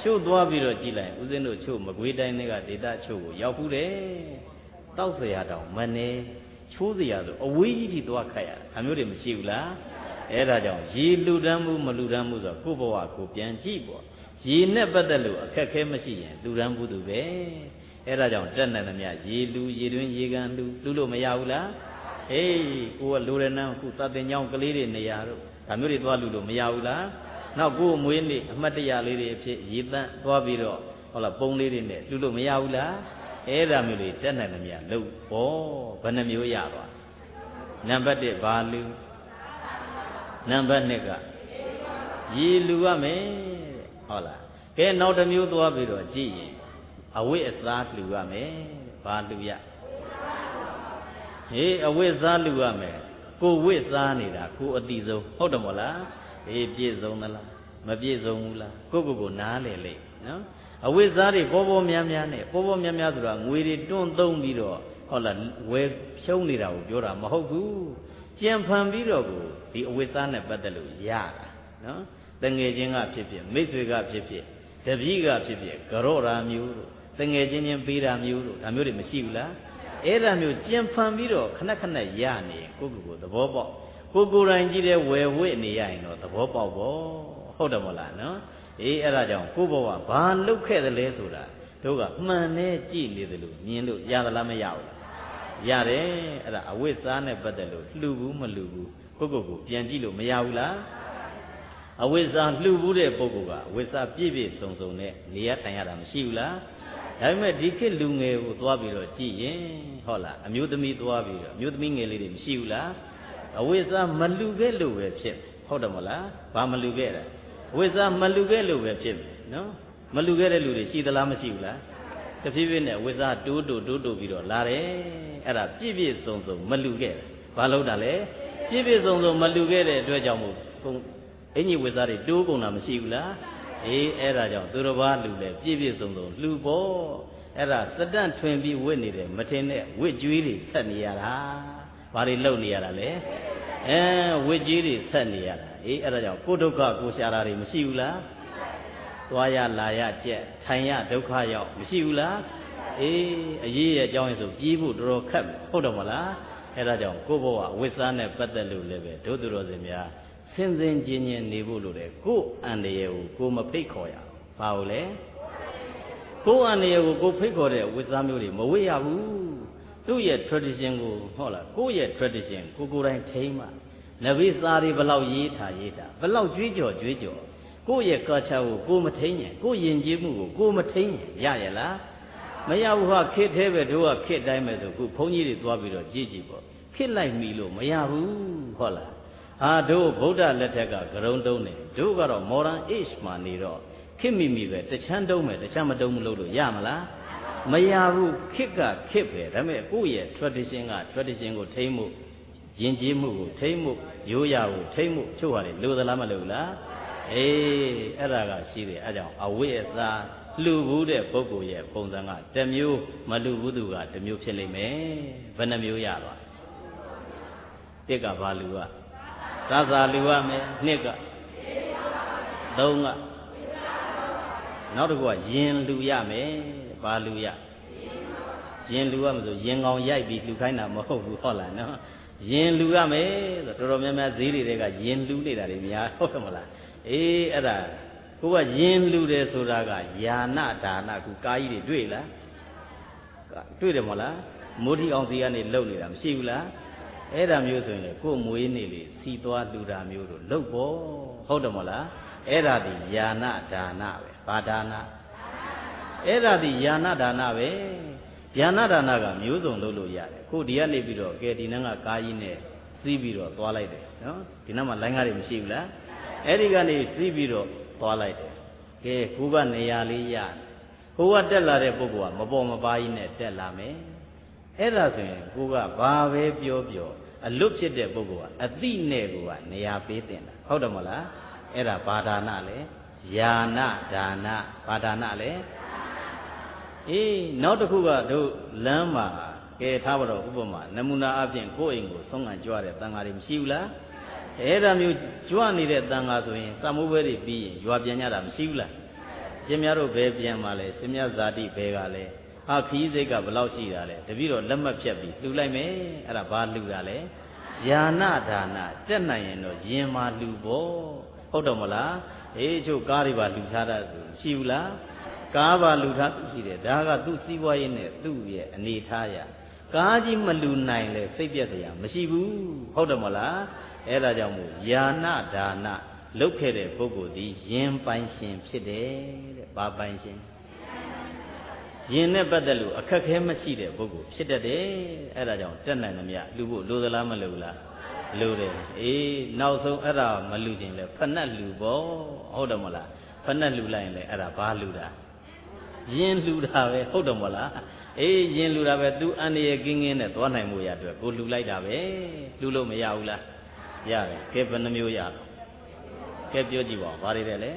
ချို့သွားပြီးတော့ကြည်လိုက်ဦးဇင်းတို့ချို့မကွေးတိုင်းတွေကဒေတာချို့ကိုရောက်ဘူးတယ်တောက်เสียတောင်မနေချိုးเสียဆိုအဝေးကြီးထိသွားခတ်ရတာအမျိုးတွေမရှိဘူးလားအဲ့ဒါကြောင့်ရေလူတန်းမှုမလူတန်းမှုဆိုကိုယ့်ဘဝကိုပြန်ကြည့်ပေါ့ရေနဲ့ပတ်သက်လို့အခက်ခဲမရှိရင်လူတန်းမှုသူပဲအဲ့ဒါကြောင့်တက်နေသမျှရေလူရေတွင်းရေကန်လူလို့မရဘူးလားအေးကိုကလူရဏန်းခုစတင်ကြောင်းကလေးတွေနေရာတို့ဒါမျိုးတွေသွားလူလို့မရဘူးလားနောက်ကိုယ်မွေးနေ့အမှတ်တရလေးတွေအဖြစ်ရေတန့်သွားပြီးတော့ဟုတ်လားပုံလေးတွေနဲ့လူလို့မရဘူးလားအဲ့ဒါမျိုးတွေတက်နိုင်သမျှလို့ဩဘယ်နှမျိုးရသွားနံပါတ်1ဘာလူနံပါတ်2ကရေလူရမယ်ဟုတ်လားကဲနောက်တစ်မျိုးသွားပြီးတော့ကြည့်ရင်အဝိအစားလူရမယ်ဘာလူရဟေးအဝိစားလူရမယ်ကိုဝိစားနေတာကိုအတိဆုံးဟုတ်တယ်မို့လားအေးပြည့်စုံသလားမပြည့်စုံဘူးလားကိုနားလေလေနော်အဝိဇ္ဇာတွေပေါ်များများနဲ့ပေါ်များများဆိုတာငွေတွေတွန်းသုံးပြီးတော့ဟုတ်လားဝယ်ဖြုံးနေတာကိုပြောတာမဟုတ်ဘူးကြံဖန်ပြီးတော့ကိုဒီအဝိဇ္ဇာနဲ့ပတ်သက်လို့ရတာနော်တငယ်ချင်းကဖြစ်ဖြစ်မိတ်ဆွေကဖြစ်ဖြစ်တပည့်ကဖြစ်ဖြစ်ကြော့ရာမျိုးတို့တငယ်ချင်းချင်းပေးတာမျိုးတို့ဒါမျိုးတွေမရှိဘူးလားအဲ့ဒါမျိုးကြံဖန်ပြီးတော့ခဏခဏရနေကိုသဘောပေါက်ကိုယ်တိုင်ကြည့်တဲ့ဝယ်ဝိနေရရင်တော့သဘောပေါက်ပေါ့ဟုတ်တယ်မလားနော်အေးအဲ့ဒါကြောင့်ကိုယ့်ဘဝဘာလုပ်ခဲ့သလဲဆိုတာတို့ကမှန်နဲ့ကြည့်နေတယ်လို့မြင်လို့ရသလားမရဘူးလားရတယ်အဲ့ဒါအဝိဇ္ဇာနဲ့ပတ်သက်လို့လှူဘူးမလှူဘူးကိုပြန်ကြည့်လို့မရဘူးလားအဝိဇ္ဇာလှူဘူးတဲ့ပုဂ္ဂိုလ်ကအဝိဇ္ဇာပြည့်ပြည့်စုံစုံနဲ့နေရထိုင်ရတာမရှိဘူးလားဒါပေမဲ့ဒီခေတ်လူငယ်ကိုသွားပြီးတော့ကြည့်ရင်ဟုတ်လားအမျိုးသမီးသွားပြီးတော့အမျိုးသမီးငယ်လေးတွေမရှိဘူးလားအဝိဇ္ဇာမလူခဲ့လို့ပဲဖြစ်ဟုတ်တယ်မလားဘာမလူခဲ့တာအဝိဇ္ဇာမလူခဲ့လို့ပဲဖြစ်နော်မလူခဲ့တဲ့လူတွေရှိသလားမရှိဘူးလားတဖြည်းဖြည်းနဲ့အဝိဇ္ဇာတိုးပြီးတော့လာတယ်အဲ့ဒါပြည့်ပြည့်စုံစုံမလူခဲ့တာဘာလို့တာလဲပြည့်ပြည့်စုံစုံမလူခဲ့တဲ့အတွက်ကြောင့်မို့အင်ကြီးဝိဇ္ဇာတွေတိုးကုန်တာမရှိဘူးလားအေးအဲ့ဒါကြောင့်သူတစ်ပါးလူလဲပြည့်ပြည့်စုံစုံလှူဖို့အဲ့ဒါစတန့်ထွင်ပြီးဝစ်နေတယ်မထင်နဲ့ဝစ်ကြွေးတွေဆက်နေရတာဘာတွေလုပ်နေရတာလဲဝစ်ကြီးတွေဆက်နေရတာအေးအဲ့ဒါကြောင့်ကိုဒုက္ခကိုရှာတာတွေမရှိဘူးလားသွားရလာရကြက်ထိုင်ရဒုက္ခရောက်မရှိဘူးလားအေးအရေးရဲ့အကြောင်းရင်းဆိုပြေးဖို့တော်တော်ခက်ဟုတ်တယ်မလားအဲ့ဒါကြောင့်ကိုဘဝဝိဇ္ဇာနဲ့ပတ်သက်လို့လည်းပဲဒုသူတော်စင်များစင်စင်ကျင်ကျင်နေဖို့လိုတယ်ကိုယ်အန္တရာယ်ကိုမဖိတ်ခေါ်ရအောင်ဘာလို့လဲကိုယ်အန္တရာယ်ကိုဖိတ်ခေါ်တဲ့ဝိဇ္ဇာမျိုးတွေမဝိရဘူးသူ့ရဲ့ tradition ကိုဟုတ်လားကိုယ့်ရဲ့ tradition ကိုယ်တိုင်ထိန်းမှနဗိစာတွေဘလောက်ရေးထားဘလောက်ကြွေးကြော်ကိုယ့်ရဲ့ culture ကိုကိုယ်မထိန်းရင်ကိုယ့်ယဉ်ကျေးမှုကိုကိုယ်မထိန်းရင်ရရလားမရဘူးဟာခေတ်သေးပဲတို့ကခေတ်တိုင်းပဲဆိုခုဘုန်းကြီးတွေသွားပြီးတော့ကြည်ပေါ့ခေတ်လိုက်ပြီလို့မရဘူးဟုတ်လားဟာတို့ဗုဒ္ဓလက်ထက်ကဂရုံတုံးနေတို့ကတော့ modern age မှာနေတော့ခေတ်မိပဲတချမ်းတုံးမယ်တချမ်းမတုံးမလို့ရမလားမရဘူးခေတ်ကခေတ်ပဲဒါပေမဲ့ကိုယ့်ရဲ့ tradition ကိုထိမ့်မှုယဉ်ကျေးမှုကိုထိမ့်မှုရိုးရာကိုထိမ့်မှုချို့ဟာလေလိုသလားမလိုလားအေးအဲ့ဒါကရှိတယ်အဲ့ကြောင့်အဝိအစာလှူဘူးတဲ့ပုဂ္ဂိုလ်ရဲ့ပုံစံကတစ်မျိုးမလှူဘူးသူကတစ်မျိုးဖြစ်လိမ့်မယ်ဘယ်နှမျိုးရသွားတစ်ကဘာလူကသာလူရမယ်နှစ်ကသုံးကနောက်တစ်ခုကယင်လူရမယ်ဘာလူရရင်လူရမဆိုရင်ကောင်ရိုက်ပြီးလူခိုင်းတာမဟုတ်ဘူးဟုတ်လားနော်ရင်လူရမယ်ဆိုတော်တော်များများဈေးတွေကရင်လူနေတာတွေများဟုတ်တယ်မလားအေးအဲ့ဒါကိုကရင်လူတယ်ဆိုတာကယာနဒါနခုကာကြီးတွေတွေ့လားတွေ့တယ်မလားမိုးထီအောင်စီကနေလှုပ်နေတာမရှိဘူးလားအဲ့ဒါမျိုးဆိုရင်လေကို့မွေးနေလေစီသွားလူတာမျိုးတို့လှုပ်ဖို့ဟုတ်တယ်မလားအဲ့ဒါဒီယာနဒါနပဲဘာဒါနအဲ့ဒါဒီယာနဒါနပဲယာနဒါနကမျိုးစုံလုပ်လို့ရတယ်ခုဒီကနေပြီးတော့ကဲဒီနန်းကကားကြီးနဲ့စီးပြီးတော့သွားလိုက်တယ်နော်ဒီနန်းမှာလိုင်းကားတွေမရှိဘူးလားအဲ့ဒီကနေစီးပြီးတော့သွားလိုက်တယ်ကဲကိုကနေရာလေးရဟိုကတက်လာတဲ့ပုဂ္ဂိုလ်ကမပေါ်မပါကြီးနဲ့တက်လာမယ်အဲ့ဒါဆိုရင်ကိုကဘာပဲပြောအလွတ်ဖြစ်တဲ့ပုဂ္ဂိုလ်ကအတိနဲ့ကိုကနေရာပေးတင်တာဟုတ်တယ်မလားအဲ့ဒါဘာဒါနလဲယာနဒါနဘာဒါနလဲအေးနောက်တစ်ခုကတို့လမ်းမှာကဲထားပါတော့ဥပမာနမူနာအပြင်ကိုယ့်အိမ်ကိုဆုံးခံကြွတဲ့တန်ဃာတွေမရှိဘူးလားအဲ့ဒါမျိုးကြွနေတဲ့တန်ဃာဆိုရင်စမိုးဘဲတွေပြီးရင်ရွာပြန်ကြတာမရှိဘူးလားရရှင်များတို့ဘယ်ပြန်มาလဲရှင်များဇာတိဘယ်ကလဲဟာခီးစိတ်ကဘယ်လောက်ရှိတာလဲတပည့်တော်လက်မှတ်ဖြတ်ပြီးလှူလိုက်မယ်အဲ့ဒါဘာလှူတာလဲယာနဒါနတက်နိုင်ရင်တော့ယင်မာလှူဖို့ဟုတ်တော့မလားအေးချို့ကားတွေပါလှူထားတာရှိဘူးလားကားပါလှူထားသူရှိတယ်ဒါကသူ့စီးပွားရေးနဲ့သူ့ရဲ့အနေထားရကားကြီးမလှူနိုင်လဲစိတ်ပြက်စရာမရှိဘူးဟုတ်တယ်မလားအဲ့ဒါကြောင့်မို့ယာနဒါနလုပ်ခဲ့တဲ့ပုဂ္ဂိုလ်ဒီယင်ပိုင်ရှင်ဖြစ်တယ်တဲ့ဘာပိုင်ရှင်ယင်နဲ့ပတ်သက်လို့အခက်ခဲမရှိတဲ့ပုဂ္ဂိုလ်ဖြစ်တတ်တယ်အဲ့ဒါကြောင့်တက်နိုင်သမျှလှူဖို့လိုသလားမလိုလားလိုတယ်အေးနောက်ဆုံးအဲ့ဒါမလှူခြင်းလဲဖဏတ်လှူပေါ့ဟုတ်တယ်မလားဖဏတ်လှူလိုက်ရင်လဲအဲ့ဒါဘာလှူတာယင်လှူတာပဲဟုတ်တယ်မလားအေးယင်လှူတာပဲသူအန္တရာယ်ကင်းကင်းနဲ့သွားနိုင်မှုရအတွက်ကိုလှူလိုက်တာပဲလှူလို့မရဘူးလားရတယ်ကဲဘယ်နှမျိုးရတော့ကဲပြောကြည့်ပါဦးဘာတွေလဲ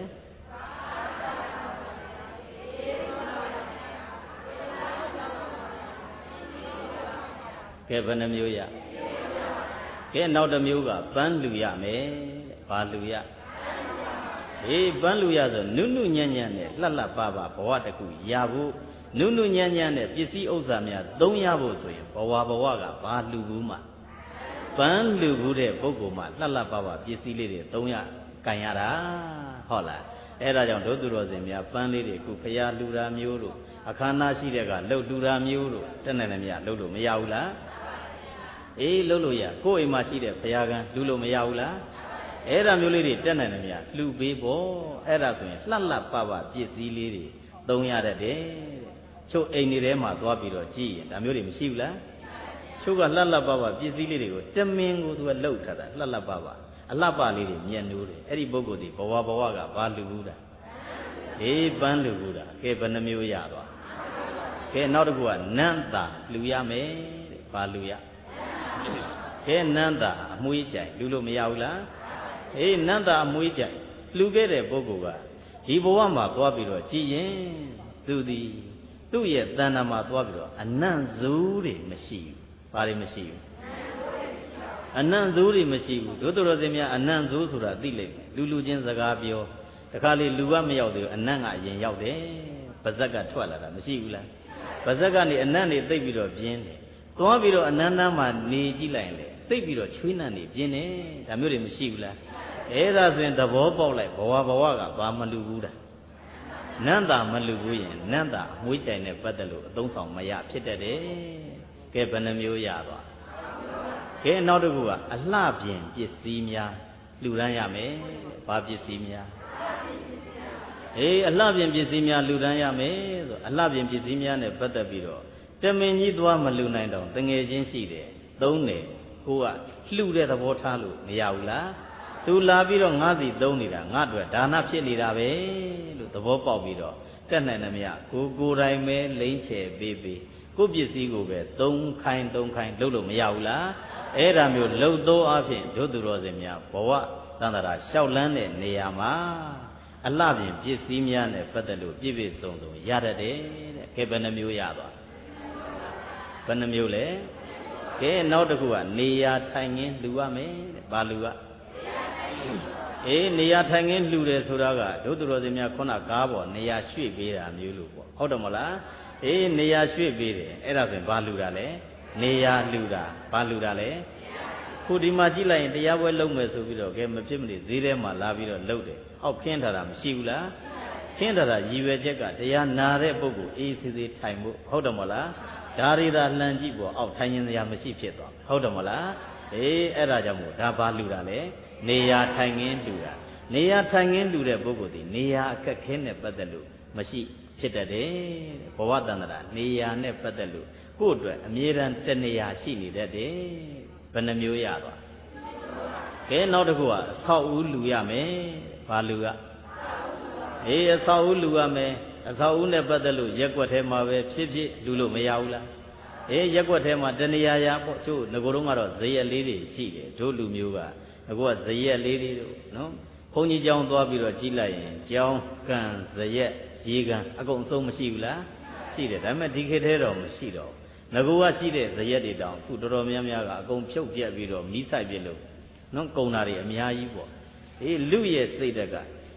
ကဲဘယ်နှမျိုးရကဲနောက်တစ်မျိုးကပန်းလူရမယ်ဘာလူရအေးပန်းလူရဆိုနုနုညံ့ညံ့နဲ့လှလှပပဘဝတကူရဖို့နုနုညံ့ညံ့နဲ့ပစ္စည်းဥစ္စာများသုံးရဖို့ဆိုရင်ဘဝကဘာလူဘူးမှပန်းလူဘူးတဲ့ပုဂ္ဂိုလ်မှလှလှပပပစ္စည်းလေးတွေသုံးရကန်ရတာဟုတ်လားအဲ့ဒါကြောင့်ဒုသူတော်စင်များပန်းလေးတွေခုဖရာလူတာမျိုးတို့အခမ်းအနားရှိတဲ့ကလှုပ်လူတာမျိုးတို့တက်နိုင်တယ်မြတ်လှုပ်လို့မရဘူးလားအေးလှုပ်လို့ရကိုယ့်အိမ်မှာရှိတဲ့ဘုရားကံလှူလို့မရဘူးလားအဲ့ဒါမျိုးလေးတွေတက်နိုင်တယ်မြတ်လှူပေးပေါ့အဲ့ဒါဆိုရင်လှလှပပပစ္စည်းလေးတွေသုံးရတတ်တယ်ချုပ်အိမ်တွေထဲမှာသွားပြီးတော့ကြည့်ရင်ဒါမျိုးတွေမရှိဘူးလားချုပ်ကလှလှပပပစ္စည်းလေးတွေကိုတမင်ကိုသူကလှုပ်ထားတာလှလှပပအလှပလေးတွေမြတ်နိုးတယ်အဲ့ဒီပုဂ္ဂိုလ်ဒီဘဝကဘာလှူဘူးတာအေးပန်းလှူဘူးတာကဲဘယ်နှမျိုးရသွားကဲနောက်တစ်ခုကနန္တာလှူရမယ်တဲ့ဘာလှူရကဲနန္တာအမွှေးကြိုင်လှူလို့မရဘူးလားအေးနန္တာအမွှေးကြိုင်လှူခဲ့တဲ့ပုဂ္ဂိုလ်ကဒီဘဝမှာသွားပြီးတော့ကြည်ရင်သူသည်သူ့ရဲ့တဏ္ဍာမှာသွားပြီးတော့အနံ့ဇိုးတွေမရှိဘူးဘာတွေမရှိဘူးအနံ့ဇိုးတွေမရှိဘူးတို့တော်စင်များအနံ့ဇိုးဆိုတာသိလိမ့်မယ်လူချင်းစကားပြောတခါလေလူကမရောက်သေးဘူးအနံ့ကအရင်ရောက်တယ်ပါဇက်ကထွက်လာတာမရှိဘူးလားပါဇက်ကနေအနံ့တွေသိပ်ပြီးတော့ပြင်းတယ်သွားပြီးတော့အနန္တမှာနေကြည့်လိုက်ရင်လေသိပ်ပြီးတော့ချွေးနှံ့နေပြင်းတယ်ဒါမျိုးတွေမရှိဘူးလားအဲ့ဒါဆိုရင်သဘောပေါက်လိုက်ဘဝကဘာမလူဘူးတာနန္တာမလူဘူးရင်နန္တာအမွှေးကြိုင်နဲ့ပတ်သက်လို့အသုံးဆောင်မရဖြစ်တတ်တယ်ကဲဘယ်နှမျိုးရသွားကဲနောက်တစ်ခုကအလှပြင်ပစ္စည်းများလှူဒန်းရမယ်ဘာပစ္စည်းများအေးအလှပြင်ပစ္စည်းများလှူဒန်းရမယ်ဆိုအလှပြင်ပစ္စည်းများနဲ့ပတ်သက်ပြီးတော့တမင်ကြီးသွားမလှူနိုင်တော့တငယ်ချင်းရှိတယ်သုံးတယ်ကိုကလှူတဲ့သဘောထားလို့မရဘူးလားသူလာပြီးတော့ငါးစီသုံးနေတာငါ့အတွက်ဒါနဖြစ်နေတာပဲလို့သဘောပေါက်ပြီးတော့တက်နိုင်တယ်မရကိုယ်တိုင်ပဲလိမ့်ချယ်ပေးကိုပစ္စည်းကိုပဲသုံးခိုင်းလုပ်လို့မရဘူးလားအဲ့ဒါမျိုးလှုပ်သောအဖြစ်တို့သူတော်စင်များဘဝသန္တရာလျှောက်လန်းတဲ့နေရာမှာအလှပြင်ပစ္စည်းများနဲ့ပတ်သက်လို့ပြည့်ပြည့်စုံစုံရတတ်တယ်တဲ့ကဲဘယ်နှမျိုးရသွားဘယ်နှမျိုးလဲကဲနောက်တစ်ခုကနေရာထိုင်ခင်းလှူရမယ်တဲ့ဘာလှူရအေးနေရာထိုင်ခင်းလှူတယ်ဆိုတာကတို့သူတော်စင်များခုနကားပေါ်နေရာရွှေ့ပေးတာမျိုးလို့ပေါ့ဟုတ်တယ်မလားအေးနေရာရွှေ့ပေးတယ်အဲ့ဒါဆိုရင်ဘာလှူတာလဲနေရာလှူတာဘာလှူတာလဲခုဒီမှာကြည့်လိုက်ရင်တရားပွဲလုပ်မယ်ဆိုပြီးတော့ကဲမဖြစ်မနေဈေးထဲမှာလာပြီးတော့လုပ်တယ်အောက်ခင်းထားတာမရှိဘူးလားခင်းထားတာရည်ရွယ်ချက်ကတရားနာတဲ့ပုဂ္ဂိုလ်အေးစေးစေးထိုင်ဖို့ဟုတ်တယ်မလားဒါရီသာလှန်ကြည့်ပေါ်အောက်ထိုင်ရင်စရာမရှိဖြစ်သွားဟုတ်တယ်မလားအေးအဲ့ဒါကြောင့်မို့ဒါဘာလှူတာလဲနေရာထိုင်ခင်းလှူတာနေရာထိုင်ခင်းလှူတဲ့ပုဂ္ဂိုလ်ဒီနေရာအခက်ခဲနဲ့ပတ်သက်လို့မရှိဖြစ်တတ်တယ်ဘဝတန္တရာနေရာနဲ့ပတ်သက်လို့ကိုယ့်အတွက်အမြဲတမ်းတနေရာရှိနေတတ်တယ်ဘယ်နှမျိုးရသွားကဲနောက်တစ်ခုကအဆောက်အဦလှူရမယ်ဘာလှူရအေးအဆောက်အဦလှူရမယ်အဆောက်အဦနဲ့ပတ်သက်လို့ရက်ွက်ထဲမှာပဲဖြစ်လှူလို့မရဘူးလားအေးရက်ွက်ထဲမှာတနေရာရာပေါ့ကျို့ငကိုယ်တော့ကတော့ဇရက်လေးတွေရှိတယ်တို့လူမျိုးကငကိုကဇရက်လေးတွေတို့နော်ဘုန်းကြီးကျောင်းသွားပြီးတော့ကြည့်လိုက်ရင်ကျောင်းကံဇရက်ရေကံအကုန်အစုံမရှိဘူးလားရှိတယ်ဒါပေမဲ့ဒီခေတ်ထဲတော့မရှိတော့ငကိုကရှိတဲ့ဇရက်တွေတောင်အခုတော်တော်များများကအကုန်ဖြုတ်ပြက်ပြီးတော့မီးဆိုင်ပြစ်လို့နော်ကုံတာတွေအများကြီးပေါ့အေးလူရဲ့စိတ်တက်က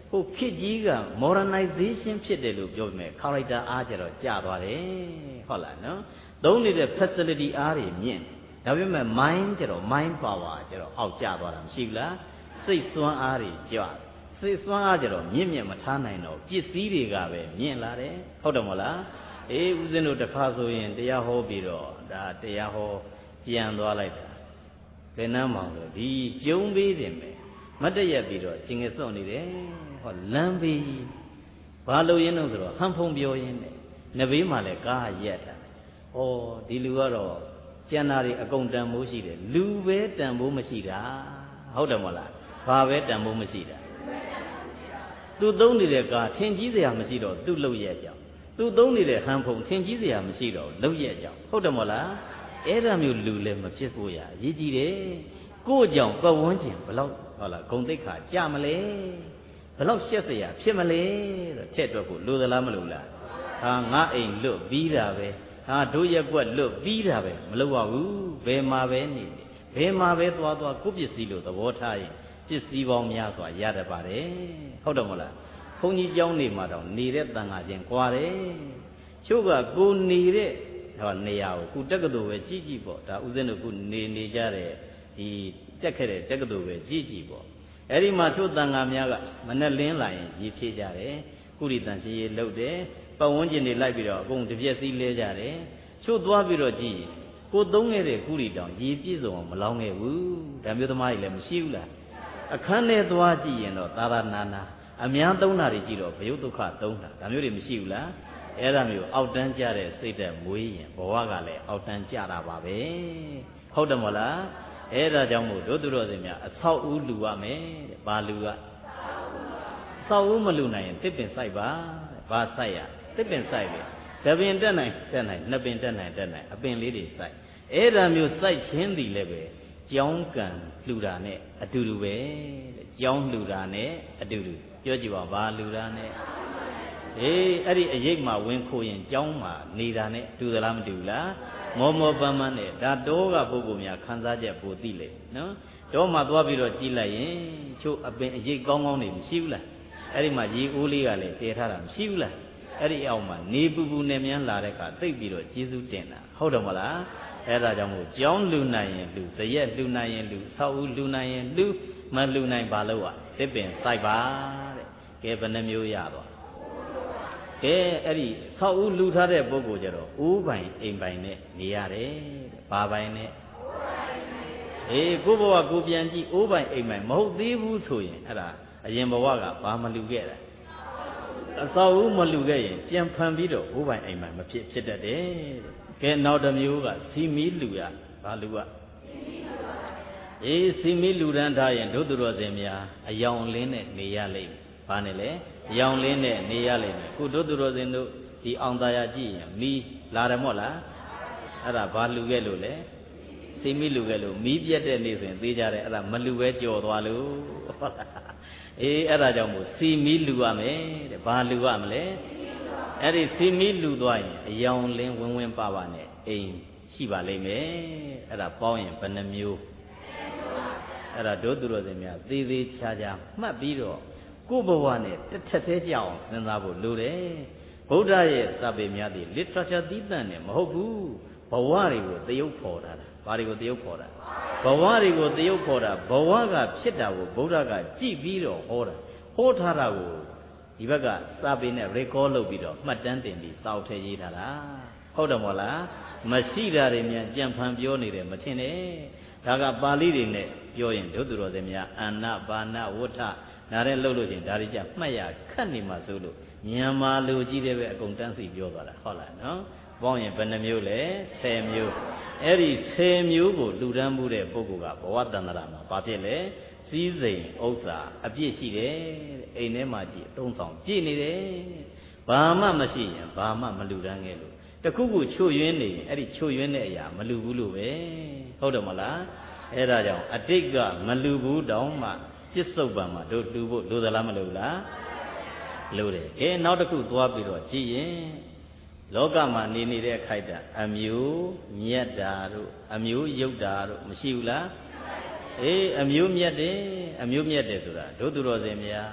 ဟိုခေတ်ကြီးက modernization ဖြစ်တယ်လို့ပြောပေမဲ့ character အားကြတော့ကျသွားတယ်ဟုတ်လားနော်သုံးနေတဲ့ facility အားတွေမြင့်ဒါပေမဲ့ mind ကြတော့ mind power ကြတော့အောက်ကျသွားတာမရှိဘူးလားစိတ်စွမ်းအားတွေကျစိတ်စွမ်းအားကြတော့မြင့်မထားနိုင်တော့ပစ္စည်းတွေကပဲမြင့်လာတယ်ဟုတ်တယ်မဟုတ်လားအေးဦးဇင်းတို့တစ်ခါဆိုရင်တရားဟောပြီးတော့ဒါတရားဟောပြန်သွားလိုက်တာဘယ်နှမ်းမှဆိုဒီကျုံပေးတယ်မယ်မတ်တရက်ပြီးတော့ကျင်ငယ်စော့နေတယ်ဟောလမ်းပြီးဘာလို့ရင်းတော့ဆိုတော့ဟန်ဖုံပြောရင်းနဲ့နဘေးမှာလည်းကားရက်တာဩဒီလူကတော့ကျန်တာတွေအကုန်တန်ဖိုးရှိတယ်လူပဲတန်ဖိုးမရှိတာဟုတ်တယ်မဟုတ်လားဘာပဲတန်ဖိုးမရှိတာသူသုံးနေတဲ့ကားထင်ကြီးစရာမရှိတော့သူ့လောက်ရက်ကြောင်သူသုံးနေတဲ့ဟန်ဖုံထင်ကြီးစရာမရှိတော့လောက်ရက်ကြောင်ဟုတ်တယ်မဟုတ်လားအဲ့ဒါမျိုးလူလည်းမဖြစ်ဖို့ရအရေးကြီးတယ်ကိုယ့်ကြောင့်ပတ်ဝန်းကျင်ဘလောက်ဟုတ်လားဂုံတိတ်ခါကြမလဲဘလောက်ရှက်စရာဖြစ်မလဲဆိုထက်တော့ကိုလိုသလားမလိုလားဟာငါအိမ်လွတ်ပြီးတာပဲဟာတို့ရက်ကွက်လွတ်ပြီးတာပဲမလုပ်ရဘူးဘယ်မှာပဲနေဘယ်မှာပဲသွားကိုပစ္စည်းလို့သဘောထားရင်ပစ္စည်းပေါင်းများစွာရတတ်ပါတယ်ဟုတ်တယ်မဟုတ်လားဘုန်းကြီးเจ้าနေမှာတော့နေတဲ့တန်ခါချင်းကွာတယ်ချို့ကကိုနေတဲ့ဟောနေရာကိုခုတက္ကသိုလ်ပဲကြည့်ကြည့်ပေါ့ဒါဥစဉ်တို့ခုနေကြတဲ့ဒီတက်ခဲ့တဲ့တက္ကသိုလ်ပဲကြည့်ကြည့်ပေါ့အဲ့ဒီမှာချို့တန်ခါများကမနဲ့လင်းလာရင်ရေဖြည့်ကြတယ်ကုရိတန်ရှိရေလှုပ်တယ်ပတ်ဝန်းကျင်တွေလိုက်ပြီးတော့အကုန်တစ်ပြက်စီးလဲကြတယ်ချို့သွားပြီးတော့ကြည့်ကိုသုံးခဲ့တဲ့ကုရိတောင်ရေပြည့်စုံအောင်မလောင်းခဲ့ဘူးဒါမျိုးသမားကြီးလည်းမရှိဘူးလားအခန်းထဲသွားကြည့်ရင်တော့သာရနာနာအများသုံးတာတွေကြည့်တော့ဘယုတ်ဒုက္ခသုံးတာဒါမျိုးတွေမရှိဘူးလားအဲ့ဒါမျိုးအောက်တန်းကြတဲ့စိတ်သက်မွေးရင်ဘဝကလည်းအောက်တန်းကြတာပါပဲဟုတ်တယ်မလားအဲ့ဒါကြောင့်မို့တို့သူတော်စင်များအဆောက်အဦလူရမယ်တဲ့ဘာလူကအဆောက်အဦမလူနိုင်ရင်တစ်ပင်စိုက်ပါဘာစိုက်ရတစ်ပင်စိုက်လေတပင်တက်နိုင်နှစ်ပင်တက်နိုင်အပင်လေးတွေစိုက်အဲ့ဒါမျိုးစိုက်ခြင်းသည်လည်းပဲကြောင်းကံလှူတာနဲ့အတူတူပဲတဲ့ကြောင်းလှူတာနဲ့အတူတူပြောကြည့်ပါဘာလှူတာနဲ့အေးအဲ့ဒီအရေးမှာဝင်ခိုးရင်ကြောင်းမှာနေတာနဲ့တူသလားမတူဘူးလားမောမောပန်းပန်းနဲ့ဒါတောကပုဂ္ဂိုလ်များခံစားချက်ပိုသိလေနော်တောမှာသွားပြီးတော့ကြည့်လိုက်ရင်ချို့အပင်အရေးကောင်းကောင်းနေမရှိဘူးလားအဲ့ဒီမှာရေအိုးလေးကလည်းတည်ထားတာမရှိဘူးလားအဲ့ဒီအောက်မှာနေပူပူနဲ့မြန်းလာတဲ့အခါသိပ်ပြီးတော့ကျေးဇူးတင်တာဟုတ်တယ်မလားအဲ့ဒါကြောင့်မို့ကြောင်းလူနိုင်ရင်လူဇရက်လူနိုင်ရင်လူဆောက်ဦးလူနိုင်ရင်လူမလူနိုင်ပါလို့อ่ะတစ်ပင်စိုက်ပါတဲ့ကဲဘယ်နှမျိုးရသွားကဲအဲ့ဒီဆောက်ဦးလူထားတဲ့ပုဂ္ဂိုလ်ကြတော့အိုးပိုင်အိမ်ပိုင်နဲ့နေရတယ်တဲ့ဘာပိုင်နဲ့အေးကိုဘဝကိုပြန်ကြည့်အိုးပိုင်အိမ်ပိုင်မဟုတ်သေးဘူးဆိုရင်အဲ့ဒါအရင်ဘဝကဘာမလူခဲ့တာအဆောက်ဦးမလူခဲ့ရင်ပြန်ဖန်ပြီးတော့အိုးပိုင်အိမ်ပိုင်မဖြစ်တတ်တယ်တဲ့ကဲနောက်တစ်မျိုးကစီမီလူရဘာလူကအေးစီမီလူရန်ထားရင်တို့သူတော်စင်များအယောင်လင်းနဲ့နေရလိမ့်မယ်ဘာနဲ့လဲအယောင်လင်းနဲ့နေရလိမ့်မယ်ခုတို့သူတော်စင်တို့ဒီအောင်သာယာကြည့်ရင်မီးလာတယ်မို့လားအဲ့ဒါဘာလူခဲ့လို့လဲစီမီလူခဲ့လို့မီးပြတ်တဲ့နေ့ဆိုရင်သေးကြတယ်အဲ့ဒါမလူပဲကြော်သွားလို့ဟုတ်လားအေးအဲ့ဒါကြောင့်မို့စီမီလူရမယ်တဲ့ဘာလူရမလဲအဲ့ဒီစီမီလူသွားရင်အယောင်လင်းဝင်းပါပါနဲ့အိမ်ရှိပါလိမ့်မယ်အဲ့ဒါပေါင်းရင်ဘယ်နှမျိုးအဲ့ဒါတို့သူတော်စင်များသေးသေးချာချာမှတ်ပြီးတော့ကိုယ်ဘဝနဲ့တစ်ထက်သေးကြအောင်စဉ်းစားဖို့လိုတယ်ဗုဒ္ဓရဲ့စာပေများသည် literature သီးသန့်နဲ့မဟုတ်ဘူးဘဝတွေကိုသရုပ်ဖော်တာဘာတွေကိုသရုပ်ဖော်တာဘဝတွေကိုသရုပ်ဖော်တာဘဝကဖြစ်တာကိုဗုဒ္ဓကကြည့်ပြီးတော့ဟောတာဟောထားတာကိုဒီဘက်ကစာပေနဲ့ record လုပ်ပြီးတော့မှတ်တမ်းတင်ပြီးစာအုပ်ထဲရေးထားတာဟုတ်တယ်မို့လားမရှိတာတွေများကြံဖန်ပြောနေတယ်မထင်နဲ့ဒါကပါဠိတွေနဲ့ပြောရင်တို့သူတော်စင်များအဏပါဏဝဋ္ဌနားနဲ့လှုပ်လို့ရှိရင်ဒါတွေကြမှတ်ရခတ်နေမှာဆိုလို့မြန်မာလူကြီးတွေပဲအကုန်တန်းစီပြောသွားတာဟုတ်လားနော်ပေါင်းရင်ဘယ်နှမျိုးလဲ10မျိုးအဲ့ဒီ10မျိုးကိုလူတန်းမှုတဲ့ပုဂ္ဂိုလ်ကဘဝတန္တရာမှာဘာဖြစ်လဲစည်းစိမ်ဥစ္စာအပြည့်ရှိတယ်အိမ်ထဲမှာကြည့်အသုံးဆောင်ပြည့်နေတယ်ဘာမှမရှိရင်ဘာမှမလူတန်းခဲ့လို့တခုခုချို့ယွင်းနေရင်အဲ့ဒီချို့ယွင်းတဲ့အရာမလူဘူးလို့ပဲဟုတ်တယ်မလားအဲ့ဒါကြောင့်အတိတ်ကမလူဘူးတောင်မှပြစ္ဆုတ်ပံမှာတို့လူဖို့လိုသလားမလိုလားလိုတယ်ကဲနောက်တစ်ခုသွားပြီးတော့ကြည့်ရင်လောကမှာနေနေတဲ့အခိုက်အတန့်အမျိုးမြတ်တာတို့အမျိုးယုတ်တာတို့မရှိဘူးလားအေးအမျိုးမြတ်တယ်ဆိုတာတို့သူတော်စင်များ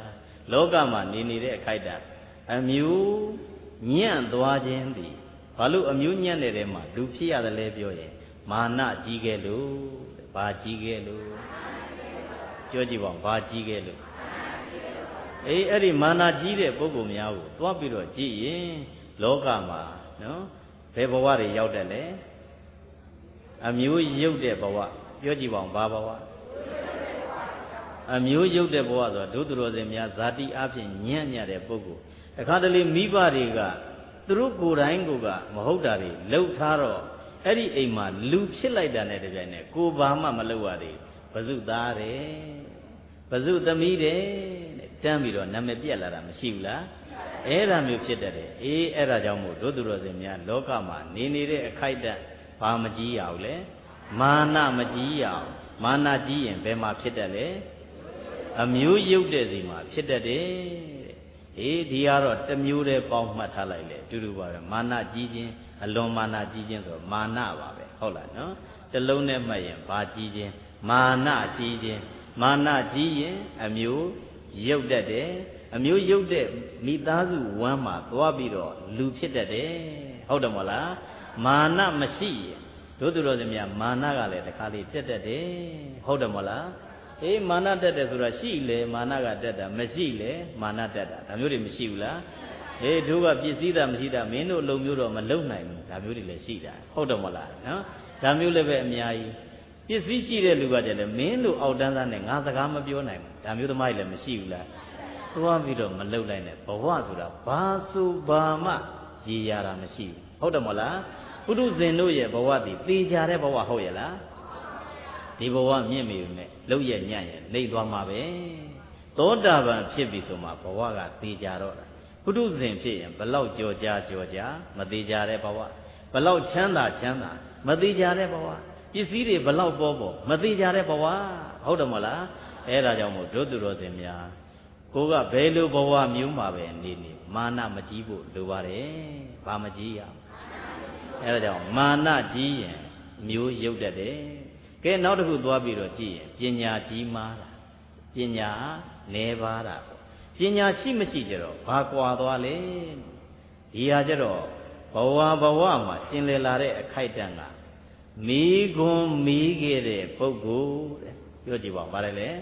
လောကမှာနေနေတဲ့အခိုက်အတန့်အမျိုးညံ့သွားခြင်းသည်ဘာလို့အမျိုးညံ့တဲ့ထဲမှာလူဖြစ်ရတယ်လဲပြောရင်မာနကြီးခဲ့လို့ဘာကြီးခဲ့လို့ပြောကြည့်ပါဦးဘာကြီးခဲ့လို့အဲ့ဒီမာနကြီးတဲ့ပုဂ္ဂိုလ်များကိုတွားပြီးတော့ကြည့်ရင်လောကမှာနော်ဘယ်ဘဝတွေရောက်တယ်လဲအမျိုးရုပ်တဲ့ဘဝပြောကြည့်ပါဦးဘာဘဝအမျိုးရုပ်တဲ့ဘဝဆိုတော့ဒုသူတော်စင်များဇာတိအဖြစ်ညံ့ညတဲ့ပုဂ္ဂိုလ်တခါတလေမိဘတွေကသူတို့ကိုယ်တိုင်ကိုကမဟုတ်တာတွေလှုပ်ထားတော့အဲ့ဒီအိမ်မှာလူဖြစ်လိုက်တာနဲ့တပြိုင်နက်ကိုဘာမှမလုပ်ရသေးဘဇုသားတယ်ဘဇုသမီးတယ်တန်းပြီးတော့နာမည်ပြက်လာတာမရှိဘူးလားအဲ့ဒါမျိုးဖြစ်တတ်တယ်အဲ့ဒါကြောင့်မို့ဒုသူတော်စင်များလောကမှာနေနေတဲ့အခိုက်အတန့်ဘာမကြီးရဘူးလဲမာနမကြီးရအောင်မာနကြီးရင်ဘယ်မှာဖြစ်တတ်လဲအမျိုးရုပ်တဲ့စီမှာဖြစ်တတ်တယ်ဒီကတော့တစ်မျိုးတည်းပေါင်းမှတ်ထားလိုက်လေတူတူပါပဲမာနကြီးခြင်းအလွန်မာနကြီးခြင်းဆိုမာနပါပဲဟုတ်လားနော်တစ်လုံးနဲ့မှတ်ရင်ဘာကြီးခြင်းမာနကြီးခြင်းမာနကြီးရင်အမျိုးရုပ်တတ်တယ်အမျိုးရုပ်တဲ့မိသားစုဝမ်းမှာသွားပြီးတော့လူဖြစ်တတ်တယ်ဟုတ်တယ်မဟုတ်လားမာနမရှိရင်တို့သူတော်စင်များမာနကလည်းတစ်ခါလေးတက်တတ်တယ်ဟုတ်တယ်မဟုတ်လားမာနတက်တယ်ဆိုတာရှိလေမာနကတက်တာမရှိလေမာနတက်တာဒါမျိုးတွေမရှိဘူးလားတို့ကပြည့်စည်တာမရှိတာမင်းတို့အလုံးမျိုးတော့မလုံနိုင်ဘူးဒါမျိုးတွေလည်းရှိတာဟုတ်တယ်မဟုတ်လားနော်ဒါမျိုးလည်းပဲအများကြီးပစ္စည်းရှိတဲ့လူကတည်းကမင်းတို့အောက်တန်းသားနဲ့ငါစကားမပြောနိုင်ဘူးဒါမျိုးသမားကြီးလည်းမရှိဘူးလားသွားပြီးတော့မလုံနိုင်နဲ့ဘဝဆိုတာဘာဆိုဘာမှရည်ရတာမရှိဘူးဟုတ်တယ်မဟုတ်လားပုထုဇဉ်တို့ရဲ့ဘဝတည်သေချာတဲ့ဘဝဟုတ်ရဲ့လားဒီဘဝမြင့်မိပြီမဲ့လှုပ်ရညံ့ရနှိပ်သွားမှာပဲသောတာပန်ဖြစ်ပြီဆိုမှဘဝကသေချာတော့တာပုထုဇဉ်ဖြစ်ရင်ဘလောက်ကြော်ကြာမသေးချာတဲ့ဘဝဘလောက်ချမ်းသာမသေးချာတဲ့ဘဝပစ္စည်းတွေဘလောက်ပေါ်မသေးချာတဲ့ဘဝဟုတ်တယ်မဟုတ်လားအဲ့ဒါကြောင့်မို့ဒုသူတော်စင်များကိုကဘယ်လိုဘဝမျိုးမှာပဲနေမာနမကြီးဖို့လိုပါတယ်ဘာမကြီးရအဲ့ဒါကြောင့်မာနကြီးရင်မျိုးရုပ်တတ်တယ်ကဲနောက်တစ်ခုသွားပြီးတော့ကြည့်ရင်ပညာကြီးမားတာပညာနည်းပါးတာပညာရှိမရှိကြတော့ဘာကွာသွားလဲဒီဟာကြတော့ဘဝမှာကျင်လည်လာတဲ့အခိုက်အတန့်ကမိခွန်းမိခဲ့တဲ့ပုဂ္ဂိုလ်တဲ့ပြောကြည့်ပါဦးဗါတယ်လေ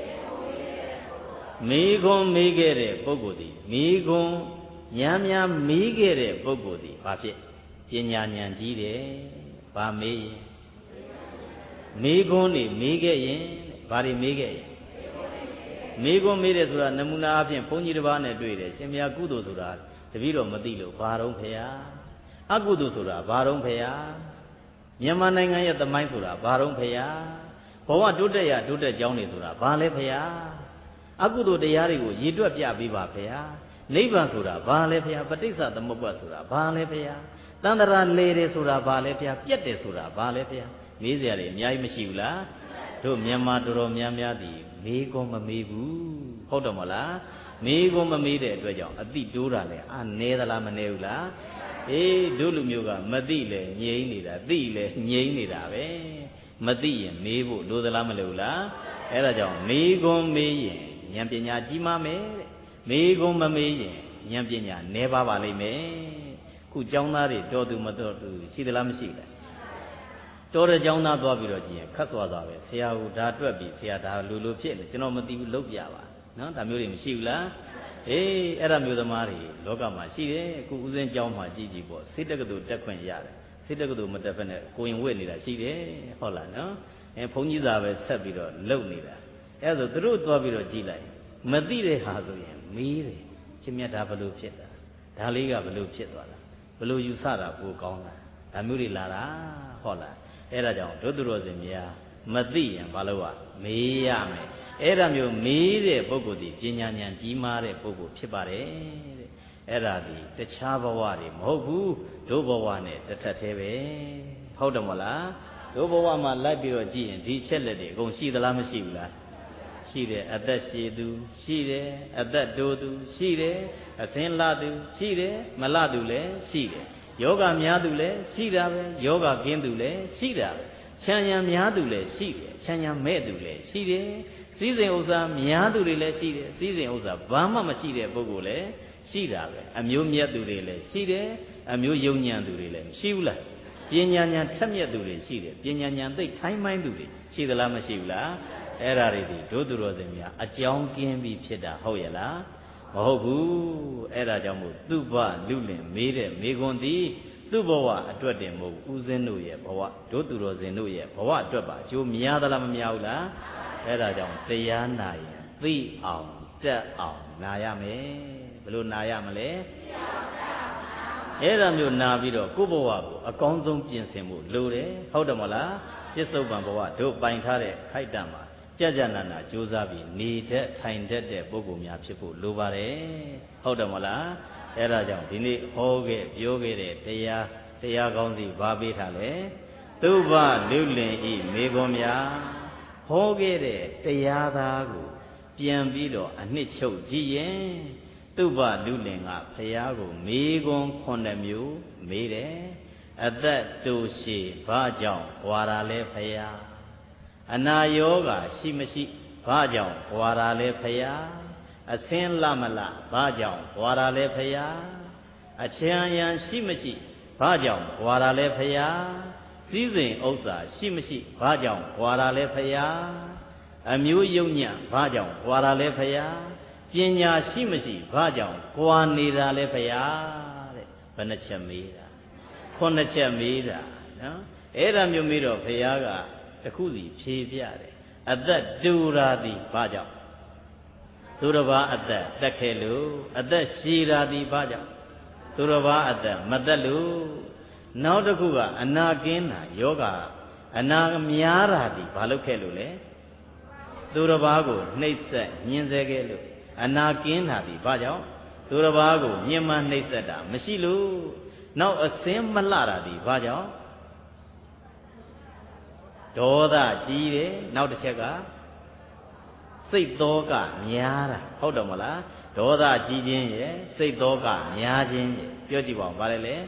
မိခွန်းမိခဲ့တဲ့ပုဂ္ဂိုလ်ဒီမိခွန်းဉာဏ်များမိခဲ့တဲ့ပုဂ္ဂိုလ်ဒီဘာဖြစ်ပညာဉာဏ်ကြီးတယ်ဘာမေးမိခွန်းနေမိခဲ့ရင်ဘာတွေမိခဲ့ရင်မိခွန်းမိတယ်ဆိုတာနမူနာအဖြစ်ဘုန်းကြီးတစ်ပါးနဲ့တွေ့တယ်ရှင်မြတ်ကုသိုလ်ဆိုတာတပည့်တော်မသိလို့ဘာတော့ဖေဟာအကုသိုလ်ဆိုတာဘာတော့ဖေဟာမြန်မာနိုင်ငံရဲ့သမိုင်းဆိုတာဘာတော့ဖေဟာဘဝတိုးတက်ကြောင်းတွေဆိုတာဘာလဲဖေဟာအကုသိုလ်တရားတွေကိုရည်တွက်ပြပေးပါဖေဟာနိဗ္ဗာန်ဆိုတာဘာလဲဖေဟာပဋိစ္စသမုပ္ပါဆိုတာဘာလဲဖေဟာတန္တရာလေတယ်ဆိုတာဘာလဲဖေဟာပြက်တယ်ဆိုတာဘာလဲဖေဟာမေးစရာတွေအများကြီးမရှိဘူးလားတို့မြန်မာတော်တော်များများသည်မေးကောမမေးဘူးဟုတ်တယ်မဟုတ်လားမေးကောမမေးတဲ့အတွက်ကြောင့်အတိတိုးတာလေနဲသလားမနဲဘူးလားတို့လူမျိုးကမသိလေငြိမ့်နေတာသိလေငြိမ့်နေတာပဲမသိရင်မေးဖို့လိုသလားမလိုဘူးလားအဲ့ဒါကြောင့်မေးကောမေးရင်ဉာဏ်ပညာကြီးမားမယ်တဲ့မေးကောမမေးရင်ဉာဏ်ပညာနဲပါလိမ့်မယ်ခုကျောင်းသားတွေတော်သူမတော်သူရှိသလားမရှိဘူးလားတော်တဲ့ကျောင်းသားသွားပြီးတော့ကြည့်ရင်ခတ်စွာစွာပဲဆရာကဒါတွက်ပြီးဆရာဒါလူဖြစ်နေကျွန်တော်မသိဘူးလုပ်ပြပါနော်ဒါမျိုးတွေမရှိဘူးလားအဲ့ဒါမျိုးသမားတွေလောကမှာရှိတယ်အခုဦးစင်းကျောင်းမှာကြည့်ပေါ့စိတ်တက္ကသိုလ်တက်ခွင့်ရတယ်စိတ်တက္ကသိုလ်မတက်ဖက်နဲ့ကိုရင်ဝတ်နေတာရှိတယ်ဟုတ်လားနော်ဘုန်းကြီးသာပဲဆက်ပြီးတော့လုပ်နေတာအဲ့ဒါဆိုသူတို့သွားပြီးတော့ကြည့်လိုက်မသိတဲ့ဟာဆိုရင်မေးတယ်ရှင်မြတ်ဒါဘလို့ဖြစ်တာဒါလေးကဘလို့ဖြစ်သွားတာဘလို့ယူဆတာပိုကောင်းတာဒါမျိုးတွေလာတာဟုတ်လားအဲ့ဒါကြောင့်ဒုသူတော်စင်များမသိရင်ဘာလို့ မေးရမယ်အဲ့ဒါမျိုးမေးတဲ့ပုဂ္ဂိုလ်ဒီပညာဉာဏ်ကြီးမားတဲ့ပုဂ္ဂိုလ်ဖြစ်ပါတယ်တဲ့အဲ့ဒါဒီတခြားဘဝတွေမဟုတ်ဘူးတို့ဘဝနဲ့တစ်ထပ်သေးပဲဟုတ်တယ်မလားတို့ဘဝမှာလိုက်ပြီးတော့ကြည့်ရင်ဒီချက်လက်တွေအကုန်ရှိသလားမရှိဘူးလားရှိတယ်အသက်ရှည်သူရှိတယ်အသက်တိုးသူရှိတယ်အသင်လာသူရှိတယ်မလာသူလည်းရှိတယ်ယောဂများသူလည်းရှိတာပဲယောဂကင်းသူလည်းရှိတာပဲချမ်းရံများသူလည်းရှိတယ်ချမ်းရံမဲ့သူလည်းရှိတယ်ဆစည်းစိမ်ဥစ္စာများသူတွေလည်းရှိတယ်စည်းစိမ်ဥစ္စာဘာမှမရှိတဲ့ပုဂ္ဂိုလ်လည်းရှိတာပဲအမျိုးမြတ်သူတွေလည်းရှိတယ်အမျိုးယုံညံသူတွေလည်းမရှိဘူးလားပညာဉာဏ်ထက်မြက်သူတွေရှိတယ်ပညာဉာဏ်သိထိုင်းမိုင်းသူတွေရှိသလားမရှိဘူးလားအဲ့ဒါတွေဒီဒုသူတော်စင်များအကြောင်းကင်းပြီးဖြစ်တာဟုတ်ရဲ့လားမဟုတ်ဘူးအဲ့ဒါကြောင့်မို့သူ့ဘလူလင်မေးတဲ့မေခွန်းသည်သူ့ဘဝအတွက်တင်မဟုတ်ဦးဇင်းတို့ရဲ့ဘဝဒုသူတော်စင်တို့ရဲ့ဘဝအတွက်ပါအကျိုးများသလားမများဘူးလားအဲ့ဒါကြောင့်တရားနာရင်သိအောင်တက်အောင်နာရမယ်ဘယ်လိုနာရမလဲအဲ့ဒါမျိုးနာပြီးတော့ကိုယ့်ဘဝကိုအကောင်းဆုံးပြင်ဆင်ဖို့လိုတယ်ဟုတ်တယ်မဟုတ်လားပြစ္ဆုတ်ပံဘဝတို့ပိုင်ထားတဲ့ခိုက်တံမှာကြကြနာနာကြိုးစားပြီးနေတတ်ထိုင်တတ်တဲ့ပုဂ္ဂိုလ်များဖြစ်ဖို့လိုပါတယ်ဟုတ်တယ်မဟုတ်လားအဲ့ဒါကြောင့်ဒီနေ့ဟောခဲ့ပြောခဲ့တဲ့တရားကောင်းစီဘာပေးထားလဲသုဘလူလင်ဤမေခွန်းများဟောခဲ့တဲ့တရားသားကိုပြန်ပြီးတော့အနှစ်ချုပ်ကြည့်ရင်သုဘလူလင်ကဘုရားကိုမေခွန်း9မျိုးမေးတယ်အသက်တူရှိဘာကြောင့်ဝါရာလဲဘုရားအနာယောဂရှိမရှိဘာကြောင့်ဝါရာလဲဘုရားအစင်းလမလဘာကြောင့်ဝါရာလဲဘုရားအချမ်းရန်ရှိမရှိဘာကြောင့်ဝါရာလဲဘုရားစည်းစိမ်ဥစ္စာရှိမရှိဘာကြောင့်ဝါရာလဲဘုရားအမျိုးယုံညံ့ဘာကြောင့်ဝါရာလဲဘုရားပညာရှိမရှိဘာကြောင့်ကွာနေတာလဲဘုရားတဲ့ဘယ်နှချက်မေးတာ9ချက်မေးတာနော်အဲ့ဒါမျိုးမေးတော့ဘုရားကတခုစီဖြေပြတယ်အသက်တူရာသည်ဘာကြောင့်သူတစ်ပါးအသက်တက်ခဲ့လို့အသက်ရှည်ရာသည်ဘာကြောင့်သူတစ်ပါးအသက်မတက်လို့နောက်တစ်ခုကအနာကင်းတာယောဂအနာများတာသည်ဘာလုပ်ခဲ့လို့လဲသူတစ်ပါးကိုနှိပ်စက်ညှင်းဆဲခဲ့လို့အနာကင်းတာသည်ဘာကြောင့်သူတစ်ပါးကိုညှဉ်းပန်းနှိပ်စက်တာမရှိလို့နောက်အစင်းမလှတာသည်ဘာကြောင့်ဒေါသကြီးတယ်နောက်တစ်ချက်ကစိတ်သောကများတာဟုတ်တယ်မလားဒေါသကြီးခြင်းရဲ့စိတ်သောကများခြင်းရဲ့ပြောကြည့်ပါဦးဗါလဲလေ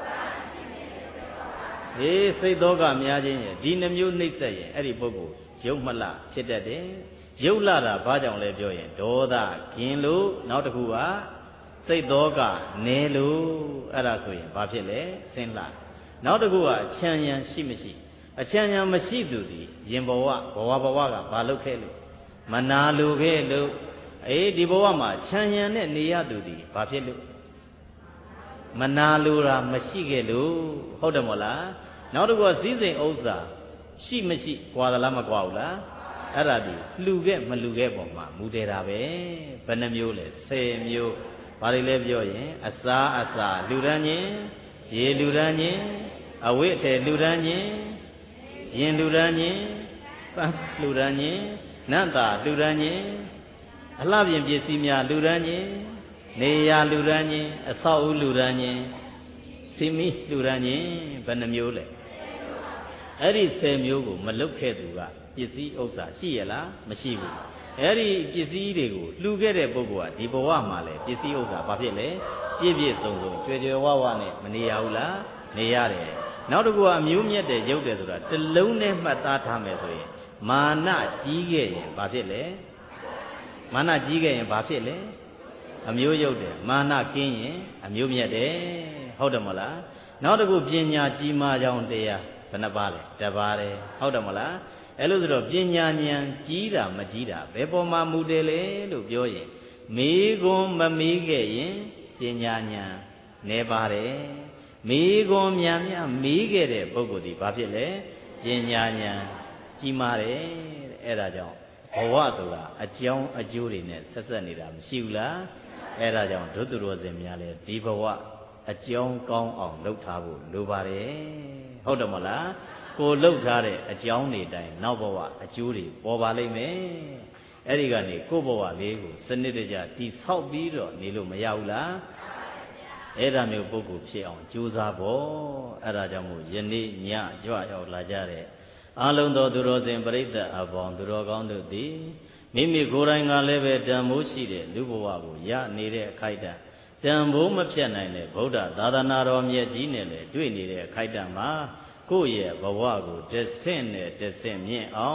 စိတ်သောကများခြင်းရဲ့ဒီနှမျိုးနှိမ့်ဆက်ရင်အဲ့ဒီပုဂ္ဂိုလ်ရုပ်မလှဖြစ်တတ်တယ်ရုပ်လှတာဘာကြောင့်လဲပြောရင်ဒေါသကင်းလို့နောက်တစ်ခုကစိတ်သောကနည်းလို့အဲ့ဒါဆိုရင်ဘာဖြစ်လဲစင်လှနောက်တစ်ခုကအချမ်းရံရှိမရှိအချမ်းရံမရှိသူသည်ယင်ဘဝကဘာလုပ်ခဲ့လို့မနာလိုခဲ့လို့ဒီဘဝမှာချမ်းရံနဲ့နေရသူသည်ဘာဖြစ်လို့မနာလိုတာမရှိခဲ့လို့ဟုတ်တယ်မို့လားနောက်တစ်ခုကစည်းစိမ်ဥစ္စာရှိမရှိကွာသလားမကွာဘူးလားအဲ့ဒါဒီလှူခဲ့မလှူခဲ့ပုံမှာမူတည်တာပဲဘယ်နှမျိုးလဲ10မျိုးဘာတွေလဲပြောရင်အစာလှူဒန်းခြင်းရေလှူဒန်းခြင်းအဝိအထည်လှူဒန်းခြင်းရင်လှူဒန်းခြင်းသံလှူဒန်းခြင်းနတ်တာလှူဒန်းခြင်းအလှပြင်ပစ္စည်းများလှူဒန်းခြင်းနေရာလှူဒန်းခြင်းအဆောက်အဦလှူဒန်းခြင်းစီမီလှူဒန်းခြင်းဘယ်နှမျိုးလဲအဲ့ဒီ10မျိုးကိုမလုတ်ခဲ့သူကပစ္စည်းဥစ္စာရှိရလားမရှိဘူးအဲ့ဒီပစ္စည်းတွေကိုလှူခဲ့တဲ့ပုဂ္ဂိုလ်ကဒီဘဝမှာလဲပစ္စည်းဥစ္စာဘာဖြစ်လဲပြည့်ပြည့်စုံစုံကြွယ်ကြွယ်ဝဝနဲ့မနေရဘူးလားနေရတယ်နောက်တစ်ခုကအမျိုးမြတ်တဲ့ရုပ်တယ်ဆိုတာတစ်လုံးနဲ့မှတ်သားထားမယ်ဆိုရင်မာနကြီးခဲ့ရင်ဘာဖြစ်လဲမာနကြီးခဲ့ရင်ဘာဖြစ်လဲအမျိုးရုပ်တယ်မာနကင်းရင်အမျိုးမြတ်တယ်ဟုတ်တယ်မလားနောက်တစ်ခုပညာကြီးမားကြောင်းတရားဘယ်နှပါလဲတစ်ပါးတယ်ဟုတ်တယ်မလားအဲ့လိုဆိုတော့ပညာဉာဏ်ကြီးတာမကြီးတာဘယ်ပေါ်မှာမူတယ်လဲလို့ပြောရင်မေးခွန်းမမေးခဲ့ရင်ပညာဉာဏ်နေပါတယ်မေးခွန်းများမေးခဲ့တဲ့ပုဂ္ဂိုလ်ဒီဘာဖြစ်လဲပညာဉာဏ်ကြီးမားတယ်အဲ့ဒါကြောင့်ဘဝဆိုတာအကြောင်းအကျိုးတွေနဲ့ဆက်ဆက်နေတာမရှိဘူးလားအဲ့ဒါကြောင့်ဒုသူတော်စင်များလဲဒီဘဝအကြောင်းကောင်းအောင်လုပ်ထားဖို့လိုပါတယ်ဟုတ်တယ်မလားကိုလှုပ်ထားတဲ့အကြောင်းတွေတိုင်းနောက်ဘဝအကျိုးတွေပေါ်ပါလိမ့်မယ်အဲ့ဒီကနေကိုယ့်ဘဝလေးကိုစနစ်တကျတိဆောက်ပြီးတော့နေလို့မရဘူးလားအဲ့ဒါမျိုးပုဂ္ဂိုလ်ဖြစ်အောင်ကြိုးစားဖို့အဲ့ဒါကြောင့်မို့ယနေ့ညကြွရောက်လာကြတဲ့အာလုံးသောသူတော်စင်ပရိသတ်အပေါင်းသူတော်ကောင်းတို့သည်မိမိကိုယ်တိုင်ကလည်းပဲတန်ဖိုးရှိတဲ့လူဘဝကိုရနေတဲ့အခိုက်အတန့်တန်ဖိုးမဖြတ်နိုင်တဲ့ဗုဒ္ဓသာသနာတော်မြတ်ကြီးနဲ့လည်းတွေ့နေတဲ့အခိုက်အတန့်မှာကိုယ့်ရဲ့ဘဝကိုတဆင့်နဲ့တဆင့်မြင့်အောင်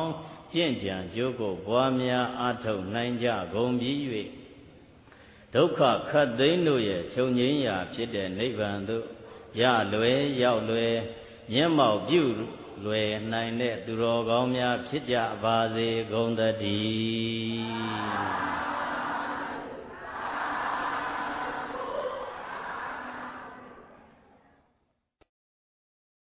ကျင့်ကြံကြိုးကိုပွားများအားထုတ်နိုင်ကြကုန်ပြီး၍ဒုက္ခခတ်သိမ်းတို့ရဲ့ချုပ်ငြိမ်းရာဖြစ်တဲ့နိဗ္ဗာန်သို့ရလွယ်ရောက်လွယ်မျက်မှောက်ပြုလွယ်နိုင်တဲ့သူတော်ကောင်းများဖြစ်ကြပါစေကုန်သတည်း